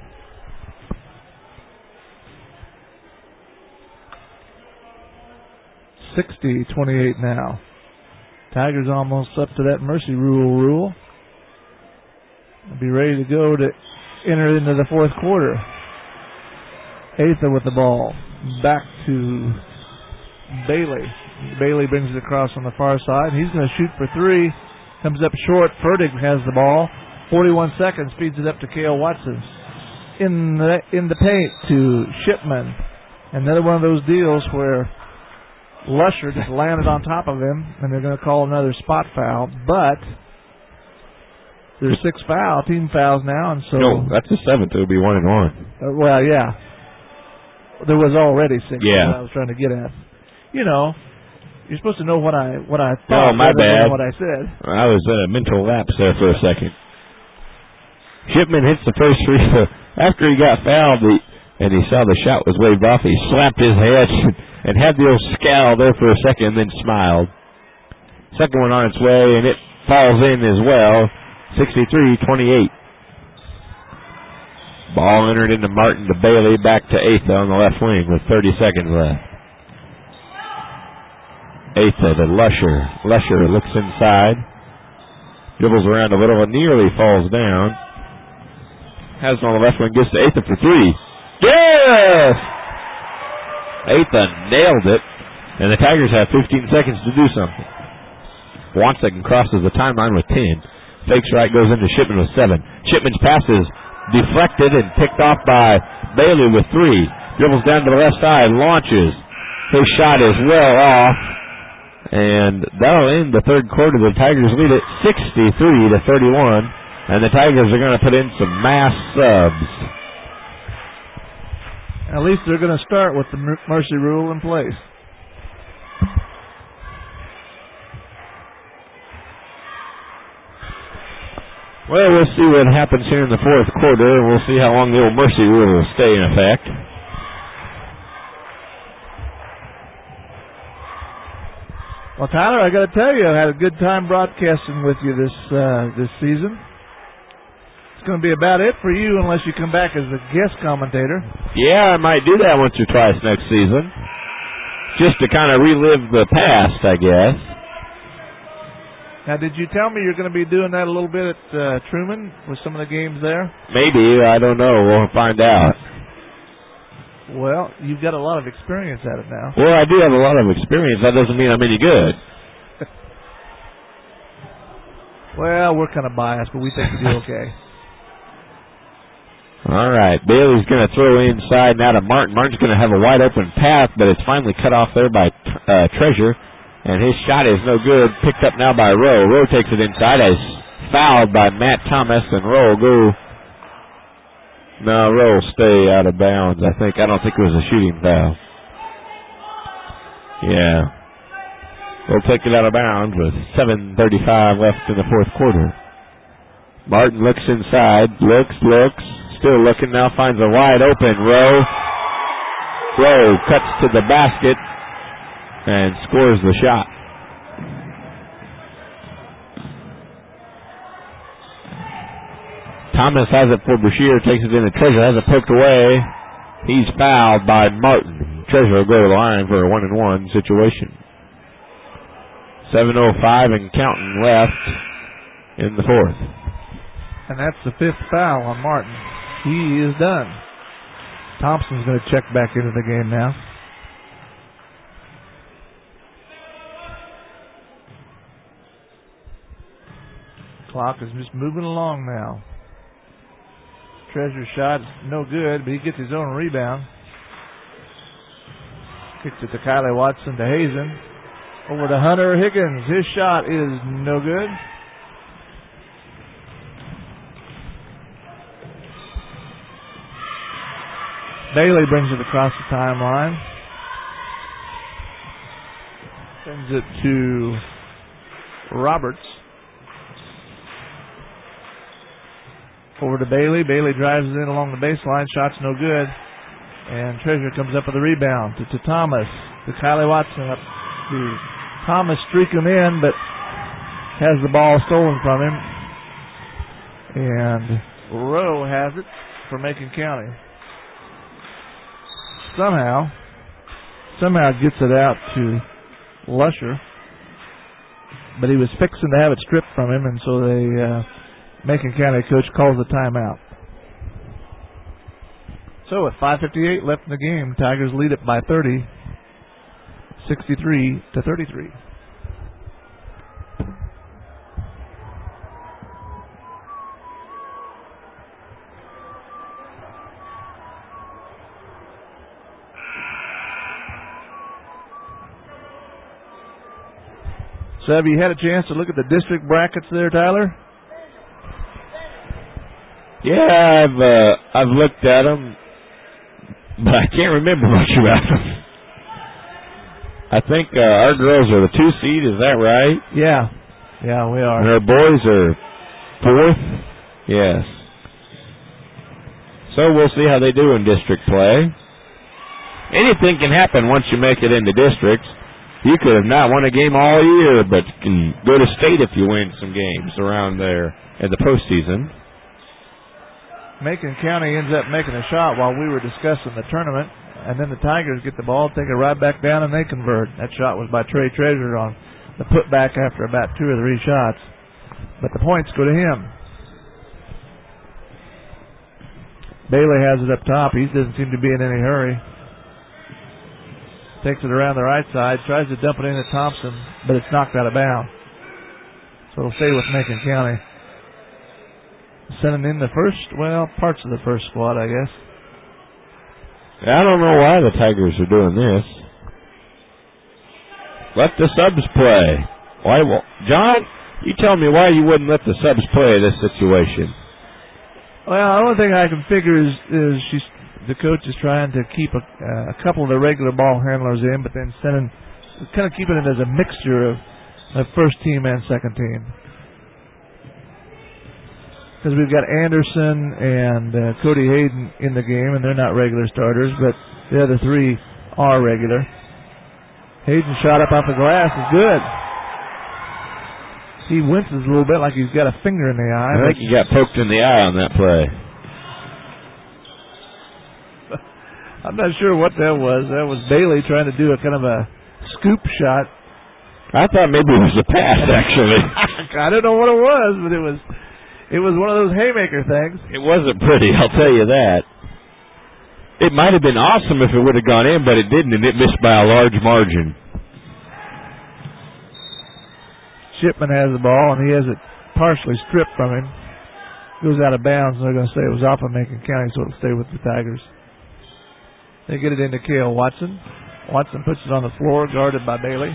sixty twenty-eight now. Tigers almost up to that mercy rule rule. They'll be ready to go to enter into the fourth quarter. Atha with the ball. Back to Bailey. Bailey brings it across on the far side. He's going to shoot for three. Comes up short. Ferdig has the ball. forty-one seconds. Feeds it up to Cale Watson. In the, in the paint to Shipman. Another one of those deals where Lusher just landed on top of him, and they're going to call another spot foul. But there's six foul, team fouls now, and so no, that's the seventh. It would be one and one. Uh, well, yeah, there was already six. Yeah, I was trying to get at. You know, you're supposed to know what I what I thought. Oh, my bad. What I said. I was in a mental lapse there for a second. Shipman hits the first free throw after he got fouled, he, and he saw the shot was waved off. He slapped his head and had the old scowl there for a second, and then smiled. Second one on its way, and it falls in as well. sixty-three twenty-eight. Ball entered into Martin to Bailey, back to Atha on the left wing with thirty seconds left. Atha to Lusher. Lusher looks inside. Dribbles around a little and nearly falls down. Has it on the left wing, gets to Atha for three. Yes! Atha nailed it, and the Tigers have fifteen seconds to do something. Wansek crosses the timeline with ten. Fakes right, goes into Shipman with seven. Shipman's pass is deflected and picked off by Bailey with three. Dribbles down to the left side, launches. His shot is well off, and that'll end the third quarter. The Tigers lead it sixty-three to thirty-one, and the Tigers are going to put in some mass subs. At least they're going to start with the mercy rule in place. Well, we'll see what happens here in the fourth quarter, and we'll see how long the old mercy rule will stay in effect. Well, Tyler, I got to tell you, I had a good time broadcasting with you this uh, this season. It's going to be about it for you unless you come back as a guest commentator. Yeah, I might do that once or twice next season, just to kind of relive the past, I guess. Now, did you tell me you're going to be doing that a little bit at uh, Truman with some of the games there? Maybe. I don't know. We'll find out. Well, you've got a lot of experience at it now. Well, I do have a lot of experience. That doesn't mean I'm any good. Well, we're kind of biased, but we think you do okay. All right. Bailey's going to throw inside now to Martin. Martin's going to have a wide open path, but it's finally cut off there by uh, Treasure. And his shot is no good. Picked up now by Rowe. Rowe takes it inside as fouled by Matt Thomas, and Rowe go. No, Rowe will stay out of bounds, I think. I don't think it was a shooting foul. Yeah. We'll take it out of bounds with seven thirty-five left in the fourth quarter. Martin looks inside. Looks, looks. Still looking now. Finds a wide open Rowe. Rowe cuts to the basket and scores the shot. Thomas has it for Brashear, takes it in, and Treasure has it poked away. He's fouled by Martin. Treasure will go to the line for a one and one situation. seven oh five and counting left in the fourth. And that's the fifth foul on Martin. He is done. Thompson's going to check back into the game now. Clock is just moving along now. Treasure's shot is no good, but he gets his own rebound. Kicks it to Kylie Watson to Hazen. Over to Hunter Higgins. His shot is no good. Bailey brings it across the timeline. Sends it to Roberts. Over to Bailey. Bailey drives it in along the baseline. Shot's no good. And Treasure comes up with a rebound to, to Thomas. To Kylie Watson. Up to Thomas streaking in, but has the ball stolen from him. And Rowe has it for Macon County. Somehow, somehow gets it out to Lusher. But he was fixing to have it stripped from him, and so they... Uh, Macon County coach calls the timeout. So with five fifty-eight left in the game, Tigers lead it by thirty, sixty-three to thirty-three. So have you had a chance to look at the district brackets there, Tyler? Yeah, I've uh, I've looked at them, but I can't remember much about them. I think uh, our girls are the two seed. Is that right? Yeah, yeah, we are. And our boys are fourth. Yes. So we'll see how they do in district play. Anything can happen once you make it into districts. You could have not won a game all year, but can go to state if you win some games around there in the postseason. Macon County ends up making a shot while we were discussing the tournament, and then the Tigers get the ball, take it right back down, and they convert. That shot was by Trey Treasure on the putback after about two or three shots. But the points go to him. Bailey has it up top. He doesn't seem to be in any hurry. Takes it around the right side, tries to dump it into Thompson, but it's knocked out of bounds. So it'll stay with Macon County. Sending in the first, well, parts of the first squad, I guess. I don't know why the Tigers are doing this. Let the subs play. Why, well, John, you tell me why you wouldn't let the subs play this situation. Well, the only thing I can figure is, is she's, the coach is trying to keep a, uh, a couple of the regular ball handlers in, but then sending, kind of keeping it as a mixture of, of first team and second team. Because we've got Anderson and uh, Cody Hayden in the game, and they're not regular starters, but the other three are regular. Hayden shot up off the glass is good. He winces a little bit like he's got a finger in the eye. I think he got poked in the eye on that play. I'm not sure what that was. That was Bailey trying to do a kind of a scoop shot. I thought maybe it was a pass, actually. I don't know what it was, but it was it was one of those haymaker things. It wasn't pretty, I'll tell you that. It might have been awesome if it would have gone in, but it didn't, and it missed by a large margin. Shipman has the ball, and he has it partially stripped from him. Goes out of bounds, and they're going to say it was off of Macon County, so it'll stay with the Tigers. They get it into Cale Watson. Watson puts it on the floor, guarded by Bailey.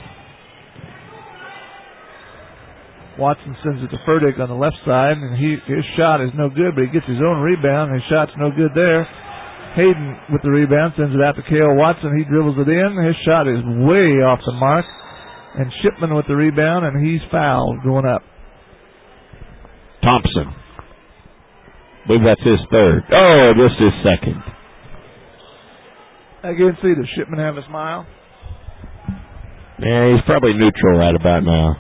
Watson sends it to Furtick on the left side, and he his shot is no good, but he gets his own rebound, and his shot's no good there. Hayden with the rebound sends it out to Cale Watson. He dribbles it in. His shot is way off the mark. And Shipman with the rebound, and he's fouled going up. Thompson. I believe that's his third. Oh, just his second. Again, see, does Shipman have a smile? Yeah, he's probably neutral right about now.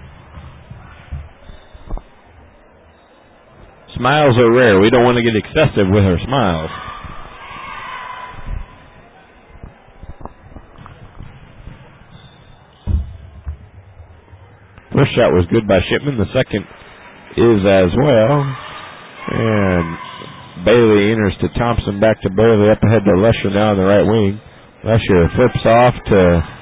Smiles are rare. We don't want to get excessive with our smiles. First shot was good by Shipman. The second is as well. And Bailey enters to Thompson, back to Bailey, up ahead to Lesher now on the right wing. Lesher flips off to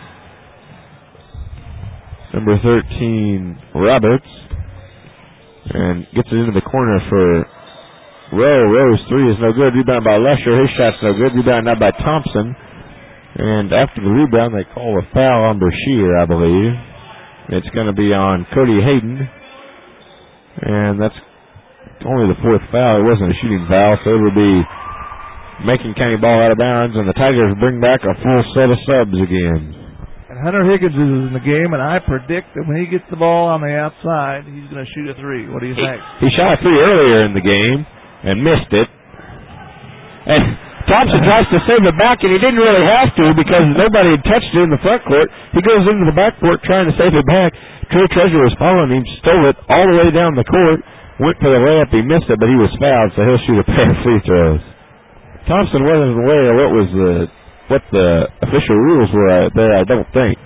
number thirteen, Roberts, and gets it into the corner for Rowe. Rowe's three is no good. Rebound by Lesher. His shot's no good. Rebound now by Thompson. And after the rebound, they call a foul on Brashear, I believe. It's going to be on Cody Hayden, and that's only the fourth foul. It wasn't a shooting foul, so it'll be Macon County ball out of bounds, and the Tigers bring back a full set of subs again. And Hunter Higgins is in the game, and I predict that when he gets the ball on the outside, he's going to shoot a three. What do you he, think? He shot a three earlier in the game and missed it. And Thompson tries to save it back, and he didn't really have to because nobody had touched it in the front court. He goes into the back court trying to save it back. Trey Treasure was following him, stole it all the way down the court, went for the layup. He missed it, but he was fouled, so he'll shoot a pair of free throws. Thompson wasn't aware of what was the what the official rules were there, I don't think.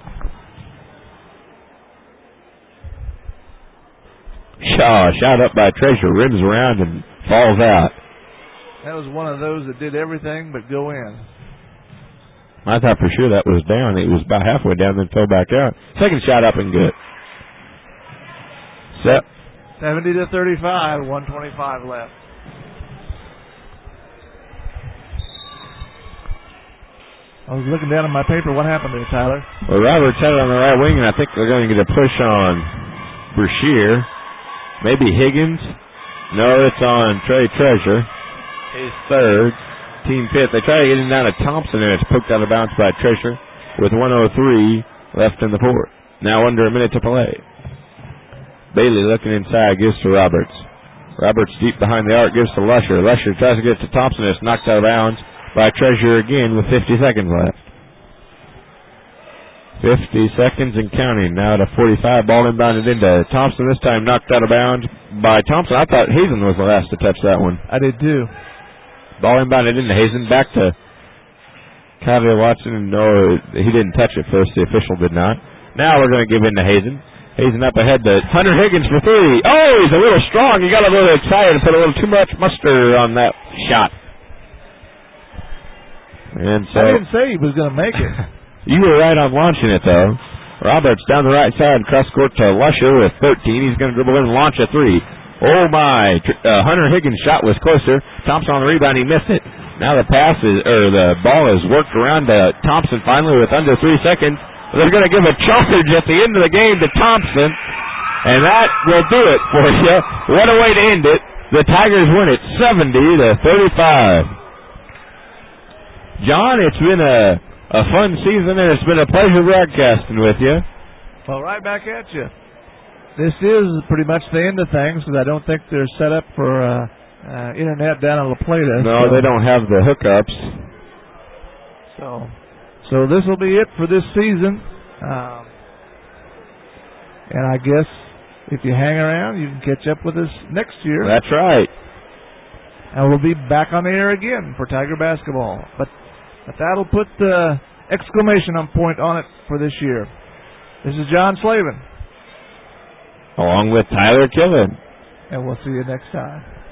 Shaw shot up by Treasure, rims around and falls out. That was one of those that did everything but go in. I thought for sure that was down. It was about halfway down, then fell back out. Second shot up and good. Set. seventy to thirty-five, one twenty-five left. I was looking down at my paper. What happened there, Tyler? Well, Roberts had it on the right wing, and I think they're going to get a push on Brashear. Maybe Higgins. No, it's on Trey Treasure. His third, team fifth. They try to get him down to Thompson, and it's poked out of bounds by Treasure with one oh three left in the fourth. Now under a minute to play. Bailey looking inside, gives to Roberts. Roberts deep behind the arc, gives to Lesher. Lesher tries to get it to Thompson. It's knocked out of bounds by Treasure again with fifty seconds left. fifty seconds and counting. Now to forty-five. Ball inbounded into Thompson. This time knocked out of bounds by Thompson. I thought Hazen was the last to touch that one. I did too. Ball inbounded into Hazen. Back to Kyle Watson. No, he didn't touch it first. The official did not. Now we're going to give in to Hazen. Hazen up ahead to Hunter Higgins for three. Oh, he's a little strong. He got a little excited and put a little too much mustard on that shot. And so I didn't say he was going to make it. You were right on launching it, though. Roberts down the right side, cross court to Lusher with thirteen. He's going to dribble in and launch a three. Oh, my. Uh, Hunter Higgins' shot was closer. Thompson on the rebound. He missed it. Now the pass is, or the ball is worked around to Thompson finally with under three seconds. They're going to give a charge at the end of the game to Thompson, and that will do it for you. What a way to end it. The Tigers win it seventy to thirty-five. John, it's been a, a fun season, and it's been a pleasure broadcasting with you. Well, right back at you. This is pretty much the end of things because I don't think they're set up for uh, uh, internet down in La Plata. No, so. they don't have the hookups. So, so this will be it for this season. Um, and I guess if you hang around, you can catch up with us next year. That's right. And we'll be back on the air again for Tiger basketball. But, but that'll put the exclamation point on it for this year. This is John Slavin. along with Tyler Killen. And we'll see you next time.